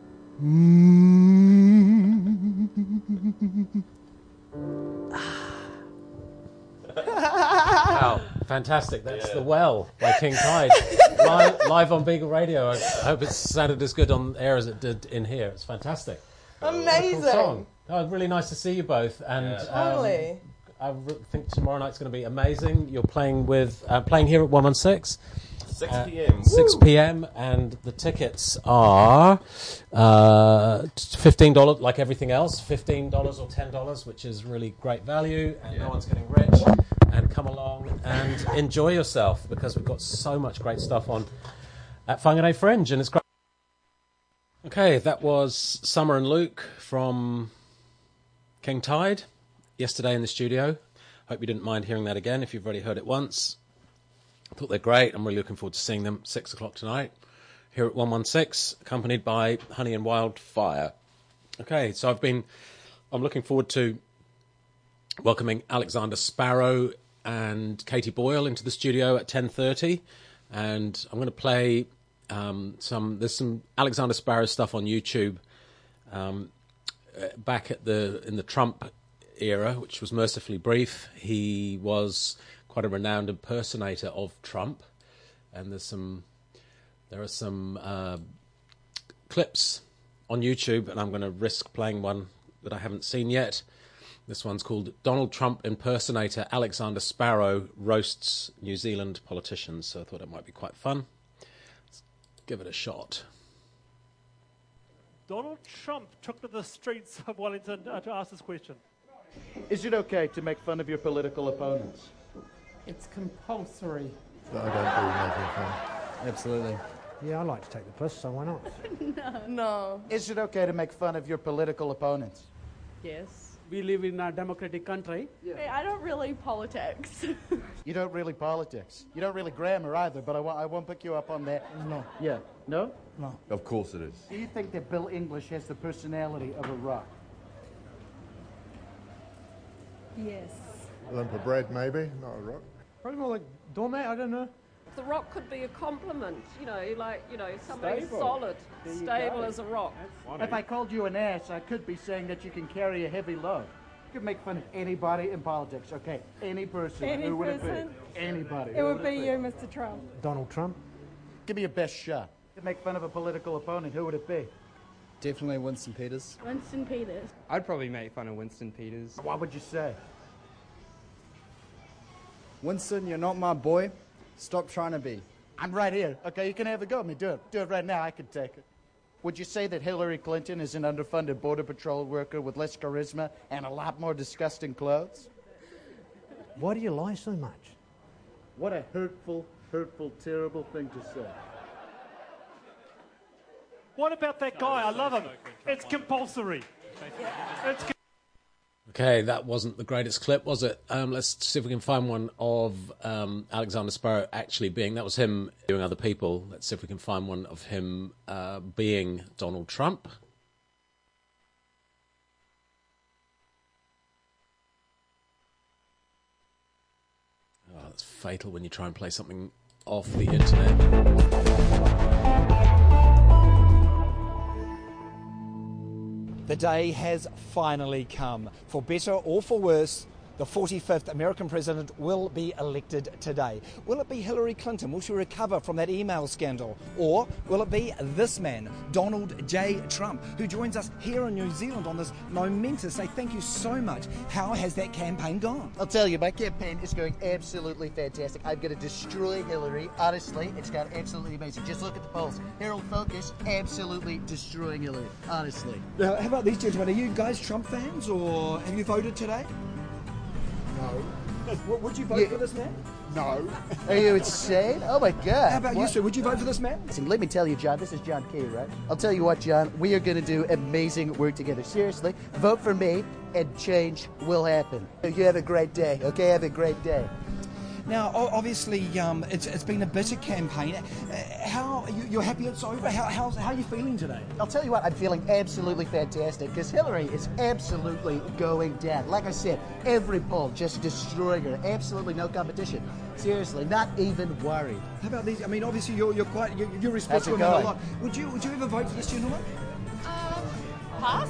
Wow, fantastic. That's The Well by King Tide. live, live on Beagle Radio. I hope it sounded as good on air as it did in here. It's fantastic. Amazing. Cool song. Oh, really nice to see you both. And Yeah. um, Totally. I re- think tomorrow night's going to be amazing. You're playing with uh, playing here at one one six. six Uh, p.m. six p.m. and the tickets are uh, fifteen dollars, like everything else, fifteen dollars or ten dollars, which is really great value, and no one's getting rich. And come along and enjoy yourself, because we've got so much great stuff on at Whangarei Fringe, and it's great. Okay, that was Summer and Luke from King Tide, yesterday in the studio. Hope you didn't mind hearing that again if you've already heard it once. I thought they're great. I'm really looking forward to seeing them six o'clock tonight here at one one six, accompanied by Honey and Wildfire. Okay, so I've been, I'm looking forward to welcoming Alexander Sparrow and Katie Boyle into the studio at ten thirty, and I'm going to play um, some, there's some Alexander Sparrow stuff on YouTube um, back at the, in the Trump era, which was mercifully brief. He was quite a renowned impersonator of Trump, and there's some there are some uh, clips on YouTube, and I'm going to risk playing one that I haven't seen yet. This one's called Donald Trump Impersonator Alexander Sparrow Roasts New Zealand Politicians, so I thought it might be quite fun. Let's give it a shot. Donald Trump took to the streets of Wellington uh, to ask this question. Is it okay to make fun of your political opponents? It's compulsory. I don't do making fun. Absolutely. Yeah, I like to take the piss, so why not? No. No. Is it okay to make fun of your political opponents? Yes. We live in a democratic country. Yeah. Hey, I don't really politics. You don't really politics. You don't really grammar either, but I, wa- I won't pick you up on that. No. Yeah. No? No. Of course it is. Do you think that Bill English has the personality of a rock? Yes. Limper Brad, maybe, not a rock. Probably more like doormat, I don't know. The rock could be a compliment, you know, like, you know, somebody Stable. solid, There you stable go. as a rock. If I called you an ass, I could be saying that you can carry a heavy load. You could make fun of anybody in politics, okay? Any person. Any Who would person? it be? Anybody. It Who would be you, Mister Trump. Donald Trump. Give me your best shot. To make fun of a political opponent, who would it be? Definitely Winston Peters. Winston Peters. I'd probably make fun of Winston Peters. What would you say? Winston, you're not my boy. Stop trying to be. I'm right here. Okay, you can have a go at me. Do it. Do it right now. I can take it. Would you say that Hillary Clinton is an underfunded Border Patrol worker with less charisma and a lot more disgusting clothes? Why do you lie so much? What a hurtful, hurtful, terrible thing to say. What about that guy? I love him. It's compulsory. It's com- Okay, that wasn't the greatest clip, was it? Um, let's see if we can find one of um, Alexander Sparrow actually being, that was him doing other people. Let's see if we can find one of him uh, being Donald Trump. Oh, that's fatal when you try and play something off the internet. The day has finally come. For better or for worse, the forty-fifth American president will be elected today. Will it be Hillary Clinton? Will she recover from that email scandal? Or will it be this man, Donald J. Trump, who joins us here in New Zealand on this momentous day? Thank you so much. How has that campaign gone? I'll tell you, my campaign is going absolutely fantastic. I'm going to destroy Hillary. Honestly, it's gone absolutely amazing. Just look at the polls. Herald Focus, absolutely destroying Hillary. Honestly. Now, how about these gentlemen? Are you guys Trump fans, or have you voted today? No. Would you vote Yeah. for this man? No. Are you insane? Oh my God. How about you, What? sir? Would you vote for this man? Listen, let me tell you, John, this is John Key, right? I'll tell you what, John, we are going to do amazing work together. Seriously, vote for me and change will happen. You have a great day, okay? Have a great day. Now, o- obviously, um, it's, it's been a bitter campaign. Uh, how you, you're happy it's over? How, how's, how are you feeling today? I'll tell you what, I'm feeling absolutely fantastic because Hillary is absolutely going down. Like I said, every poll just destroying her. Absolutely no competition. Seriously, not even worried. How about these? I mean, obviously, you're you're quite you, you respect How's it women a going? lot. Would you would you ever vote for this gentleman? Pass?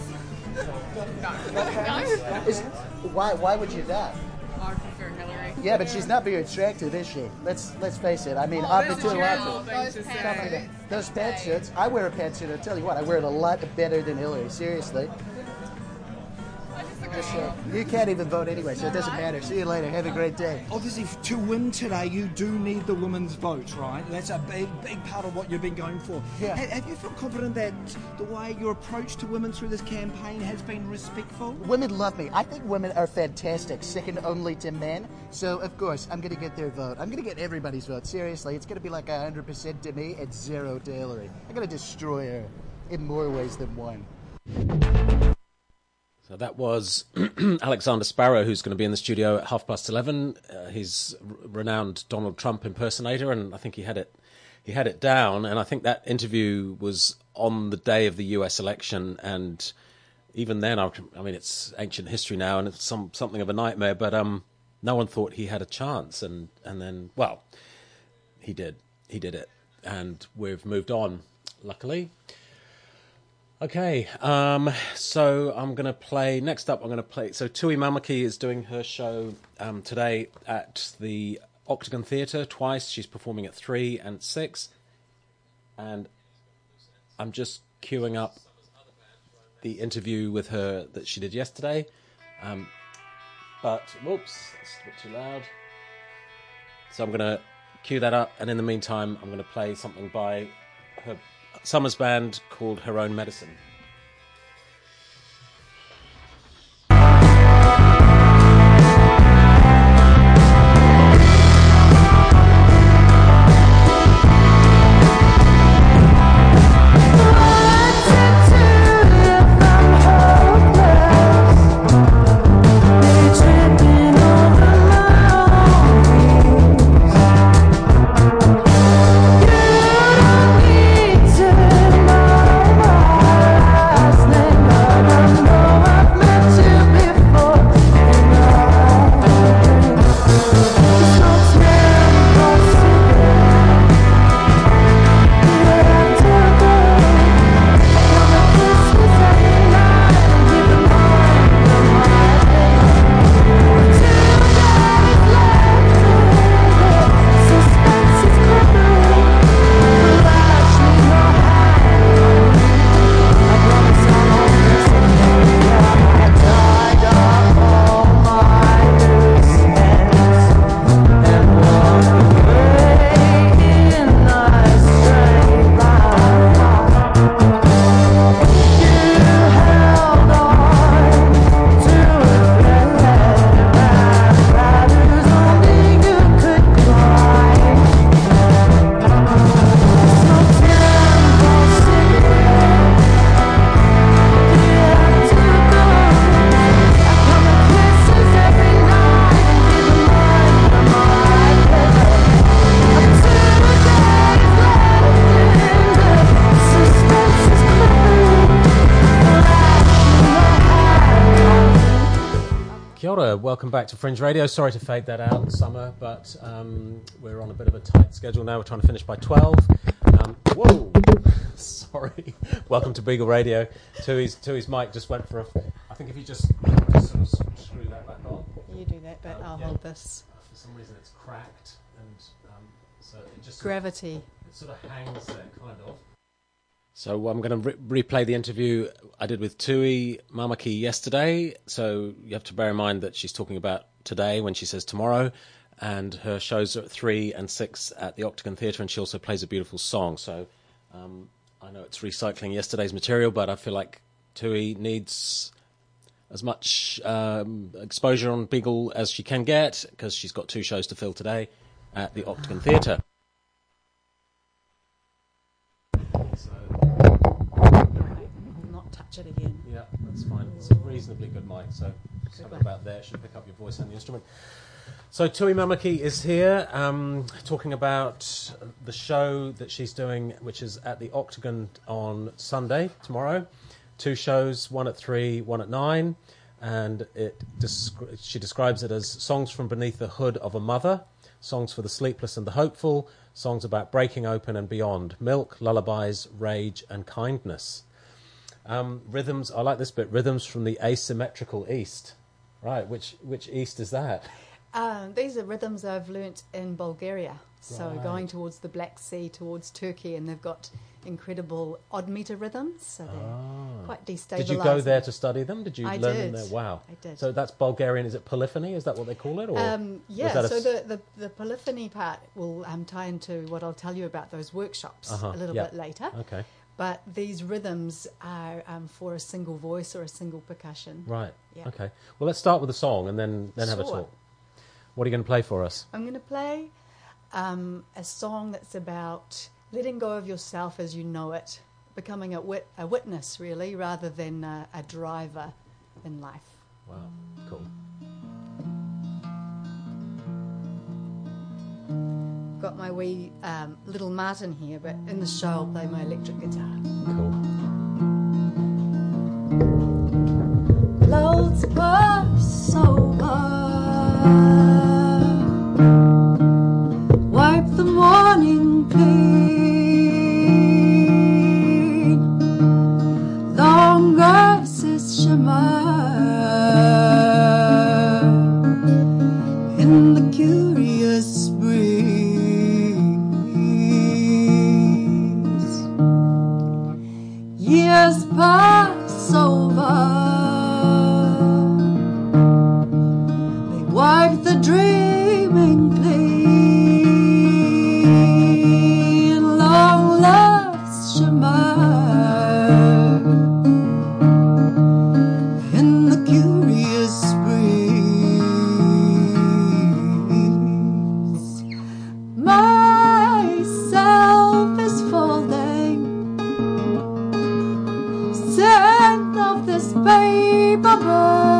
No. Is, why, why would you not? I prefer Hillary. Yeah, but she's not very attractive, is she? Let's let's face it. I mean, Oh, I've those been to a lot are of terrible things to say. those pantsuits. I wear a pantsuit. I'll tell you what, I wear it a lot better than Hillary. Seriously. Just, uh, you can't even vote anyway, so it doesn't matter. See you later. Have a great day. Obviously, to win today, you do need the women's vote, right? That's a big, big part of what you've been going for. Yeah. Ha- Have you felt confident that the way your approach to women through this campaign has been respectful? Women love me. I think women are fantastic, second only to men. So, of course, I'm going to get their vote. I'm going to get everybody's vote. Seriously, it's going to be like one hundred percent to me and zero to Hillary. I'm going to destroy her in more ways than one. So that was Alexander Sparrow, who's going to be in the studio at half past eleven. Uh, he's a renowned Donald Trump impersonator, and I think he had it he had it down. And I think that interview was on the day of the U S election, and even then, I, I mean, it's ancient history now, and it's some something of a nightmare. But um, no one thought he had a chance, and and then, well, he did. He did it, and we've moved on, luckily. Okay, um, so I'm going to play, next up I'm going to play, so Tui Mamaki is doing her show um, today at the Octagon Theatre twice. She's performing at three and six, and I'm just queuing up the interview with her that she did yesterday, um, but, whoops, that's a bit too loud. So I'm going to cue that up, and in the meantime I'm going to play something by her Summers band called Her Own Medicine. Welcome back to Fringe Radio. Sorry to fade that out, Summer, but um, we're on a bit of a tight schedule now. We're trying to finish by twelve. Um, whoa! Sorry. Welcome to Beagle Radio. Tui's, Tui's mic just went for a... I think if you just, just sort of screw that back on. You do that bit, um, I'll yeah. hold this. For some reason it's cracked, and um, so it just... Gravity. Sort of, it sort of hangs there, kind of. So I'm going to re- replay the interview I did with Tui Mamaki yesterday. So you have to bear in mind that she's talking about today when she says tomorrow, and her shows are at three and six at the Octagon Theatre, and she also plays a beautiful song. So um, I know it's recycling yesterday's material, but I feel like Tui needs as much um, exposure on Beagle as she can get, because she's got two shows to fill today at the Octagon Theatre. It again. Yeah, that's fine. It's a reasonably good mic, so something about there should pick up your voice and the instrument. So Tui Mamaki is here um, talking about the show that she's doing, which is at the Octagon on Sunday, tomorrow. Two shows, one at three, one at nine, and it descri- she describes it as songs from beneath the hood of a mother, songs for the sleepless and the hopeful, songs about breaking open and beyond, milk, lullabies, rage and kindness. Um, rhythms, I like this bit, rhythms from the asymmetrical East. Right, which which East is that? Um, these are rhythms I've learnt in Bulgaria. So Right. going towards the Black Sea, towards Turkey, and they've got incredible odd meter rhythms, so they're Ah. quite destabilising. Did you go there to study them? Did you I learn did. them there? Wow. I did. So that's Bulgarian, is it polyphony? Is that what they call it? Or Um, yeah, was that a so s- the, the, the polyphony part will um, tie into what I'll tell you about those workshops Uh-huh, a little yeah. bit later. Okay. But these rhythms are um, for a single voice or a single percussion. Right. Yeah. Okay. Well, let's start with a song and then, then have a Sure. talk. What are you going to play for us? I'm going to play um, a song that's about letting go of yourself as you know it, becoming a, wit- a witness, really, rather than uh, a driver in life. Wow, cool. Got my wee um, little Martin here, but in the show I'll play my electric guitar. Cool. Clouds pass over, wipe the morning clean, long grasses shimmer in the curious breeze. Years pass over, wipe the dreaming clean, long lost shimmer in the curious breeze. Myself is folding, scent of this paper bird.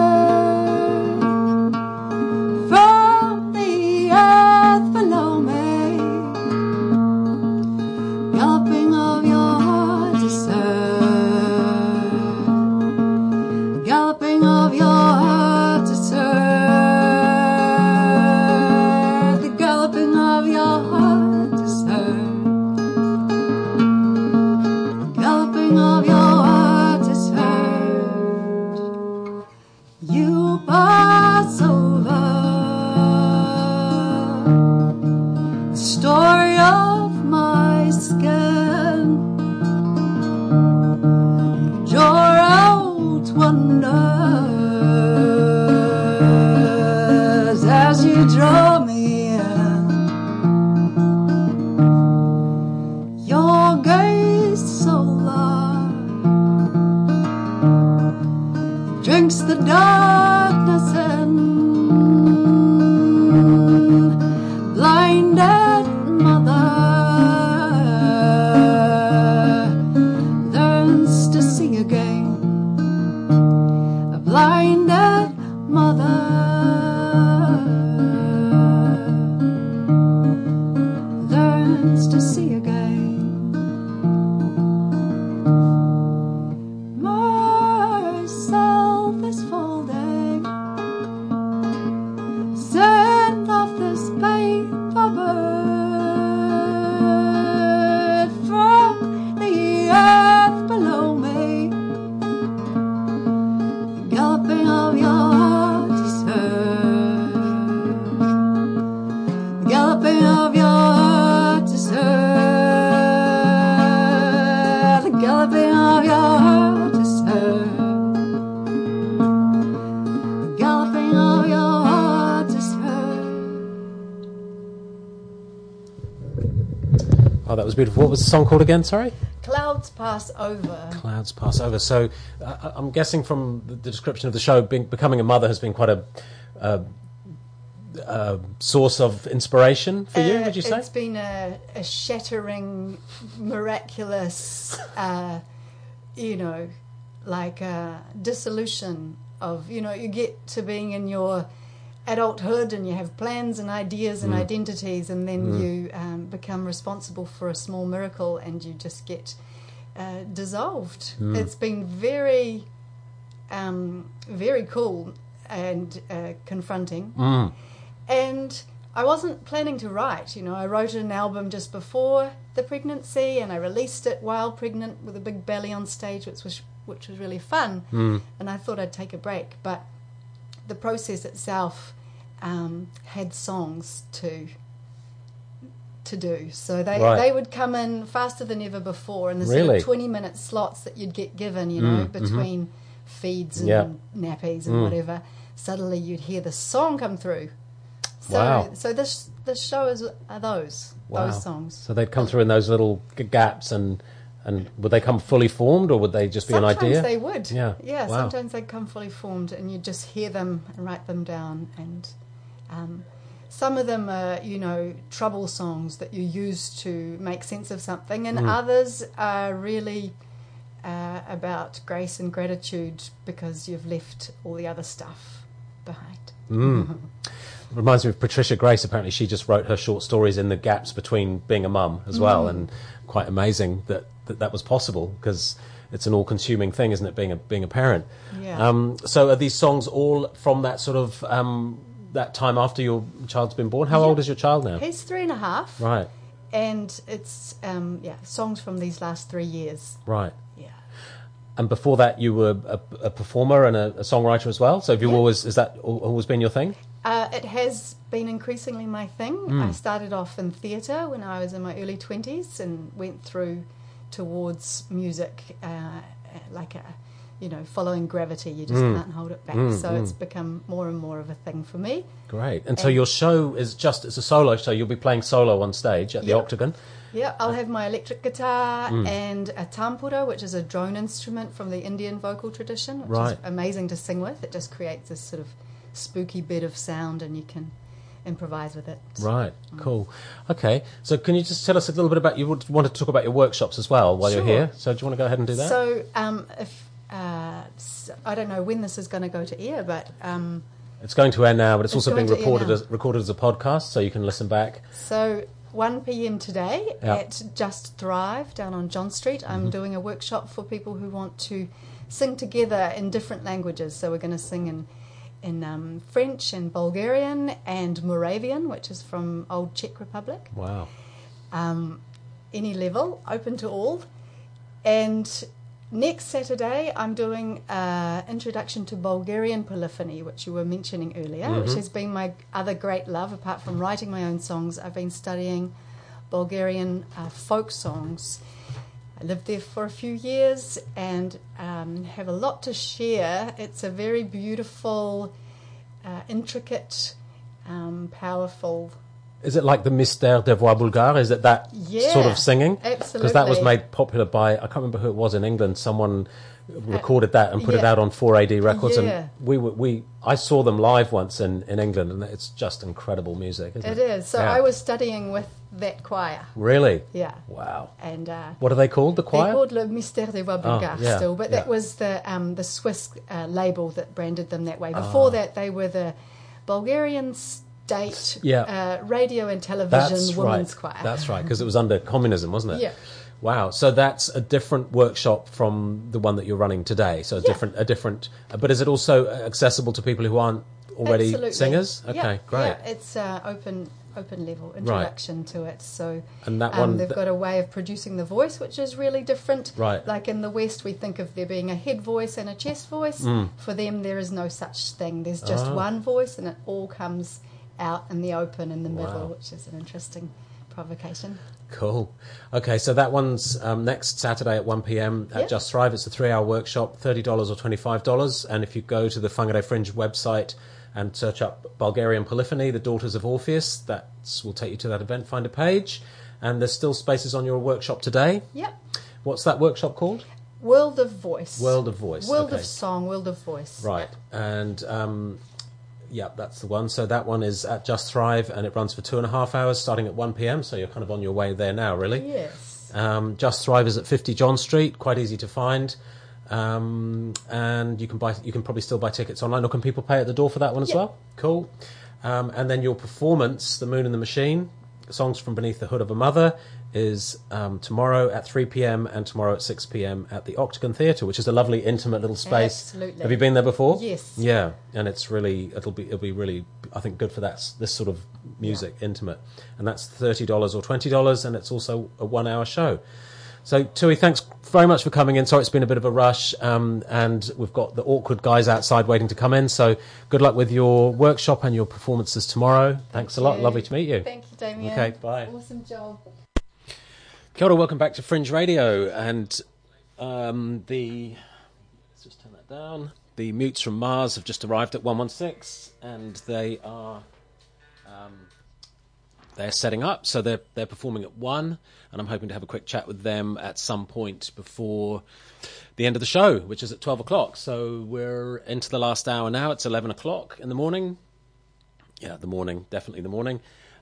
Oh, that was beautiful. What was the song called again? Sorry? Clouds Pass Over. Clouds Pass Over. So uh, I'm guessing from the description of the show, being, becoming a mother has been quite a, a, a source of inspiration for you, Uh, would you say? It's been a, a shattering, miraculous, uh, you know, like a dissolution of, you know, you get to being in your adulthood and you have plans and ideas and Mm. identities, and then Mm. you um, become responsible for a small miracle and you just get uh, dissolved. Mm. It's been very, um, very cool and uh, confronting. Mm. And I wasn't planning to write, you know, I wrote an album just before the pregnancy and I released it while pregnant with a big belly on stage, which was which was really fun. Mm. And I thought I'd take a break, but the process itself um, had songs to to do. So they Right. they would come in faster than ever before in the sort Really? of twenty minute slots that you'd get given, you know, Mm, mhm. between feeds and Yeah. nappies and Mm. whatever. Suddenly you'd hear the song come through. So, Wow. so this this show is are those Wow. those songs. So they'd come through in those little g- gaps, and and would they come fully formed, or would they just be Sometimes an idea? they would. Yeah. Yeah. Wow. Sometimes they'd come fully formed, and you just hear them and write them down. And um, some of them are, you know, trouble songs that you use to make sense of something, and Mm. others are really uh, about grace and gratitude because you've left all the other stuff behind. Mm. Reminds me of Patricia Grace. Apparently she just wrote her short stories in the gaps between being a mum as well, Mm. and quite amazing that that, that was possible, because it's an all-consuming thing, isn't it, being a being a parent? Yeah. Um, so are these songs all from that sort of um, that time after your child's been born? How Yeah. old is your child now? He's three and a half. Right, And it's, um, yeah, songs from these last three years. right. Yeah. And before that, you were a, a performer and a, a songwriter as well. So have you always is that al- always been your thing? Uh, it has been increasingly my thing. Mm. I started off in theatre when I was in my early twenties and went through towards music uh, like a, you know, following gravity. You just Mm. can't hold it back. Mm, so mm. it's become more and more of a thing for me. Great. And so And- your show is just it's a solo show. You'll be playing solo on stage at the Yeah. Octagon. Yeah, I'll have my electric guitar Mm. and a tampura, which is a drone instrument from the Indian vocal tradition, which Right. is amazing to sing with. It just creates this sort of spooky bit of sound and you can improvise with it. Right, cool. Okay, so can you just tell us a little bit about, you would- wanted to talk about your workshops as well while Sure. you're here, so do you want to go ahead and do that? So, um, if uh, s I don't know when this is going to go to air, but um, It's going to air now, but it's, It's also being going to air recorded now. as, recorded as a podcast, so you can listen back. so one p.m. today Yeah. at Just Thrive down on John Street. I'm Mhm. doing a workshop for people who want to sing together in different languages. So we're going to sing in in um, French and Bulgarian and Moravian, which is from old Czech Republic. Wow. Um, any level, open to all. And next Saturday, I'm doing uh, Introduction to Bulgarian Polyphony, which you were mentioning earlier, which Mhm. has been my other great love. Apart from writing my own songs, I've been studying Bulgarian uh, folk songs. I lived there for a few years and um, have a lot to share. It's a very beautiful, uh, intricate, um, powerful. Is it like the Mystère des Voix Bulgares? Is it that Yeah, sort of singing? Because that was absolutely. made popular by, I can't remember who it was in England, someone recorded that and put it yeah. out on four A D Records, Yeah. and we were, we I saw them live once in, in England, and it's just incredible music, isn't it? It is. So Yeah. I was studying with that choir. Really? Yeah. Wow. And uh, What are they called, the choir? they're called Le Mystère des Voix Oh, Bulgares yeah, still, but that yeah. was the um, the Swiss uh, label that branded them that way. Before Ah. that, they were the Bulgarian state Yeah. uh, radio and television That's women's right. choir. That's right, because it was under communism, wasn't it? Yeah. Wow. So that's a different workshop from the one that you're running today. So a Yeah. different, a different. But is it also accessible to people who aren't already Absolutely. singers? Okay, Yeah, great. Yeah, it's uh, open open level introduction to it. So And that um, one- they've th- got a way of producing the voice which is really different. Right. Like in the West, we think of there being a head voice and a chest voice. Mm. For them, there is no such thing. There's just Ah. one voice, and it all comes out in the open in the middle, Wow. which is an interesting provocation. Cool. Okay, so that one's um, next Saturday at one p.m. at Yeah. Just Thrive. It's a three-hour workshop, thirty dollars or twenty-five dollars. And if you go to the Whangarei Fringe website and search up Bulgarian Polyphony, the Daughters of Orpheus, that will take you to that event. Find a page. And there's still spaces on your workshop today. Yep. What's that workshop called? World of Voice. World of Voice. World okay. of Song, World of Voice. Right. And um, yeah, that's the one. So that one is at Just Thrive, and it runs for two and a half hours, starting at one p.m. So you're kind of on your way there now, really. Yes. Um, Just Thrive is at fifty John Street, quite easy to find. Um, and you can buy, you can probably still buy tickets online, or can people pay at the door for that one as Yeah. well? Cool. Um, and then your performance, The Moon and the Machine, Songs from Beneath the Hood of a Mother, is um, tomorrow at three p.m. and tomorrow at six p.m. at the Octagon Theatre, which is a lovely, intimate little space. Absolutely. Have you been there before? Yes. Yeah, and it's really, it'll be, it'll be really, I think, good for that s- this sort of music, intimate, and that's thirty dollars or twenty dollars, and it's also a one-hour show. So, Tui, thanks very much for coming in. Sorry it's been a bit of a rush, um, and we've got the awkward guys outside waiting to come in. So, good luck with your workshop and your performances tomorrow. Thanks a lot. you. Lovely to meet you. Thank you, Damien. Okay, bye. Awesome job. Kia ora, welcome back to Fringe Radio, and um, the let's just turn that down. The Mutes from Mars have just arrived at one one six, and they are um, they're setting up. So they're they're performing at one, and I'm hoping to have a quick chat with them at some point before the end of the show, which is at twelve o'clock. So we're into the last hour now. It's eleven o'clock in the morning. Yeah, the morning, definitely the morning.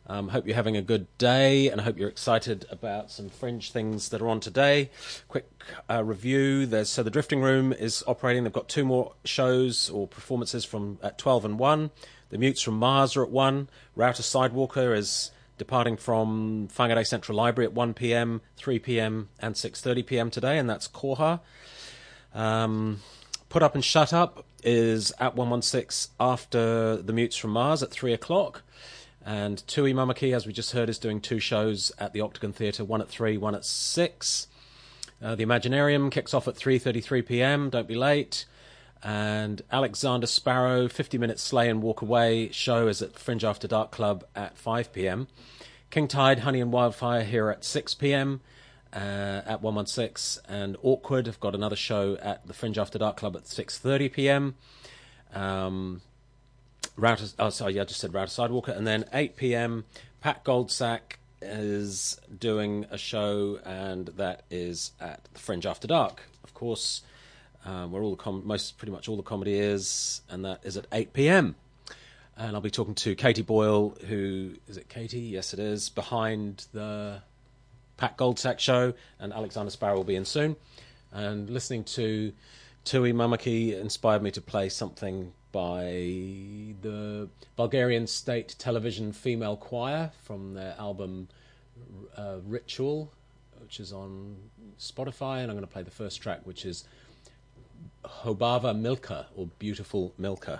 Um, hope you're having a good day, and I hope you're excited about some Fringe things that are on today. Quick uh, review. There's, so the Drifting Room is operating. They've got two more shows or performances from at twelve and one. The Mutes from Mars are at one. Router Sidewalker is departing from Whangarei Central Library at one p.m, three p.m, and six thirty p.m. today, and that's Koha. Um, Put Up and Shut Up is at one sixteen after the Mutes from Mars at three o'clock. And Tui Mamaki, as we just heard, is doing two shows at the Octagon Theatre, one at three, one at six. Uh, the Imaginarium kicks off at three thirty-three p.m, don't be late. And Alexander Sparrow, fifty-minute Slay and Walk Away show is at Fringe After Dark Club at five p.m. King Tide, Honey and Wildfire here at six p.m. Uh, at one sixteen. And Awkward have got another show at the Fringe After Dark Club at six thirty p.m. Um... Router, oh, sorry, yeah, I just said Router Sidewalker. And then eight p.m, Pat Goldsack is doing a show, and that is at the Fringe After Dark, of course, um, where all the com- most, pretty much all the comedy is, and that is at eight p.m. And I'll be talking to Katie Boyle, who, is it Katie? Yes, it is, behind the Pat Goldsack show, and Alexander Sparrow will be in soon. And listening to Tui Mamaki inspired me to play something by the Bulgarian State Television Female Choir from their album uh, Ritual, which is on Spotify, and I'm going to play the first track, which is Hobava Milka, or Beautiful Milka.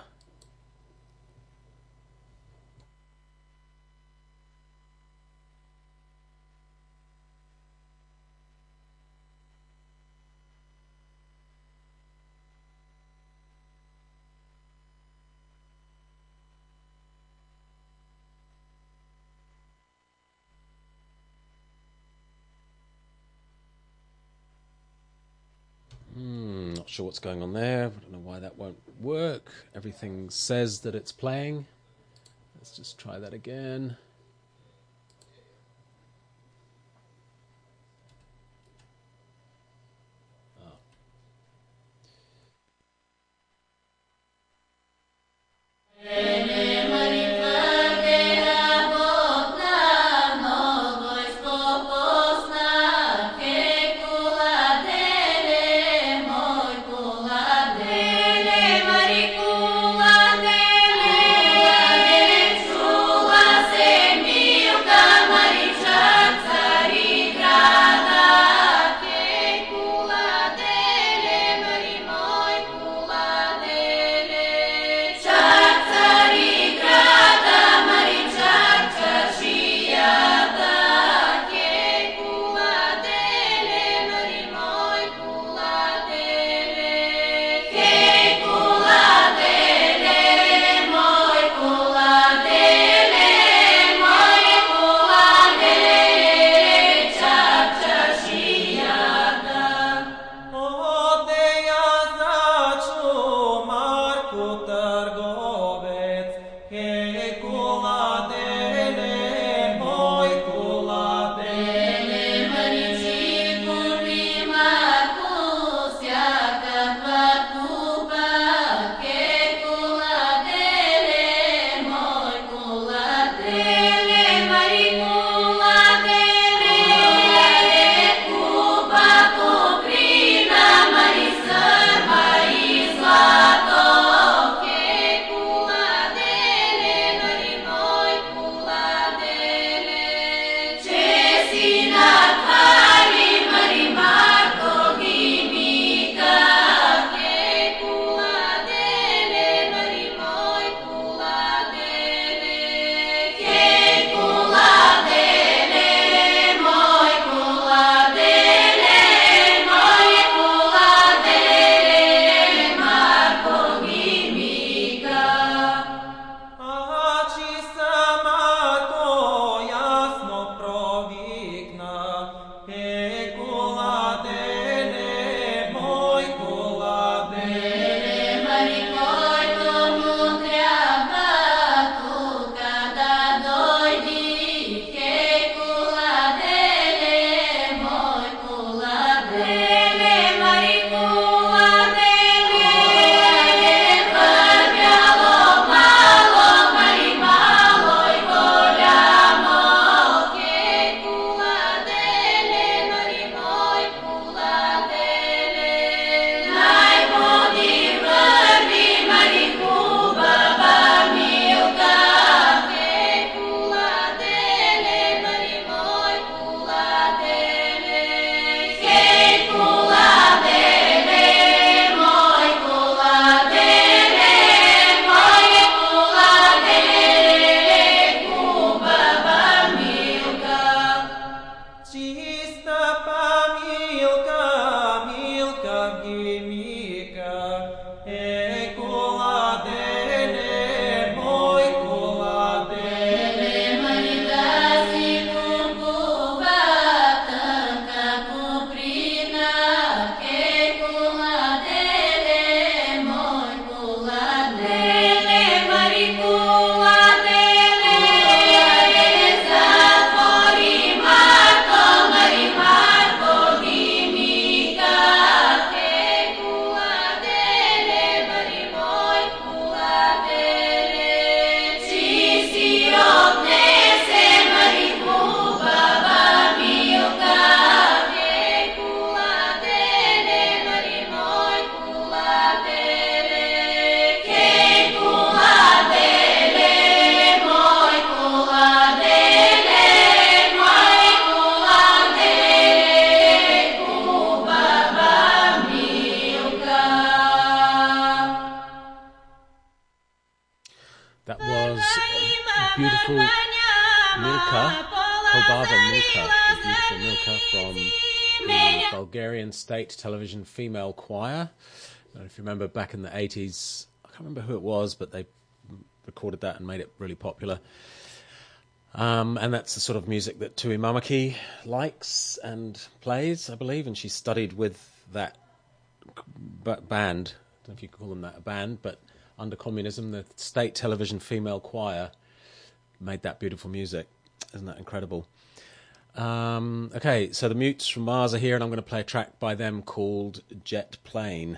Hmm, not sure what's going on there. I don't know why that won't work. Everything says that it's playing. Let's just try that again. Oh. Ciao. That was beautiful Milka, Kobava Milka, the beautiful Milka from the Bulgarian State Television Female Choir. I don't know if you remember back in the eighties, I can't remember who it was, but they recorded that and made it really popular. Um, and that's the sort of music that Tui Mamaki likes and plays, I believe, and she studied with that b- band. I don't know if you could call them that, a band, but under communism, the State Television Female Choir made that beautiful music. Isn't that incredible? Um, okay, so the Mutes from Mars are here, and I'm going to play a track by them called Jet Plane.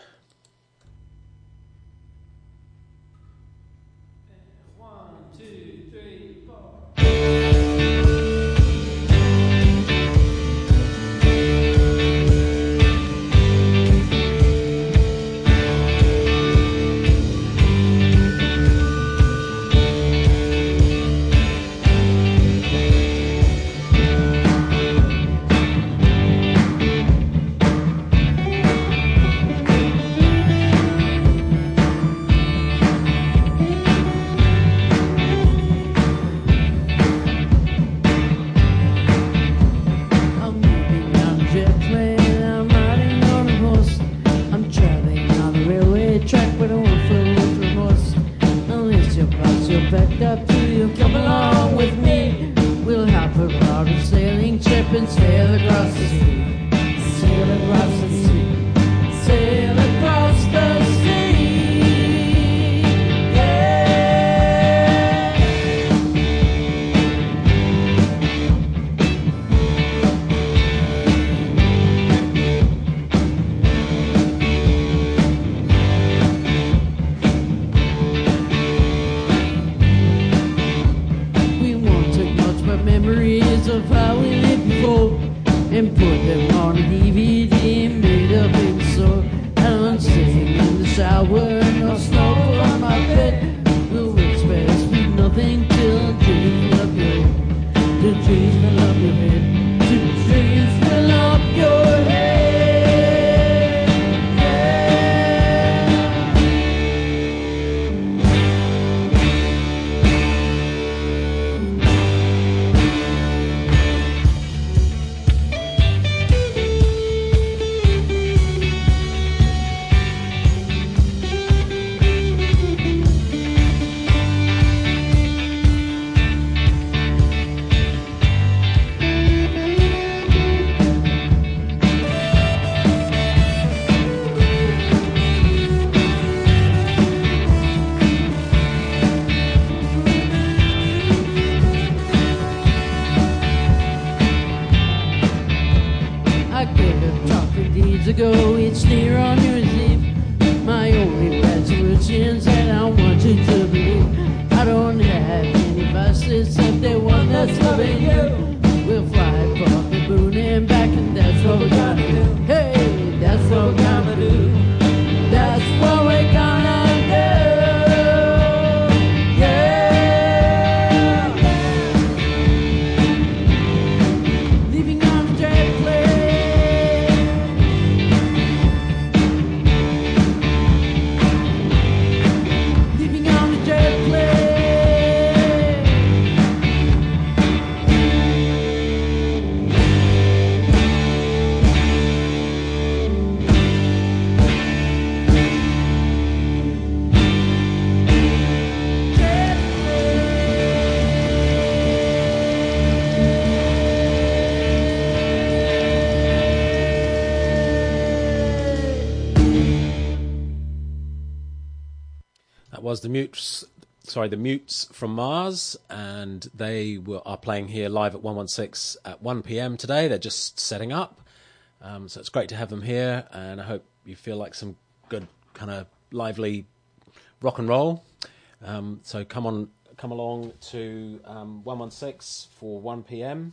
Was the Mutes, sorry, the Mutes from Mars, and they were, are playing here live at one one six at one p.m. today. They're just setting up, um, so it's great to have them here, and I hope you feel like some good kind of lively rock and roll. Um, so come on, come along to um, one one six for one p.m.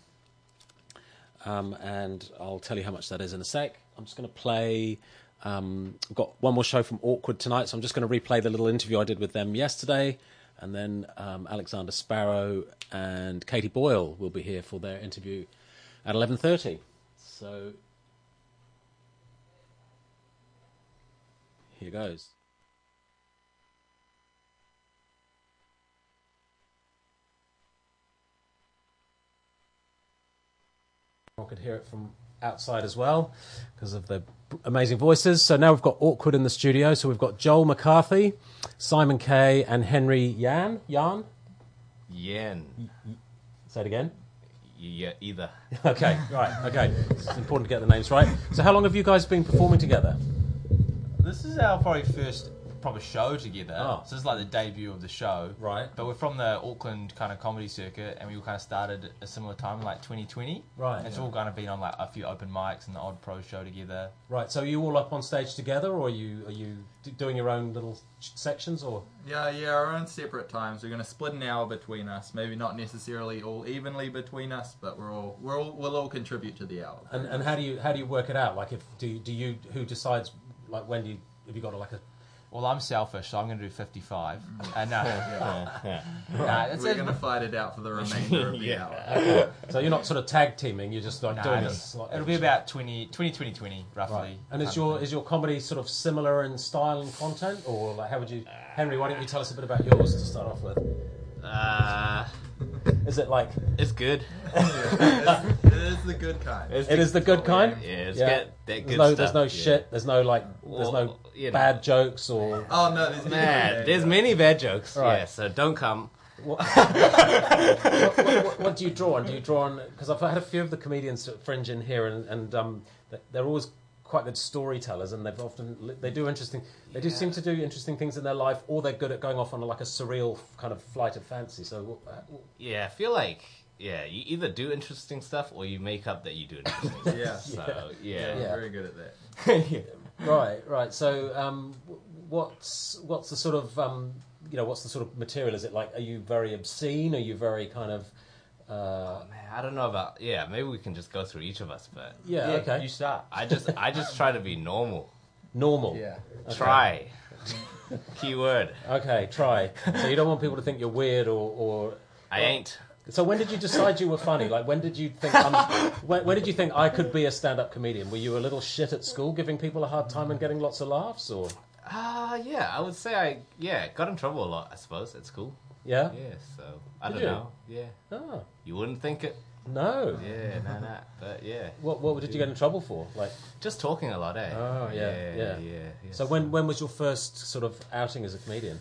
Um, and I'll tell you how much that is in a sec. I'm just going to play. Um, I've got one more show from Awkward tonight, so I'm just going to replay the little interview I did with them yesterday, and then um, Alexander Sparrow and Katie Boyle will be here for their interview at eleven thirty. So here goes. everyone could hear it from outside as well because of the amazing voices. So now we've got Awkward in the studio. So we've got Joel McCarthy, Simon Kay, and Henry Yan. Yan? Yan. Say it again. Yeah, either. Okay, right, okay. It's important to get the names right. So how long have you guys been performing together? This is our probably first proper show together. Oh. So this is like the debut of the show. Right. But we're from the Auckland kind of comedy circuit, and we all kind of started at a similar time, like twenty twenty. Right. And it's Yeah. all kind of been on like a few open mics and the odd pro show together. Right, so are you all up on stage together, or are you are you d- doing your own little sections, or? Yeah, yeah, our own separate times. We're going to split an hour between us. Maybe not necessarily all evenly between us, but we're all we're all we'll all contribute to the hour. And and how do you how do you work it out? Like, if do you, do you who decides? Like, when do you have you got like a? Well, I'm selfish, so I'm going to do fifty-five. And no, Yeah. yeah. Right. Nah, it's We're a- going to fight it out for the remainder of the Yeah. hour. Okay. So you're not sort of tag teaming. You're just like Nah, doing it'll, this. Like, it'll be about twenty, twenty, twenty, twenty, roughly. Right. And is your is your comedy sort of similar in style and content, or like how would you, Henry? Why don't you tell us a bit about yours to start off with? Uh, is it like it's good? It is the good kind. It's It is the good kind. Yeah, it's Yeah. good. That There's good no, stuff. there's no yeah. shit. There's no like. There's no Well, you know. bad jokes or. Oh no, there's Man, there's many bad jokes. Right. Yeah, so don't come. What, what, what, what do you draw on? Do you draw on? Because I've had a few of the comedians at Fringe in here, and, and um, they're always quite good storytellers, and they've often they do interesting. They do Yeah. seem to do interesting things in their life, or they're good at going off on like a surreal kind of flight of fancy. So, uh, Yeah, I feel like yeah, you either do interesting stuff or you make up that you do interesting stuff. Yeah. So yeah, Yeah, Yeah. very good at that. right, right. So, um, what's what's the sort of um, you know what's the sort of material? Is it like, are you very obscene? Are you very kind of uh, Man, I don't know about yeah. Maybe we can just go through each of us, but Yeah, okay. You start. I just I just try to be normal. normal? Yeah. Okay. Try. Keyword. Okay, try. So you don't want people to think you're weird or, or I ain't. So when did you decide you were funny? Like, when did you think? I'm, when, when did you think I could be a stand-up comedian? Were you a little shit at school, giving people a hard time and getting lots of laughs, or? Uh yeah, I would say I yeah got in trouble a lot. I suppose at school. Yeah. Yeah, so I Did don't you? know. Yeah, Oh, you wouldn't think it. no. Yeah, nah, nah. But yeah, What What did you get in trouble for? Like, just talking a lot, eh? oh yeah, yeah. yeah, yeah. yeah. So when when was your first sort of outing as a comedian?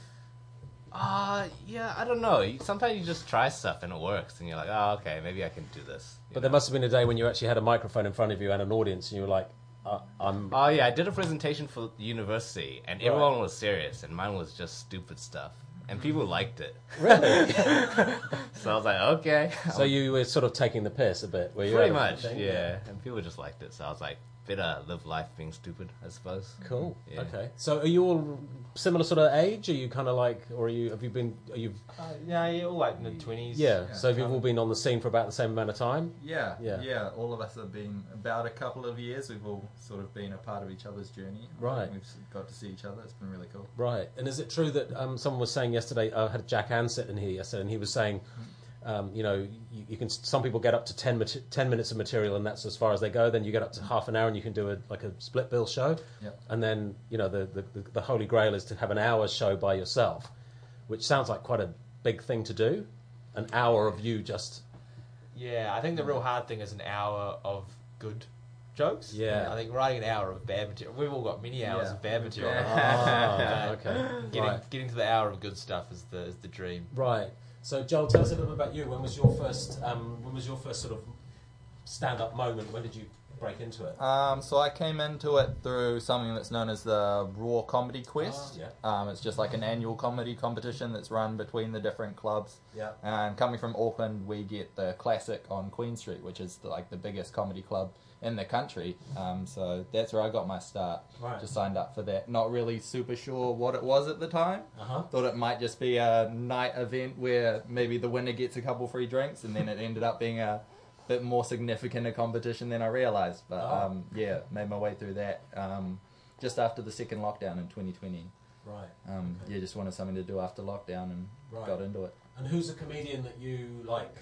Uh, yeah, I don't know. You- Sometimes you just try stuff and it works, and you're like, oh, okay, maybe I can do this. you But know? there must have been a day when you actually had a microphone in front of you and an audience, and you were like, uh, "I'm." Oh yeah, I did a presentation for university, and Right. everyone was serious, and mine was just stupid stuff, and people liked it. Really? So I was like, okay. So you were sort of taking the piss a bit, were you? Pretty Adam? much, yeah. And people just liked it, so I was like, better live life being stupid, I suppose. Cool. Yeah. Okay. So are you all similar sort of age? Are you kind of like, or are you? Have you been? Are you? Uh, yeah, you're all like mid twenties. Yeah. So have you all been on the scene for about the same amount of time? Yeah, Yeah. yeah, All of us have been about a couple of years. We've all sort of been a part of each other's journey. Right. We've s- got to see each other. It's been really cool. Right. And is it true that um, someone was saying yesterday? I had Jack Ansett in here yesterday, and he was saying, um, you know, you, you can. Some people get up to ten, mate- ten minutes of material, and that's as far as they go. Then you get up to half an hour, and you can do a like a split bill show. Yep. And then you know the, the the the holy grail is to have an hour show by yourself, which sounds like quite a big thing to do. An hour of you just. Yeah, I think the real hard thing is an hour of good jokes. Yeah. I think writing an hour of bad material. We've all got many hours Yeah. of bad material. Ah, Uh, okay. Getting Right. getting to the hour of good stuff is the is the dream. Right. So Joel, tell us a little bit about you. When was your first? Um, when was your first sort of stand-up moment? When did you break into it? Um, so I came into it through something that's known as the Raw Comedy Quest. Ah, Um, it's just like an annual comedy competition that's run between the different clubs. Yeah. And coming from Auckland, we get the Classic on Queen Street, which is the, like the biggest comedy club in the country. Um, so that's where I got my start. Right. Just signed up for that. Not really super sure what it was at the time. Uh-huh. Thought it might just be a night event where maybe the winner gets a couple free drinks, and then it ended up being a bit more significant a competition than I realised. But Oh. um, yeah, made my way through that um, just after the second lockdown in twenty twenty. Right. Um, Okay. Yeah, just wanted something to do after lockdown and Right. got into it. And who's a comedian that you like?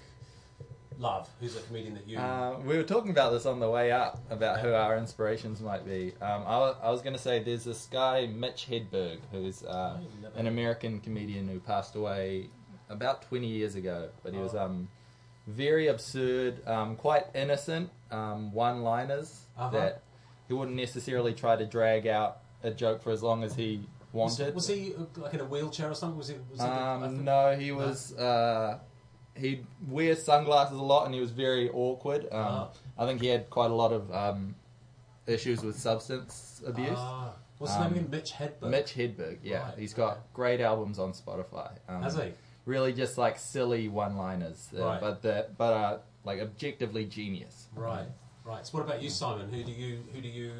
Love. Who's a comedian that you? Uh, we were talking about this on the way up about who our inspirations might be. Um, I, wa- I was going to say there's this guy Mitch Hedberg who's uh, an American comedian who passed away about twenty years ago. But he was Oh. um, very absurd, um, quite innocent um, one-liners Uh-huh. that he wouldn't necessarily try to drag out a joke for as long as he Was, wanted. was he uh, like in a wheelchair or something? Was he? Was he I Um, think- no, he was. Uh, he wears sunglasses a lot, and he was very awkward. Um, Ah. I think he had quite a lot of um, issues with substance abuse. Ah. What's his name again? Mitch Hedberg? Mitch Hedberg. Yeah, Right, he's got great albums on Spotify. Um, Has he? Really, just like silly one-liners, uh, Right. but the, but uh, like objectively genius. Right, right. So what about you, Simon? Who do you who do you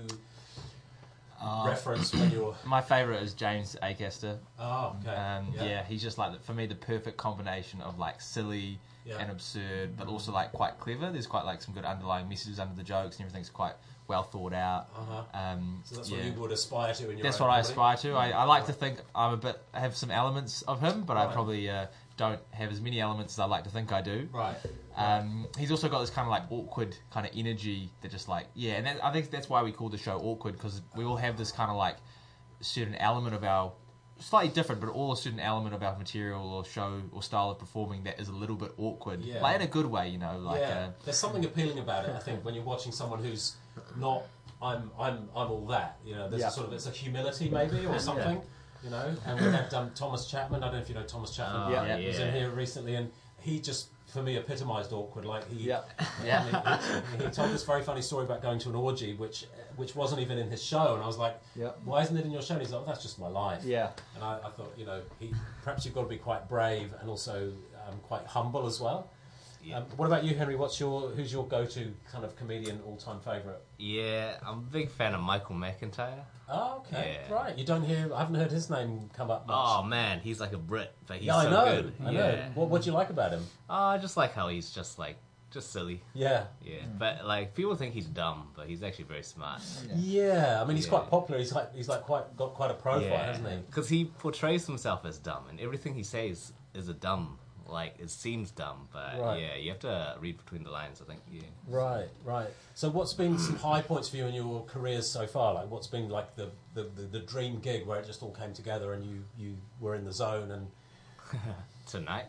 Uh, reference when you're? My favourite is James Acaster. Oh, okay. Um, Yeah. yeah. he's just like, for me, the perfect combination of like silly Yeah. and absurd, but also like quite clever. There's quite like some good underlying messages under the jokes, and everything's quite well thought out. Uh-huh. Um, So that's yeah. what you would aspire to in your That's own what I comedy? aspire to. I, I like to think I'm a bit have some elements of him, but I Right. probably uh, don't have as many elements as I like to think I do. Right. Um, he's also got this kind of like awkward kind of energy that just like yeah, and that, I think that's why we call the show awkward, because we all have this kind of like certain element of our slightly different, but all a certain element of our material or show or style of performing that is a little bit awkward, Yeah. like in a good way, you know. Like yeah. uh, There's something appealing about it. I think when you're watching someone who's not, I'm, I'm, I'm all that. You know, there's Yeah. a sort of it's a humility maybe or something. You know, and we had um, Thomas Chapman. I don't know if you know Thomas Chapman. Oh, yeah, yeah. he was in here recently, and he just for me epitomised awkward. Like he, Yeah. Yeah. he, he told this very funny story about going to an orgy, which which wasn't even in his show, and I was like, Yeah. why isn't it in your show? And he's like, oh, that's just my life. Yeah. And I, I thought, you know, he, perhaps you've got to be quite brave and also um, quite humble as well. Um, what about you, Henry? What's your who's your go-to kind of comedian all-time favourite? Yeah, I'm a big fan of Michael McIntyre. Oh, okay, Yeah. right. You don't hear. I haven't heard his name come up much. Oh man, he's like a Brit, but he's yeah, I so know. good. I yeah. know. What What do you like about him? Oh, I just like how he's just like just silly. Yeah. Yeah, but like people think he's dumb, but he's actually very smart. Yeah, I mean he's Yeah. quite popular. He's like he's like quite got quite a profile, hasn't he? Because he portrays himself as dumb, and everything he says is a dumb. Like it seems dumb, but Right. yeah, you have to read between the lines. I think. Yeah. Right, right. So, what's been some high points for you in your careers so far? Like, what's been like the, the, the, the dream gig where it just all came together and you, you were in the zone and. Tonight.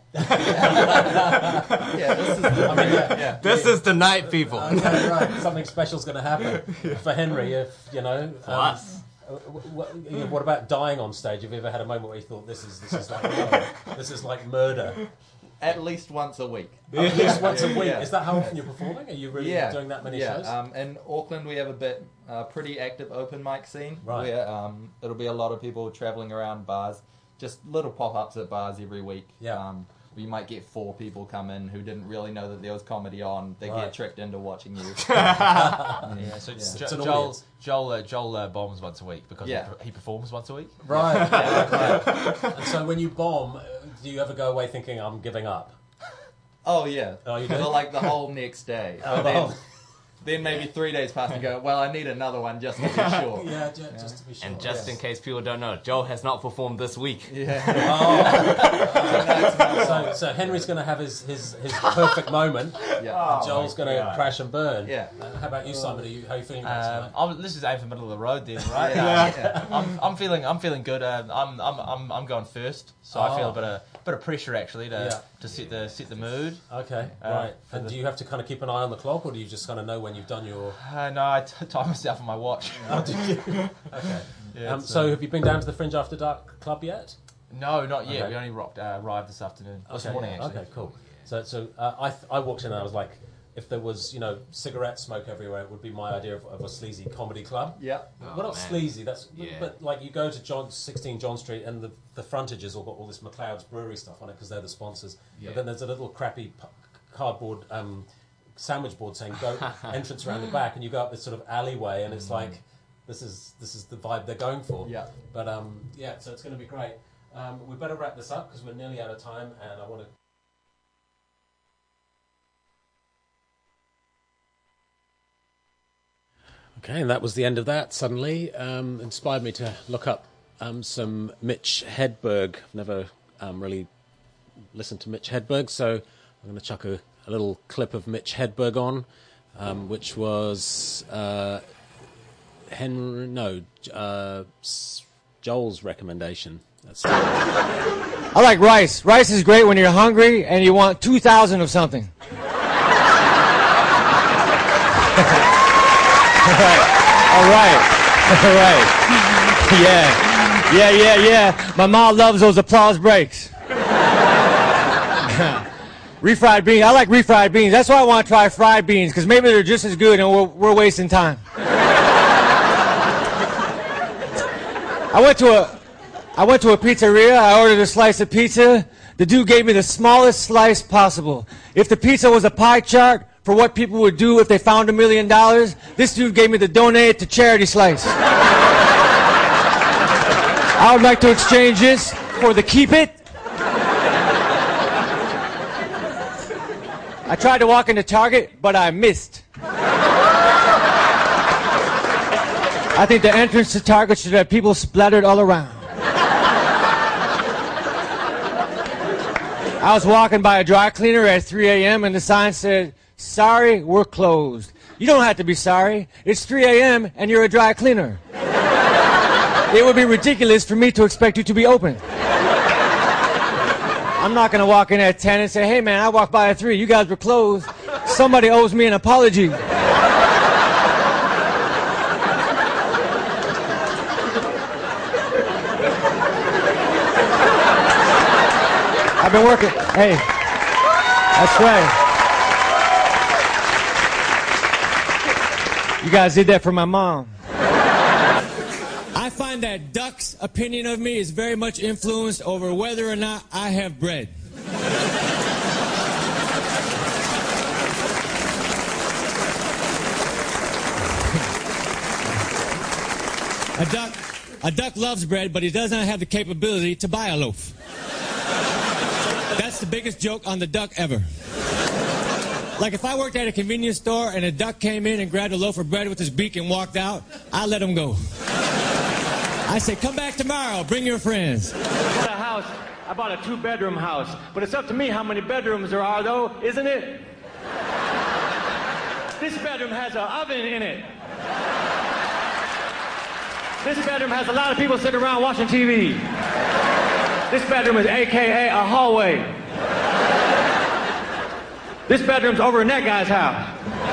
Yeah, this is the, I mean, yeah, yeah. This is the night, people. Okay, right. Something special's going to happen for Henry if you know. For um, us. uh, What, what about dying on stage? Have you ever had a moment where you thought this is this is like murder? this is like murder? At least once a week. At least once a week. Yeah. Is that how often you're performing? Are you really yeah. doing that many yeah. shows? Um, in Auckland, we have a bit uh, pretty active open mic scene Right. where um, it'll be a lot of people traveling around bars, just little pop-ups at bars every week. Yeah. Um, we might get four people come in who didn't really know that there was comedy on. They Right. get tricked into watching you. Yeah, so Yeah. Jo- It's an Joel audience. Joel uh, Joel uh, bombs once a week because Yeah. he, per- he performs once a week. Right. right. And so when you bomb, uh, do you ever go away thinking I'm giving up? Oh yeah. Oh, you do? For like the whole next day. Oh, But the then, whole- then maybe three days pass and go, well, I need another one just to be sure. Yeah, ju- just to be sure. And just yes. in case people don't know, Joel has not performed this week. Yeah. Oh. so, so Henry's going to have his, his, his perfect moment. Yeah. and Joel's going to God. crash and burn. Yeah. Uh, how about you, Simon? Are you, how are you feeling about Um, tonight? I'm, this is aim for middle of the road, then, right? Yeah. Yeah. I'm, I'm feeling, I'm feeling good. Um, I'm, I'm, I'm, I'm going first, so I feel Oh. a bit of, bit of pressure actually to, Yeah. to set the, set the mood. Okay, Uh, right. for And the- do you have to kind of keep an eye on the clock, or do you just kind of know when you've done your? Uh, no, I t- time myself on my watch. Oh, do you? Okay. Yeah, um, it's, so, uh, have you been down to the Fringe After Dark Club yet? No, not yet. Okay. We only rocked, uh, arrived this afternoon, this Okay, morning actually. Okay, cool. So, so uh, I th- I walked in and I was like, if there was, you know, cigarette smoke everywhere, it would be my idea of, of a sleazy comedy club. Yeah. well, Oh, not man. sleazy. That's Yeah. but like you go to John sixteen John Street and the the frontage has all got all this McLeod's Brewery stuff on it because they're the sponsors. Yeah. But then there's a little crappy p- cardboard um, sandwich board saying "Go entrance around the back," and you go up this sort of alleyway, and it's like this is this is the vibe they're going for. Yeah. But um, yeah, so it's going to be great. Um, we better wrap this up because we're nearly out of time, and I want to. Okay, and that was the end of that. Suddenly, um, inspired me to look up um, some Mitch Hedberg. I've never um, really listened to Mitch Hedberg, so I'm going to chuck a, a little clip of Mitch Hedberg on, um, which was uh, Henry, no, uh, S- Joel's recommendation. That's I like rice. Rice is great when you're hungry and you want two thousand of something. All right. All right. Yeah. Yeah, yeah, yeah. My mom loves those applause breaks. Refried beans. I like refried beans. That's why I want to try fried beans, because maybe they're just as good and we're, we're wasting time. I went to a, I went to a pizzeria. I ordered a slice of pizza. The dude gave me the smallest slice possible. If the pizza was a pie chart for what people would do if they found a million dollars, this dude gave me the donate to charity slice. I would like to exchange this for the keep it. I tried to walk into Target, but I missed. I think the entrance to Target should have people splattered all around. I was walking by a dry cleaner at three a.m. and the sign said, "Sorry, we're closed." You don't have to be sorry. It's three a.m. and you're a dry cleaner. It would be ridiculous for me to expect you to be open. I'm not going to walk in at ten and say, "Hey, man, I walked by at three. You guys were closed. Somebody owes me an apology." I've been working. Hey, that's right. You guys did that for my mom. I find that Duck's opinion of me is very much influenced over whether or not I have bread. A duck, a duck loves bread, but he does not have the capability to buy a loaf. That's the biggest joke on the duck ever. Like if I worked at a convenience store and a duck came in and grabbed a loaf of bread with his beak and walked out, I'd let him go. I say, "Come back tomorrow, bring your friends." I bought a house, I bought a two-bedroom house, but it's up to me how many bedrooms there are, though, isn't it? This bedroom has an oven in it. This bedroom has a lot of people sitting around watching T V. This bedroom is A K A a hallway. This bedroom's over in that guy's house.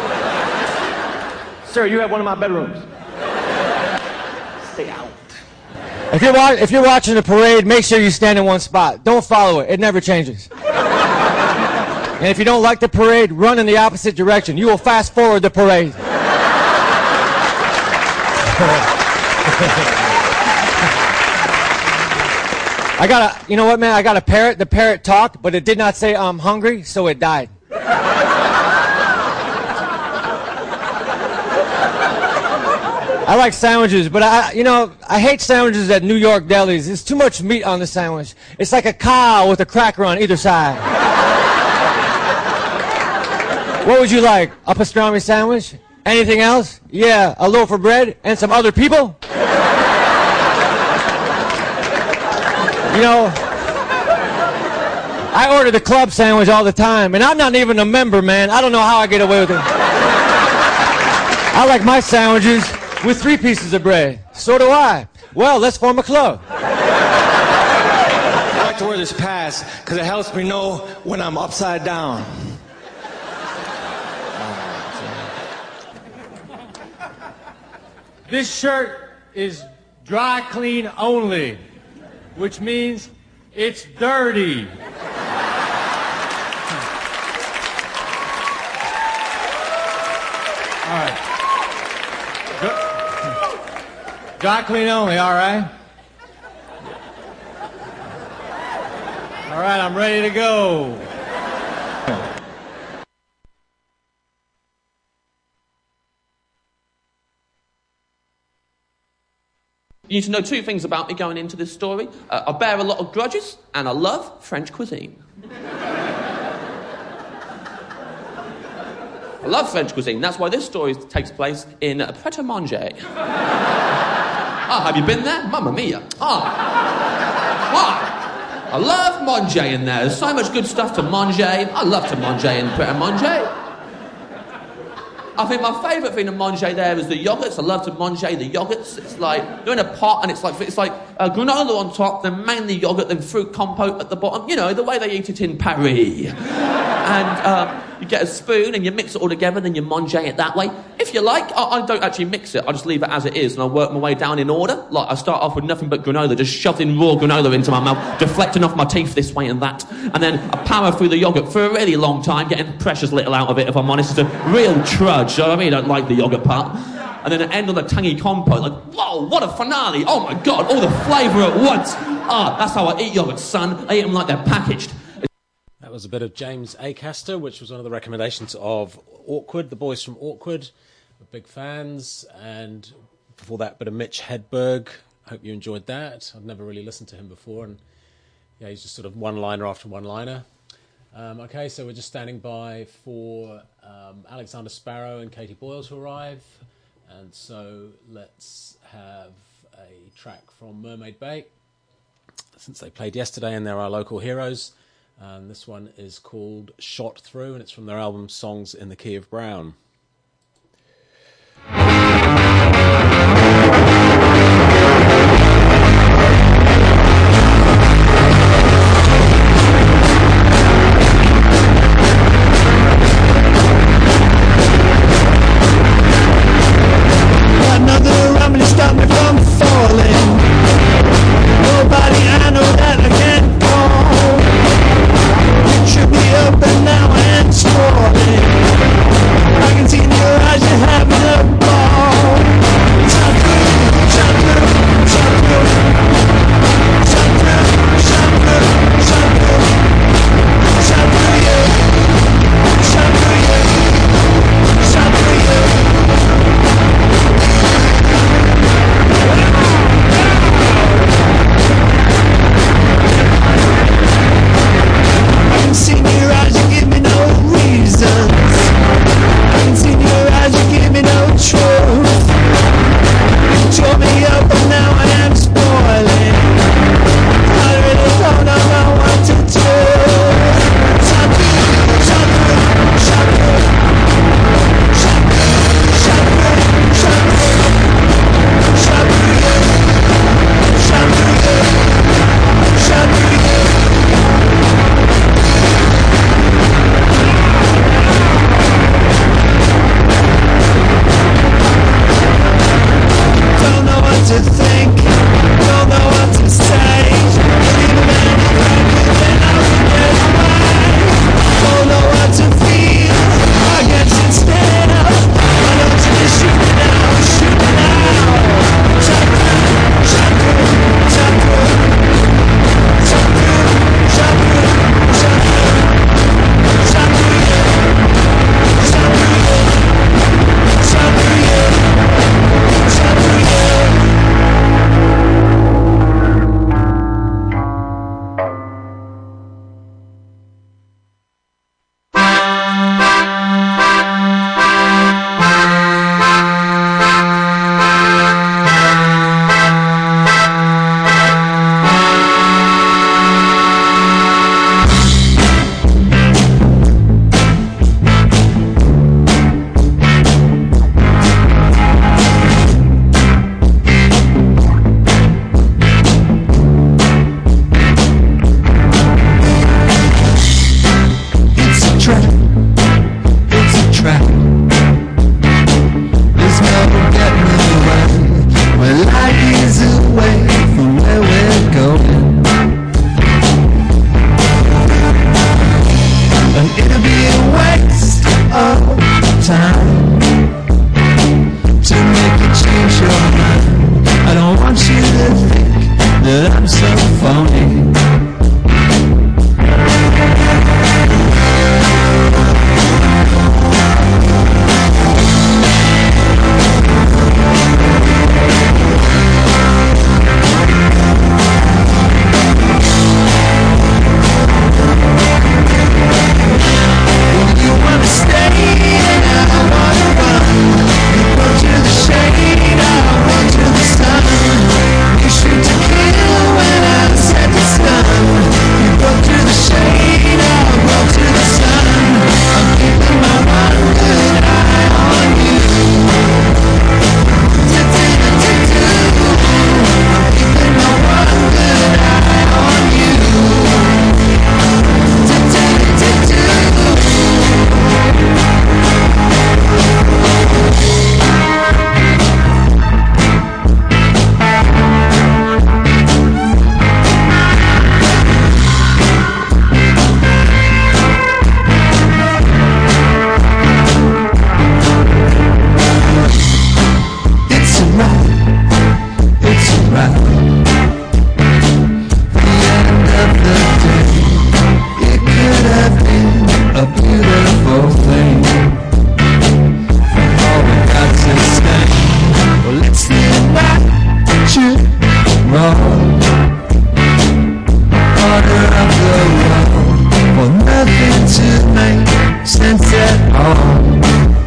Sir, you have one of my bedrooms. Stay out. If you're, wa- if you're watching a parade, make sure you stand in one spot. Don't follow it. It never changes. And if you don't like the parade, run in the opposite direction. You will fast forward the parade. I got a, you know what, man? I got a parrot. The parrot talked, but it did not say I'm hungry, so it died. I like sandwiches, but I, you know, I hate sandwiches at New York delis. There's too much meat on the sandwich. It's like a cow with a cracker on either side. What would you like? A pastrami sandwich? Anything else? Yeah, a loaf of bread and some other people? You know, I order the club sandwich all the time, and I'm not even a member, man. I don't know how I get away with it. I like my sandwiches with three pieces of bread. So do I. Well, let's form a club. I like to wear this pass because it helps me know when I'm upside down. This shirt is dry clean only, which means it's dirty. All right. Dry clean only, all right? All right, I'm ready to go. You need to know two things about me going into this story. Uh, I bear a lot of grudges, and I love French cuisine. I love French cuisine. That's why this story takes place in Pret-a-Manger. Ah, have you been there? Mamma mia. Ah. Ah. I love manger in there. There's so much good stuff to manger. I love to manger in Pret-a-Manger. I think my favourite thing to manger there is the yogurts. I love to manger the yogurts. It's like, they're in a pot and it's like it's like uh, granola on top, then mainly yogurt, then fruit compote at the bottom. You know, the way they eat it in Paris. And uh, you get a spoon and you mix it all together, then you manger it that way. If if you like. I, I don't actually mix it. I just leave it as it is, and I work my way down in order. Like, I start off with nothing but granola, just shoving raw granola into my mouth, deflecting off my teeth this way and that, and then I power through the yoghurt for a really long time, getting precious little out of it, if I'm honest. It's a real trudge, you know what I mean? I don't like the yoghurt part. And then I end on the tangy compote, like, whoa, what a finale! Oh my God, all the flavour at once! Ah, that's how I eat yoghurt, son. I eat them like they're packaged. That was a bit of James Acaster, which was one of the recommendations of Awkward, the boys from Awkward. We're big fans. And before that, bit of Mitch Hedberg. Hope you enjoyed that. I've never really listened to him before. And yeah, he's just sort of one-liner after one-liner. Um, okay, so we're just standing by for um, Alexander Sparrow and Katie Boyle to arrive. And so let's have a track from Mermaid Bay, since they played yesterday and they're our local heroes. And this one is called Shot Through, and it's from their album Songs in the Key of Brown. Another rumble stop me from falling. Nobody I know that I can't call. Should be up and now and scrolling. I can see in your eyes you're having a ball. Shot through, shot through, shot through. Shot through, shot through, shot through. Shot through you. Shot through you. Shot through you. I can see in your eyes you give me no reasons. I can see in your eyes you give me no truth. You tore me up and now I am spoiling. I really don't know what to do. Shot through, shot through, shot through. Shot through, shot through, shot through. Shot through you. Shot through you. Shot through you. Don't know what to think, don't know what to say. Leave a man behind, then I can get away. Don't know what to feel, I guess instead I know to just shoot me now, shoot me now. Shot through, shot through, shot through. Shot through, shot through, shot through. Shot through you, shot through you. Shot through you, shot through you. It's a trap, it's a trap. There's no getting away. We're light years away from where we're going. And it'll be a waste of time to make you change your mind. I don't want you to think that I'm so phony. You wanna stay and I wanna to make sense at all.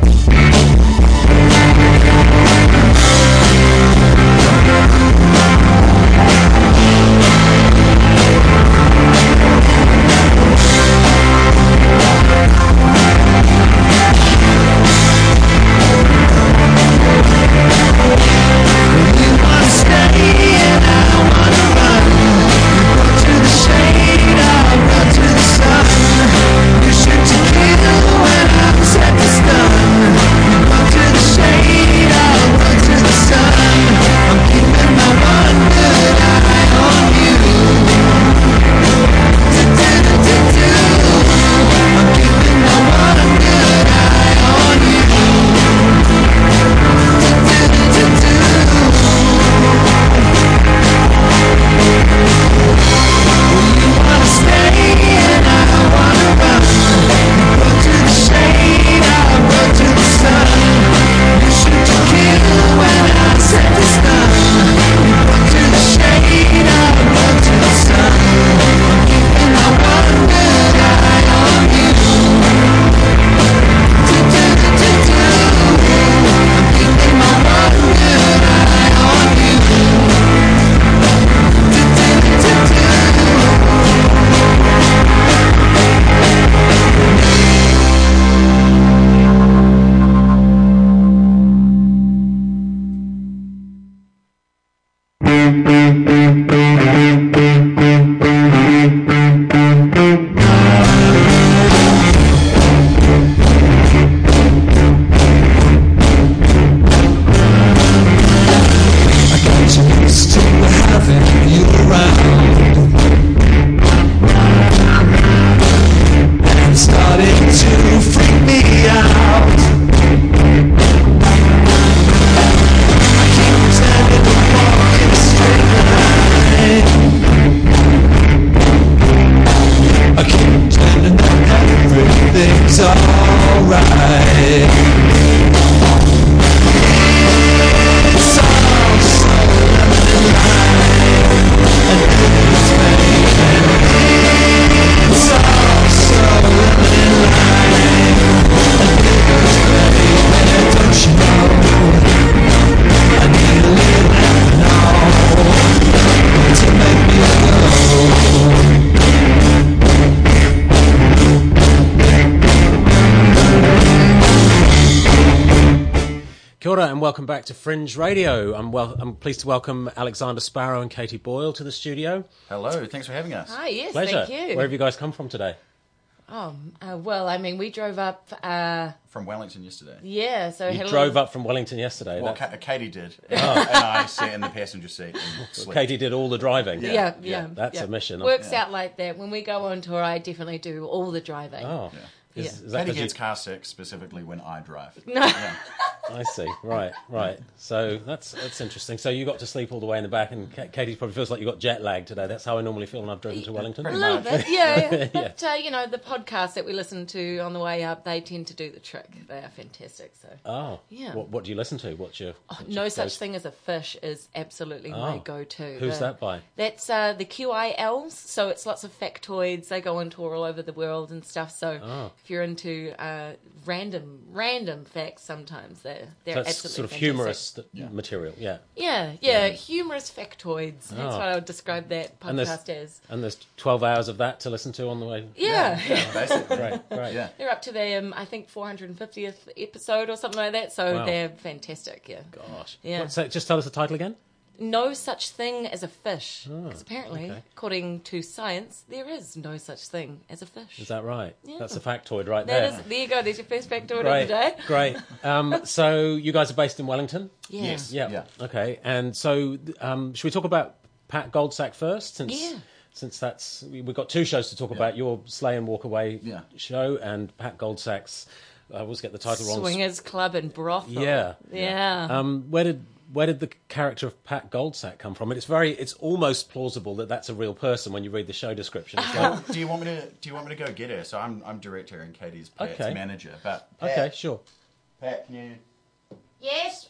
Welcome back to Fringe Radio. I'm, well, I'm pleased to welcome Alexander Sparrow and Katie Boyle to the studio. Hello, thanks for having us. Hi, yes, Pleasure. thank you. Where have you guys come from today? Oh, uh, well, I mean, we drove up... Uh, from Wellington yesterday. Yeah, so... You drove up from Wellington yesterday? Well, Ka- Katie did. Oh. And I sat in the passenger seat and slept. Katie did all the driving? Yeah, yeah. yeah That's yeah. a mission. Works yeah. out like that. When we go on tour, I definitely do all the driving. Oh, yeah. Is, yeah. is that Katie gets you... car sick specifically when I drive. No. Yeah. I see. Right, right. So that's that's interesting. So you got to sleep all the way in the back, and Katie probably feels like you got jet lag today. That's how I normally feel when I've driven to Wellington. A little bit, yeah. yeah. But, yeah. Uh, you know, the podcasts that we listen to on the way up, they tend to do the trick. They are fantastic. So. Oh. Yeah. What, what do you listen to? What's your... Oh, what's no your Such goes? Thing as a Fish is absolutely oh. my go-to. Who's the, that by? That's uh, the Q I Ls. So it's lots of factoids. They go on tour all over the world and stuff. So oh. if you're into uh, random random facts, sometimes they're, they're so it's absolutely sort of fantastic. humorous yeah. material, yeah. Yeah, yeah, yeah, humorous factoids. That's oh. what I would describe that and podcast as. And there's twelve hours of that to listen to on the way? Yeah. yeah, yeah basically. Great, great. Yeah. They're up to their, um, I think, four hundred fiftieth episode or something like that, so wow. they're fantastic, yeah. Gosh. Yeah. What, so just tell us the title again. No Such Thing as a Fish. Oh, because apparently, okay. according to science, there is no such thing as a fish. Is that right? Yeah. That's a factoid right that there. Is, there you go. There's your first factoid Great, of the day. Great. Um, so you guys are based in Wellington? Yeah. Yes. Yeah. yeah. Okay. And so um, should we talk about Pat Goldsack first? Since, yeah. Since that's... We, we've got two shows to talk yeah. about. Your Slay and Walk Away yeah. show and Pat Goldsack's... I always get the title wrong. Swingers Club and Brothel. Yeah. Yeah. Um, where did... Where did the character of Pat Goldsack come from? And it's very, it's almost plausible that that's a real person when you read the show description. It's like, do you want me to? Do you want me to go get her? So I'm, I'm director and Katie's Pat's Okay. manager. But Pat, okay, sure. Pat, can you? Yes.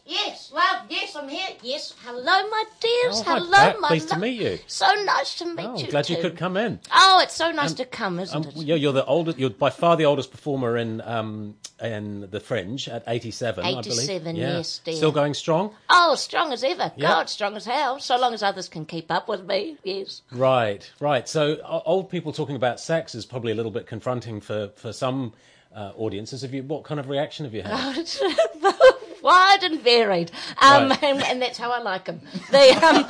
yes, love, yes, I'm here. Yes, hello, my dears. Oh, hi, hello, Pat. my Pleased to lo- meet you. So nice to meet Oh, you. glad you too. could come in. Oh, it's so nice Um, to come, isn't Um, it? you're, you're the oldest. You're by far the oldest performer in um, in the Fringe at eighty-seven. I eighty-seven, believe. Yeah. yes, dear. Still going strong. Oh, strong as ever. Yeah. God, strong as hell. So long as others can keep up with me, yes. Right, right. So o- old people talking about sex is probably a little bit confronting for for some uh, audiences. Have you? What kind of reaction have you had? Wide and varied, um, Right. and, and that's how I like them. The, um,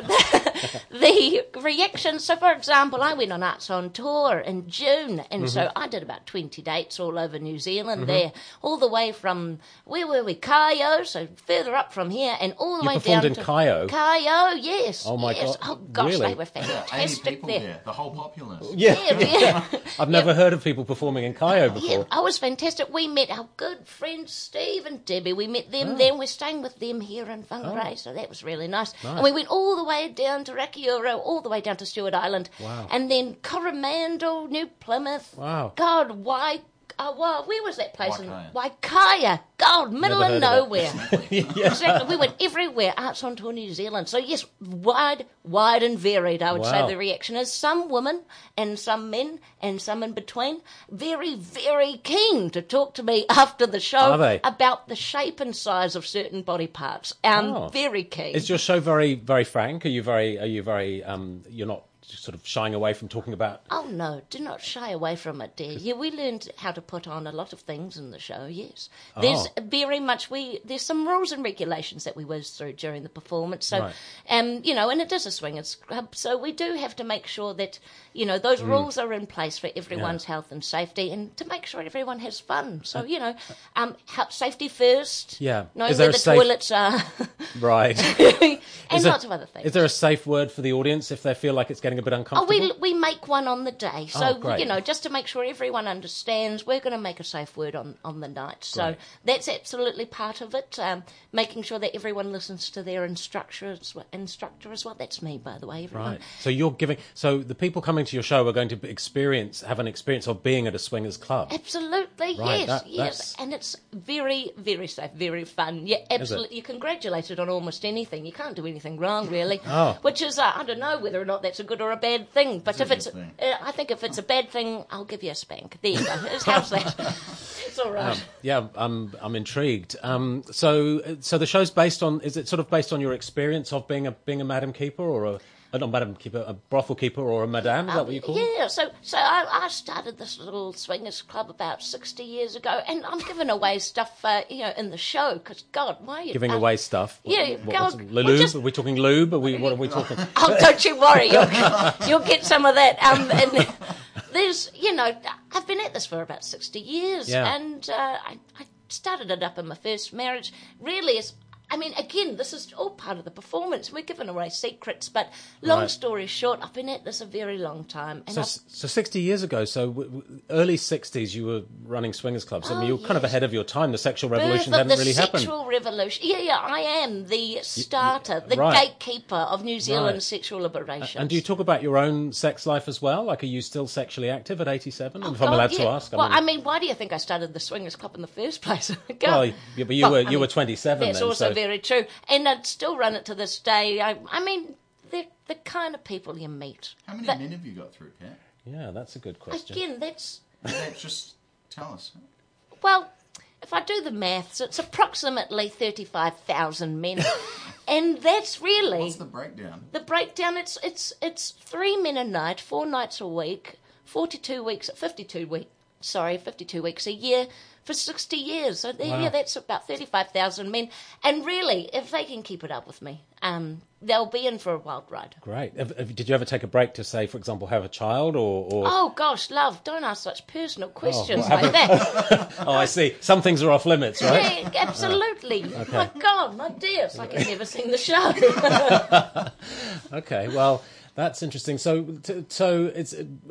the, the reaction. So, for example, I went on Arts on Tour in June, and so Mhm. I did about twenty dates all over New Zealand. Mhm. There, all the way from where were we, Kaio, so further up from here, and all the You way performed down in to Kaio? Kaio, yes. Oh, my yes. God, Oh gosh, really? they were eighty fantastic people there. there, the whole populace. Yeah, Yeah, yeah. I've never heard of people performing in Kaio before. Yeah, I was fantastic. We met our good friends Steve and Debbie. We met them Oh. then. We're staying with them here in Whangarei, Oh. so that was really nice. Nice. And we went all the way down to Rakiura, all the way down to Stewart Island. Wow. And then Coromandel, New Plymouth. Wow. God, why? Uh, well, where was that place? Waikaya. In Waikaya. God, middle Never of heard of nowhere. it. Yeah. Exactly. We went everywhere. Arts on Tour New Zealand. So yes, wide, wide and varied. I would Wow. say the reaction is some women and some men and some in between very, very keen to talk to me after the show Are they? about the shape and size of certain body parts. Um, Oh. very keen. Is your show very, very frank? Are you very? Are you very? Um, you're not sort of shying away from talking about. Oh no, do not shy away from it, dear. Yeah, we learned how to put on a lot of things in the show, yes. There's Oh. very much we there's some rules and regulations that we whiz through during the performance. So Right. um, you know, and it is a swingers club, so we do have to make sure that, you know, those Mm. rules are in place for everyone's health and safety and to make sure everyone has fun. So, you know, um health, safety first. Yeah. Knowing Is there where a the safe- toilets are. Right. and Is there- lots of other things. Is there a safe word for the audience if they feel like it's getting a bit Oh, uncomfortable? we we make one on the day, so Oh, great. you know, just to make sure everyone understands, we're going to make a safe word on, on the night. So Great. that's absolutely part of it. Um, making sure that everyone listens to their instructor as well, instructor as well. That's me, by the way. Everyone. Right. So you're giving. So the people coming to your show are going to experience, have an experience of being at a swingers club. Absolutely, Right, yes, that- yes, that's- and it's very, very safe, very fun. Yeah, absolutely. You're congratulated on almost anything. You can't do anything wrong, really. Oh. Which is, uh, I don't know whether or not that's a good or a bad thing. But if It's a it's, good thing. uh, I think if it's a bad thing, I'll give you a spank. There you go. How's that? It's all right. Um, yeah, I'm I'm intrigued. Um, so so the show's based on. Is it sort of based on your experience of being a being a madam keeper or a uh, not madam keeper, a brothel keeper or a madame? Is that what you call it? Yeah, so so I, I started this little swingers club about sixty years ago, and I'm giving away stuff, uh, you know, in the show. Because God, why are you Giving uh, away stuff. Yeah, What, go- what's- well, lube? just- Are we talking lube? Are we? What are we talking? Oh, don't you worry, you'll, you'll get some of that. Um, and there's, you know, I've been at this for about sixty years, Yeah. and uh, I, I started it up in my first marriage. Really, it's, I mean, again, this is all part of the performance. We're giving away secrets, but long Right. story short, I've been at this a very long time, and So, I've, so sixty years ago, so w- w- early sixties, you were running swingers clubs. I mean, Oh, you were kind of yes. ahead of your time. The sexual revolution birth of hadn't the really happened. sexual revolution. Yeah, yeah, I am the starter, the right. gatekeeper of New Zealand's Right. sexual liberation. And do you talk about your own sex life as well? Like, are you still sexually active at eighty-seven? if I'm Oh, God, allowed yeah. to ask. Well, I mean, why do you think I started the swingers club in the first place? Go. Well, yeah, but you Well, were I you mean, were twenty-seven That's then. also so very true, and I'd still run it to this day. I, I mean, they're the kind of people you meet. How many That- men have you got through, Pat? yeah, that's a good question. Again, that's Yeah, just tell us. well. If I do the maths, it's approximately thirty-five thousand men, and that's really What's the breakdown? the breakdown. It's it's it's three men a night, four nights a week, forty-two weeks, fifty-two week. Sorry, fifty-two weeks a year for sixty years. So there, Wow. yeah, that's about thirty-five thousand men. And really, if they can keep it up with me, um, they'll be in for a wild ride. Great. Have- have- did you ever take a break to say, for example, have a child or? or... Oh gosh, love! Don't ask such personal questions what like that. oh, I see. Some things are off limits, right? Yeah, absolutely. Okay. My God, my dear, it's like I've never seen the show. Okay, well, that's interesting. So, t- so it's uh,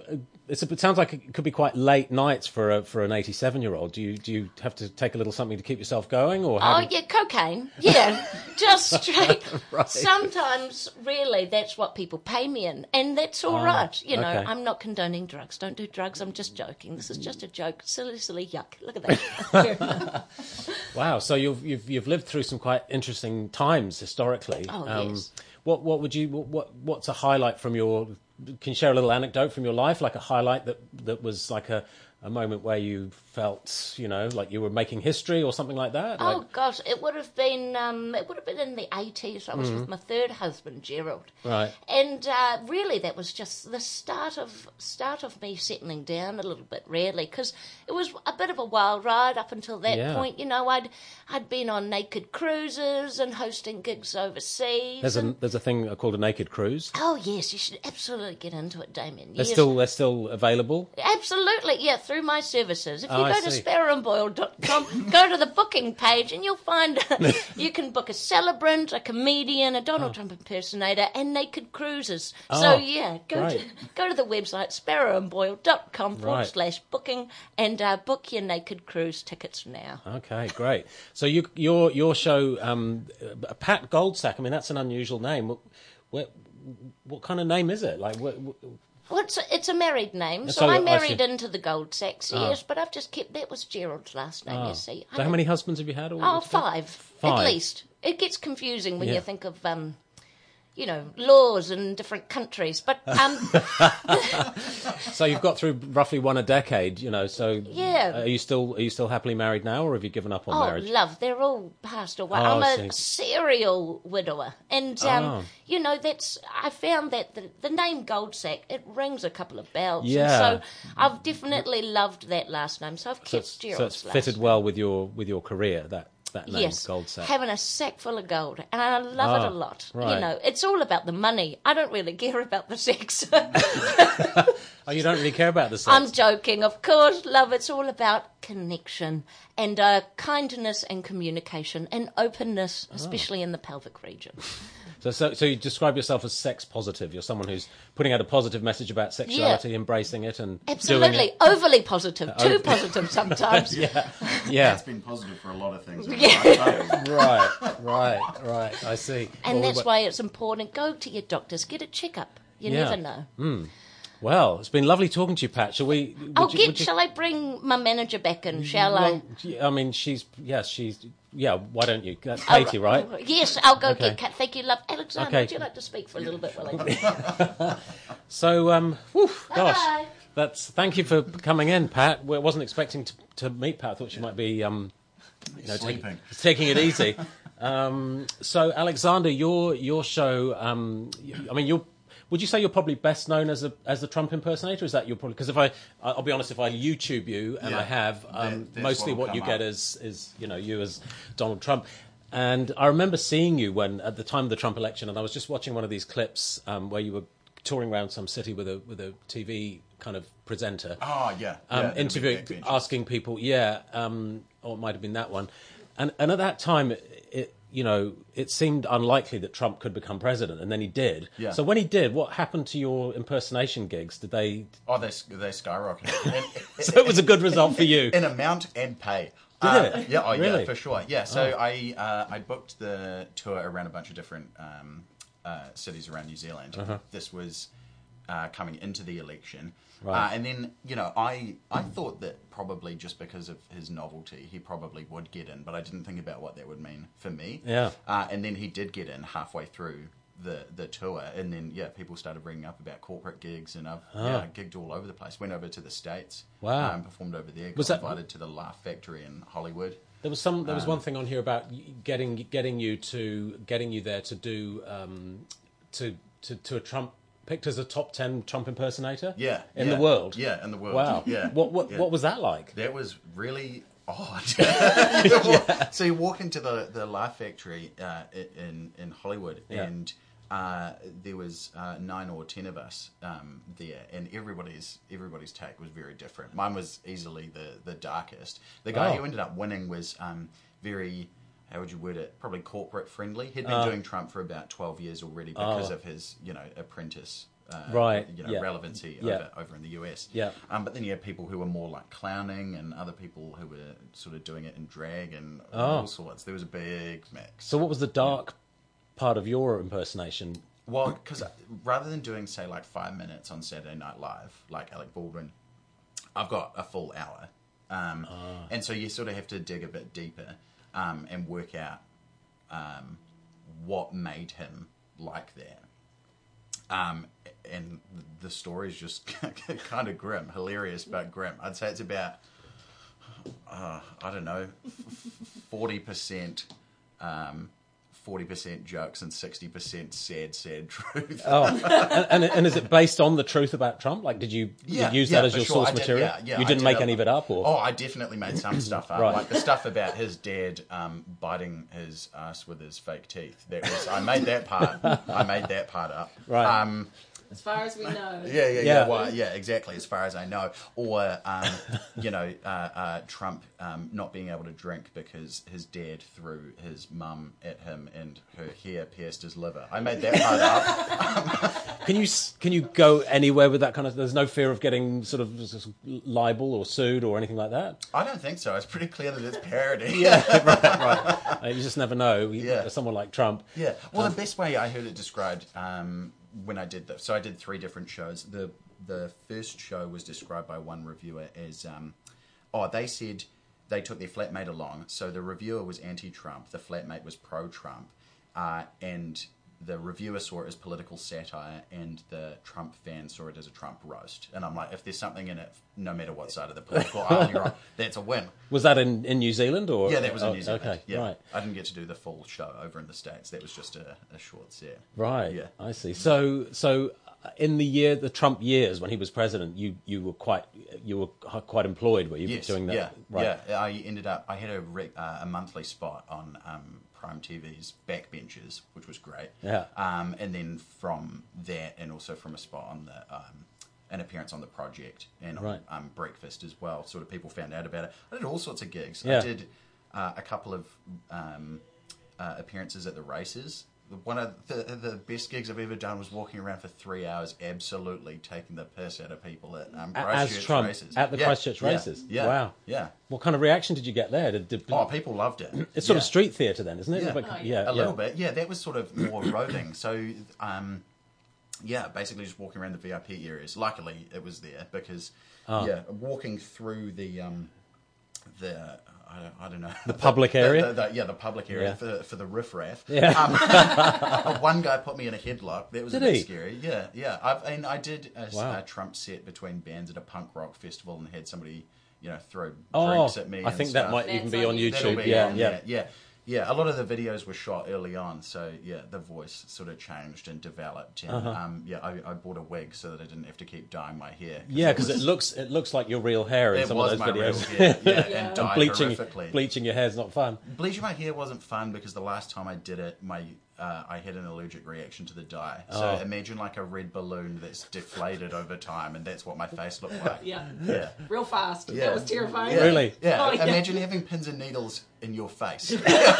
it's a, it sounds like it could be quite late nights for a, for an eighty-seven year old. Do you do you have to take a little something to keep yourself going, or how Oh, do you- yeah, cocaine. Yeah, just straight. Right. Sometimes, really, that's what people pay me in, and that's all Ah, right. You know, okay. I'm not condoning drugs. Don't do drugs. I'm just joking. This is just a joke. Silly, silly yuck. Look at that. Wow, so you've you've you've lived through some quite interesting times historically. Oh, Um, yes. What what would you what, what what's a highlight from your? Can you share a little anecdote from your life, like a highlight that that was like a, a moment where you felt, you know, like you were making history or something like that? Oh Like- gosh, it would have been um, it would have been in the eighties. I was Mhm. with my third husband, Gerald, Right. and uh, really that was just the start of start of me settling down a little bit, really, because it was a bit of a wild ride up until that Yeah. point. You know, I'd I'd been on naked cruises and hosting gigs overseas. There's a and- there's a thing called a naked cruise. Oh yes, you should absolutely get into it, Damien. They're Yes. still they're still available. Absolutely, yeah, through my services. If you Oh, I go to see. sparrow and boyle dot com, go to the booking page and you'll find you can book a celebrant, a comedian, a Donald Trump impersonator, and naked cruises. so, Oh, yeah, go great. to go to the website sparrow and boyle dot com forward Right. slash booking and uh, book your naked cruise tickets now. Okay, great. So you your your show, um, uh, Pat Goldsack. I mean, that's an unusual name. What what, what kind of name is it? Like what? what Well, it's a, it's a married name, so So, I I married see. into the Gold Sacks, Ah. yes, but I've just kept, that was Gerald's last name, Ah. you see. I So how don't- many husbands have you had? Oh, altogether? five, Five. at least. It gets confusing when Yeah. you think of, um, you know, laws in different countries. But um, So you've got through roughly one a decade, you know. So Yeah. are you still are you still happily married now, or have you given up on oh, marriage? love, they're all passed away. Oh, I'm I a see. serial widower, and um, Oh. you know, that's I found that the, the name Goldsack, it rings a couple of bells. And Yeah. so I've definitely loved that last name. So I've So kept it's, so Gerald's it's last fitted well with your with your career. That that name, Yes, Goldsack. having a sack full of gold, and I love it Ah, a lot. right. You know, it's all about the money. I don't really care about the sex. Oh, you don't really care about the sex. I'm joking, of course, love. It's all about connection and uh, kindness and communication and openness, especially in the pelvic region. So, so, so you describe yourself as sex positive. You're someone who's putting out a positive message about sexuality, embracing it, and doing Absolutely, it. overly positive, Uh, too over- positive sometimes. yeah, yeah. It's been positive for a lot of things. Yeah. right, right, right. I see. And Well, that's we- why it's important. Go to your doctors, get a checkup. You yeah. never know. Mm. Well, it's been lovely talking to you, Pat. Shall we? would I'll you- get. would you- Shall I bring my manager back in? Shall Well, I mean, she's yes, she's yeah. Why don't you? That's I? Katie, right? Oh, yes, I'll go Okay. get Kat. Thank you, love. Alexander, Okay. would you like to speak for a little bit while I do? So, um, whew, gosh, Bye. that's thank you for coming in, Pat. I wasn't expecting to, to meet Pat. I thought she might be, um, you know, take- Sleeping. taking it easy. um, so, Alexander, your your show. Um, I mean, you're. Would you say you're probably best known as a as the Trump impersonator? Is that your probably? Because if I, I'll be honest, if I YouTube you, and Yeah. I have, um, That- that's mostly what'll what you come get up. is is you know you as Donald Trump. And I remember seeing you when at the time of the Trump election, and I was just watching one of these clips um, where you were touring around some city with a with a T V kind of presenter. Oh, yeah. um, Yeah, the interviewing, big backbenchers. asking people, yeah, um, or it might have been that one. And and at that time, it, it you know it seemed unlikely that Trump could become president, and then he did. Yeah. So when he did, what happened to your impersonation gigs? Did they? Oh, they they skyrocketed. And- So it was a good result for you. in amount and pay. Did Uh, it? Yeah, oh, Really? yeah, for sure. Yeah, so Oh. I uh, I booked the tour around a bunch of different um, uh, cities around New Zealand. Uh-huh. This was uh, coming into the election. Right. Uh, and then, you know, I I thought that probably just because of his novelty, he probably would get in, but I didn't think about what that would mean for me. Yeah. Uh, and then he did get in halfway through the the tour, and then yeah, people started bringing up about corporate gigs, and I've Ah. yeah, gigged all over the place. Went over to the States. Wow. Um, performed over there. Got Was that- invited to the Laugh Factory in Hollywood. There was some. There was Um, one thing on here about y- getting getting you to getting you there to do um, to, to to a Trump picked as a top ten Trump impersonator. Yeah, in yeah, the world. Yeah, in the world. Wow. Yeah. What what yeah. what was that like? That was really odd. yeah. So you walk into the the Laugh Factory uh, in in Hollywood, Yeah. and uh, there was uh, nine or ten of us um, there, and everybody's everybody's take was very different. Mine was easily the the darkest. The guy Oh. who ended up winning was um, very. How would you word it? Probably corporate friendly. He'd been Uh. doing Trump for about twelve years already because Oh. of his, you know, apprentice uh, Right, you know, yeah. relevancy Yeah. over, over in the U S. Yeah. Um, but then you have people who were more like clowning, and other people who were sort of doing it in drag and Oh. all sorts. There was a big mix. So what was the dark part of your impersonation? Well, because rather than doing, say, like five minutes on Saturday Night Live, like Alec Baldwin, I've got a full hour. Um, Ah. And so you sort of have to dig a bit deeper um, and work out um, what made him like that. Um, and the story is just kind of grim, hilarious, but grim. I'd say it's about, uh, I don't know, forty percent um, forty percent jokes and sixty percent sad, sad truth. Oh, and, and, and is it based on the truth about Trump? Like, did you, Yeah, did you use yeah, that as for your sure. source I did, material? yeah, yeah, you I didn't did make a- any of it up, or? Oh, I definitely made some stuff up. Right. Like the stuff about his dad um, biting his ass with his fake teeth. That was I made that part. I made that part up. Right. Um, As far as we know. yeah, yeah, yeah. Yeah. Well, yeah, exactly. As far as I know, or um, you know, uh, uh, Trump um, not being able to drink because his dad threw his mum at him and her hair pierced his liver. I made that part up. Can you s- can you go anywhere with that kind of? There's no fear of getting sort of s- s- libel or sued or anything like that. I don't think so. It's pretty clear that it's parody. Yeah, right, right. Uh, you just never know. You- Yeah. Someone like Trump. Yeah. Well, Um, the best way I heard it described um, when I did that. So I did three different shows. The the first show was described by one reviewer as, um, oh, they said they took their flatmate along. So the reviewer was anti-Trump, the flatmate was pro-Trump, uh, and the reviewer saw it as political satire, and the Trump fan saw it as a Trump roast. And I'm like, if there's something in it, no matter what side of the political aisle you're on, that's a win. Was that in, in New Zealand or? Yeah, that was in oh, New Zealand. Okay, yeah. right. I didn't get to do the full show over in the States. That was just a, a short set. Right. Yeah. I see. So, so uh, in the year, the Trump years when he was president, you, you were quite you were quite employed. Were you Yes, doing that? yeah, Right. yeah. I ended up. I had a re, uh, a monthly spot on um, Prime T V's Backbenchers, which was great. Yeah. Um, and then from that, and also from a spot on the um, an appearance on The Project and on Right. um, Breakfast as well. Sort of people found out about it. I did all sorts of gigs. Yeah. I did uh, a couple of um, uh, appearances at the races. One of the, the best gigs I've ever done was walking around for three hours, absolutely taking the piss out of people at um, A- Christchurch As Trump races. at the Yeah, Christchurch yeah, races. Yeah, Wow. yeah. What kind of reaction did you get there? Did, did, Oh, people loved it. It's sort Yeah. of street theatre then, isn't it? Yeah, Like, Oh, yeah, a yeah. little bit. Yeah, that was sort of more roving. So, um, yeah, basically just walking around the V I P areas. Luckily, it was there because, Ah. yeah, walking through the um, the. I don't, I don't know. The public area? The, the, yeah, the public area Yeah. for, for the riffraff. Yeah. Um, one guy put me in a headlock. That was Did a bit he? scary. Yeah, yeah. I've, and I did a, Wow. a Trump set between bands at a punk rock festival and had somebody, you know, throw Oh, drinks at me. I and think that stuff. might even That's be on on YouTube. That'll YouTube. be Yeah, on yeah. there. yeah, yeah. A lot of the videos were shot early on, so yeah, the voice sort of changed and developed. And Uh-huh. um, yeah, I, I bought a wig so that I didn't have to keep dyeing my hair. Yeah, because was- it looks it looks like your real hair in It some was of those my real videos. hair, yeah, and Yeah. dyed bleaching horrifically. bleaching your hair's not fun. Bleaching my hair wasn't fun because the last time I did it, my uh, I had an allergic reaction to the dye. So Oh. imagine like a red balloon that's deflated over time, and that's what my face looked like. Yeah. Yeah. Real fast. Yeah. That was terrifying. Yeah. Really? Yeah. Oh, yeah. Imagine having pins and needles in your face.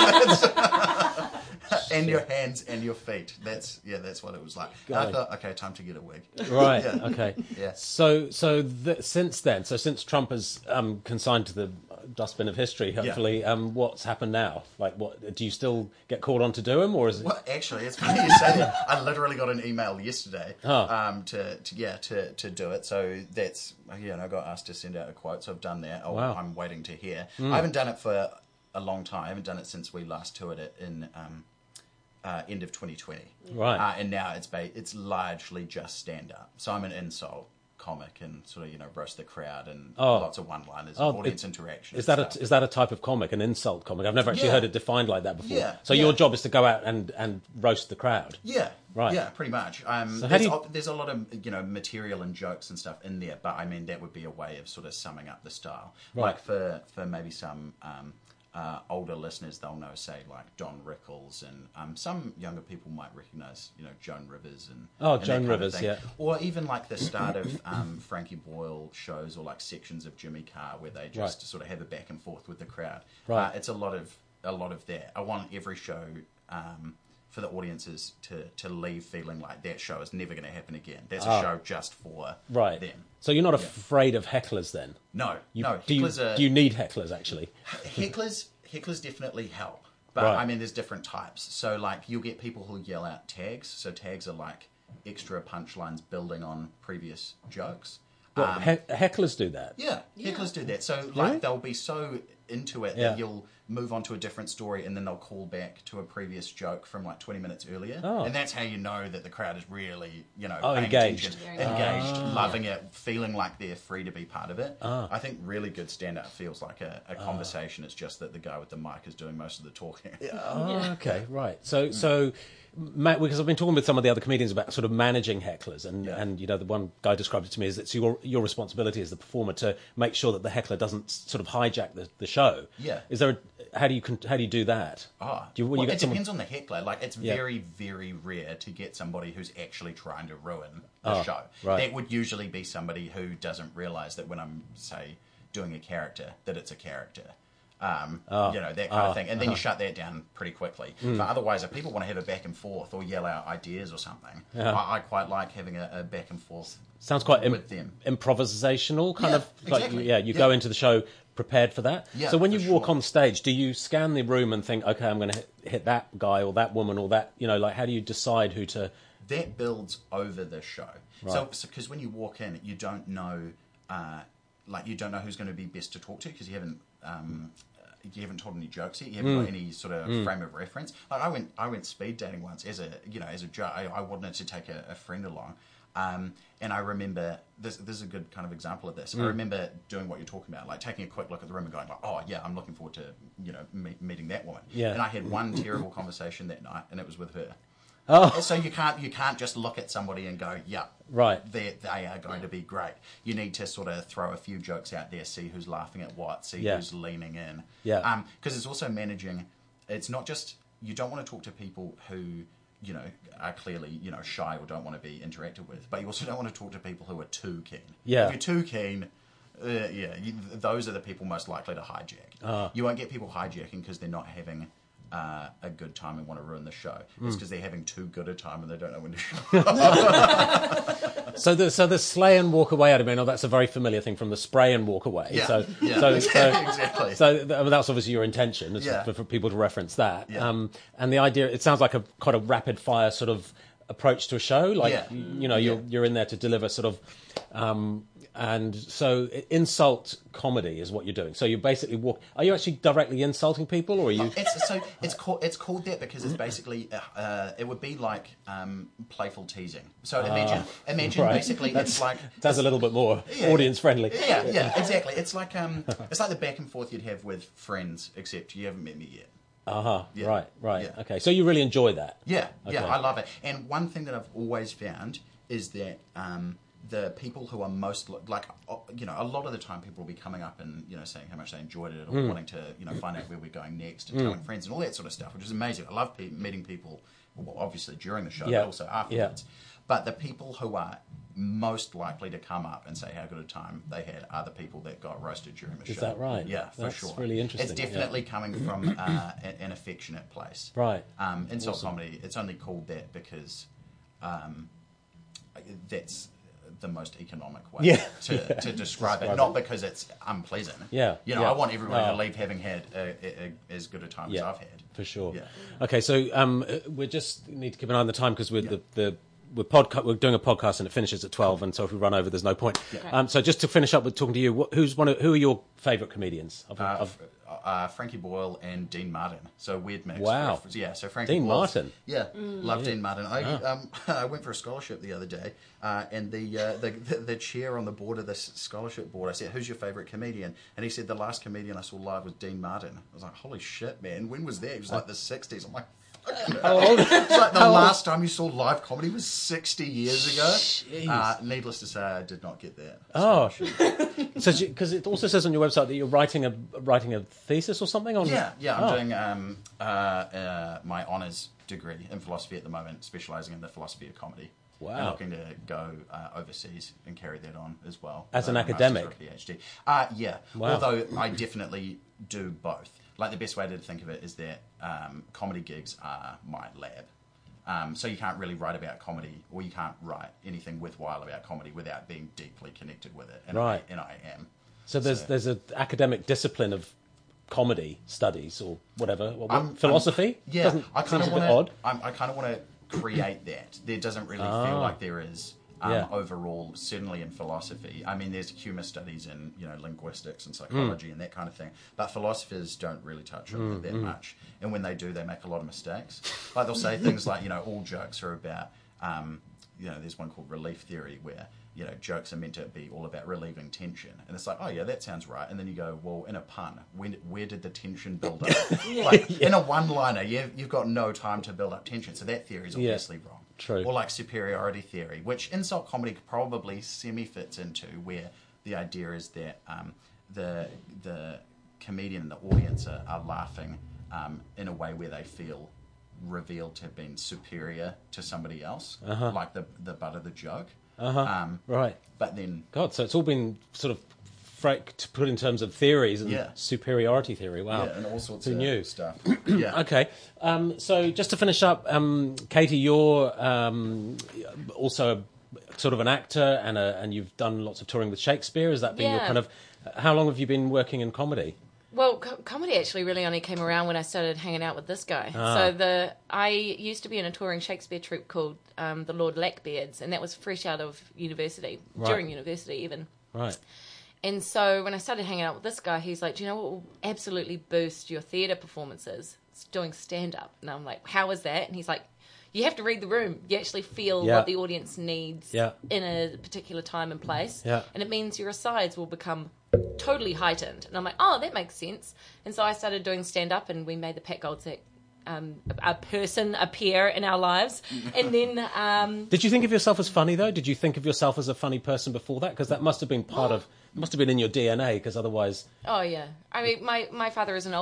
and your hands and your feet. That's yeah, that's what it was like. And I God. thought, okay, time to get a wig. Right. Yeah. Okay. Yeah. So so th- since then, so since Trump has um, consigned to the dustbin of history, hopefully, um, what's happened now? Like, what do you still get called on to do him, or is it? Well, actually, it's funny you say that. I literally got an email yesterday Oh. um, to, to yeah to, to do it. So that's yeah, and I got asked to send out a quote. So I've done that. Oh, Wow. I'm waiting to hear. Mm. I haven't done it for a long time. I haven't done it since we last toured it in um, uh, end of twenty twenty. Right. Uh, and now it's ba- it's largely just stand up. So I'm an insult comic and sort of you know roast the crowd and Oh. lots of one liners, Oh, audience it- interaction. Is and that stuff. a, is that a type of comic, an insult comic? I've never actually Yeah. heard it defined like that before. Yeah, So yeah. your job is to go out and, and roast the crowd. Yeah, Right. Yeah, pretty much. Um, So how there's, do you- a, there's a lot of you know material and jokes and stuff in there, but I mean that would be a way of sort of summing up the style. Right. Like for for maybe some um, uh, older listeners, they'll know say like Don Rickles, and um, some younger people might recognise you know Joan Rivers and Oh, and that Joan kind of Rivers, thing. yeah. Or even like the start of um, Frankie Boyle shows or like sections of Jimmy Carr where they just Right. sort of have a back and forth with the crowd. Right. Uh, it's a lot of a lot of that. I want every show. Um, for the audiences to, to leave feeling like that show is never going to happen again. That's a Ah. show just for Right. them. So you're not Yeah. afraid of hecklers then? No, You, no. Do you, Hecklers are- do you need hecklers, actually? Hecklers, hecklers definitely help. But, Right. I mean, there's different types. So, like, you'll get people who yell out tags. So tags are, like, extra punchlines building on previous jokes. Well, Um, he- hecklers do that? Yeah, hecklers do that. So, like, Really? they'll be so into it Yeah. that you'll move on to a different story and then they'll call back to a previous joke from, like, twenty minutes earlier. Oh. And that's how you know that the crowd is really, you know, Oh, paying engaged. attention, Very engaged, engaged. Ah. loving it, feeling like they're free to be part of it. Ah. I think really good stand-up feels like a, a conversation. It's just that the guy with the mic is doing most of the talking. Oh, okay, right. So, so, Matt, because I've been talking with some of the other comedians about sort of managing hecklers, and, and you know, the one guy described it to me as it's your your responsibility as the performer to make sure that the heckler doesn't sort of hijack the, the show. Yeah. Is there? A, how do you con- how do you do that? Ah, do you, when well, you it get someone- depends on the heckler. Like, it's Yeah. very, very rare to get somebody who's actually trying to ruin the Oh, show. right. That would usually be somebody who doesn't realise that when I'm, say, doing a character, that it's a character. Um, Oh, you know, that kind oh, of thing. And then uh-huh. you shut that down pretty quickly. Mm. But otherwise, if people want to have a back and forth or yell out ideas or something, Yeah. I, I quite like having a, a back and forth Sounds quite im- with them. improvisational, kind Yeah, of. Like, exactly. yeah, you Yeah. go into the show prepared for that. Yeah, so when you for walk sure. on stage, do you scan the room and think, okay, I'm going to hit, hit that guy or that woman or that? You know, like how do you decide who to? That builds over the show. Right. So, because when you walk in, you don't know, uh, like you don't know who's going to be best to talk to because you haven't, um, you haven't told any jokes yet. You haven't Mm. got any sort of Mm. frame of reference. Like I went, I went speed dating once as a, you know, as a joke. I, I wanted to take a, a friend along, um, and I remember this. This is a good kind of example of this. I Mm. remember doing what you're talking about, like taking a quick look at the room and going, like, oh yeah, I'm looking forward to, you know, me- meeting that woman. Yeah. And I had one terrible conversation that night, and it was with her. Oh. So you can't you can't just look at somebody and go, yeah, Right. they they are going to be great. You need to sort of throw a few jokes out there, see who's laughing at what, see Yeah. who's leaning in. Yeah. Um, because it's also managing. It's not just you don't want to talk to people who you know are clearly you know shy or don't want to be interacted with, but you also don't want to talk to people who are too keen. Yeah. If you're too keen. Uh, yeah, you, those are the people most likely to hijack. Ah. You won't get people hijacking because they're not having uh, a good time and want to ruin the show. It's Mm. because they're having too good a time and they don't know when to shut up. So the so the slay and walk away out of me. Now that's a very familiar thing from the spray and walk away. Yeah, So yeah, so, exactly. So th- I mean, that's obviously your intention is Yeah. for, for people to reference that. Yeah. Um, and the idea it sounds like a quite a rapid fire sort of approach to a show. Like Yeah. you, you know you're you're in there to deliver sort of. Um, and so insult comedy is what you're doing. So you basically walk. Are you actually directly insulting people, or are you? It's so it's called it's called that because it's basically uh, uh, it would be like um, playful teasing. So imagine Ah, imagine right. basically That's- it's like that's a little bit more Yeah. audience friendly. Yeah, yeah, exactly. It's like um, it's like the back and forth you'd have with friends, except you haven't met me yet. Uh huh. Yeah. Right. Right. Yeah. Okay. So you really enjoy that. Yeah, yeah, Okay. I love it. And one thing that I've always found is that um, the people who are most li- like, uh, you know, a lot of the time people will be coming up and you know saying how much they enjoyed it or Mm. wanting to you know find out where we're going next and Mm. telling friends and all that sort of stuff, which is amazing. I love pe- meeting people, well, obviously during the show, Yeah. but also afterwards. But the people who are most likely to come up and say how good a time they had are the people that got roasted during the Is show. that right? Yeah, for That's sure. really interesting, It's yeah. definitely coming from uh, an, an affectionate place. Right. Um, insult Awesome. comedy, it's only called that because um, that's the most economic way Yeah. to, Yeah. to describe, Describe it. Not it. because it's unpleasant. Yeah, You know, yeah. I want everyone Oh. to leave having had a, a, a, as good a time as Yeah, I've had. for sure. Yeah. Okay, so um, uh, we just need to keep an eye on the time because we're the, the we're podca- we're doing a podcast and it finishes at twelve, and so if we run over, there's no point. Yeah. Um, so just to finish up with talking to you, what, who's one? Of, who are your favourite comedians? Of, Uh, of, uh, Frankie Boyle and Dean Martin. So weird mix. Wow. Yeah, so Frankie Dean Boyle's- Martin? Yeah, Mm. love Yeah. Dean Martin. I, Ah. um, I went for a scholarship the other day, uh, and the, uh, the, the the chair on the board of this scholarship board, I said, "Who's your favourite comedian?" And he said, "The last comedian I saw live was Dean Martin." I was like, "Holy shit, man! When was that?" He was like the sixties. I'm like. How old? It's like the How old? last time you saw live comedy was sixty years ago. Jeez. Uh, needless to say, I did not get that. Oh, so because it also says on your website that you're writing a writing a thesis or something on. Yeah, yeah. I'm Oh. doing um, uh, uh, my honours degree in philosophy at the moment, specialising in the philosophy of comedy. Wow. And looking to go uh, overseas and carry that on as well. As an uh, a master's academic? or a PhD. Uh, yeah. Wow. Although I definitely do both. Like the best way to think of it is that um, comedy gigs are my lab. Um, so you can't really write about comedy, or you can't write anything worthwhile about comedy without being deeply connected with it. And Right. I, and I am. So there's So- there's an academic discipline of comedy studies or whatever. What, I'm- philosophy? I'm- yeah, Doesn't, I kind seems of a bit want odd. to. I kind of want to create that. There doesn't really Ah. feel like there is. Um, Yeah. Overall, certainly in philosophy. I mean, there's humour studies in you know linguistics and psychology and that kind of thing, but philosophers don't really touch on Mm, it that mm. much. And when they do, they make a lot of mistakes. Like they'll say things like, you know, all jokes are about. Um, you know, there's one called relief theory where you know jokes are meant to be all about relieving tension, and it's like, oh yeah, that sounds right. And then you go, well, in a pun, when where did the tension build up? Like in a one-liner, you've, you've got no time to build up tension, so that theory is Yeah. obviously wrong. True. Or like superiority theory, which insult comedy probably semi-fits into, where the idea is that um, the the comedian and the audience are, are laughing um, in a way where they feel revealed to have been superior to somebody else, Uh-huh. like the the butt of the joke. Uh-huh. Um, right. But then, God, so it's all been sort of fra- to put in terms of theories and Yeah. superiority theory. Wow. Yeah, and all sorts Who of knew? stuff. Yeah. Okay. Um, so just to finish up, um, Katie, you're um, also a, sort of an actor, and a, and you've done lots of touring with Shakespeare. Has that been your Yeah. kind of? How long have you been working in comedy? Well, co- comedy actually really only came around when I started hanging out with this guy. Ah. So the I used to be in a touring Shakespeare troupe called um, the Lord Lackbeards, and that was fresh out of university, Right. during university even. Right. And so when I started hanging out with this guy, he's like, do you know what will absolutely boost your theatre performances? It's doing stand-up. And I'm like, how is that? And he's like, you have to read the room. You actually feel Yeah. what the audience needs Yeah. in a particular time and place. Yeah. And it means your asides will become totally heightened. And I'm like, oh, that makes sense. And so I started doing stand-up, and we made the Pat Goldsack um, a, a person appear in our lives. And then... Um, Did you think of yourself as funny though? Did you think of yourself as a funny person before that? Because that must have been part of, it must have been in your D N A. Because otherwise, oh, yeah. I mean, my, my father is an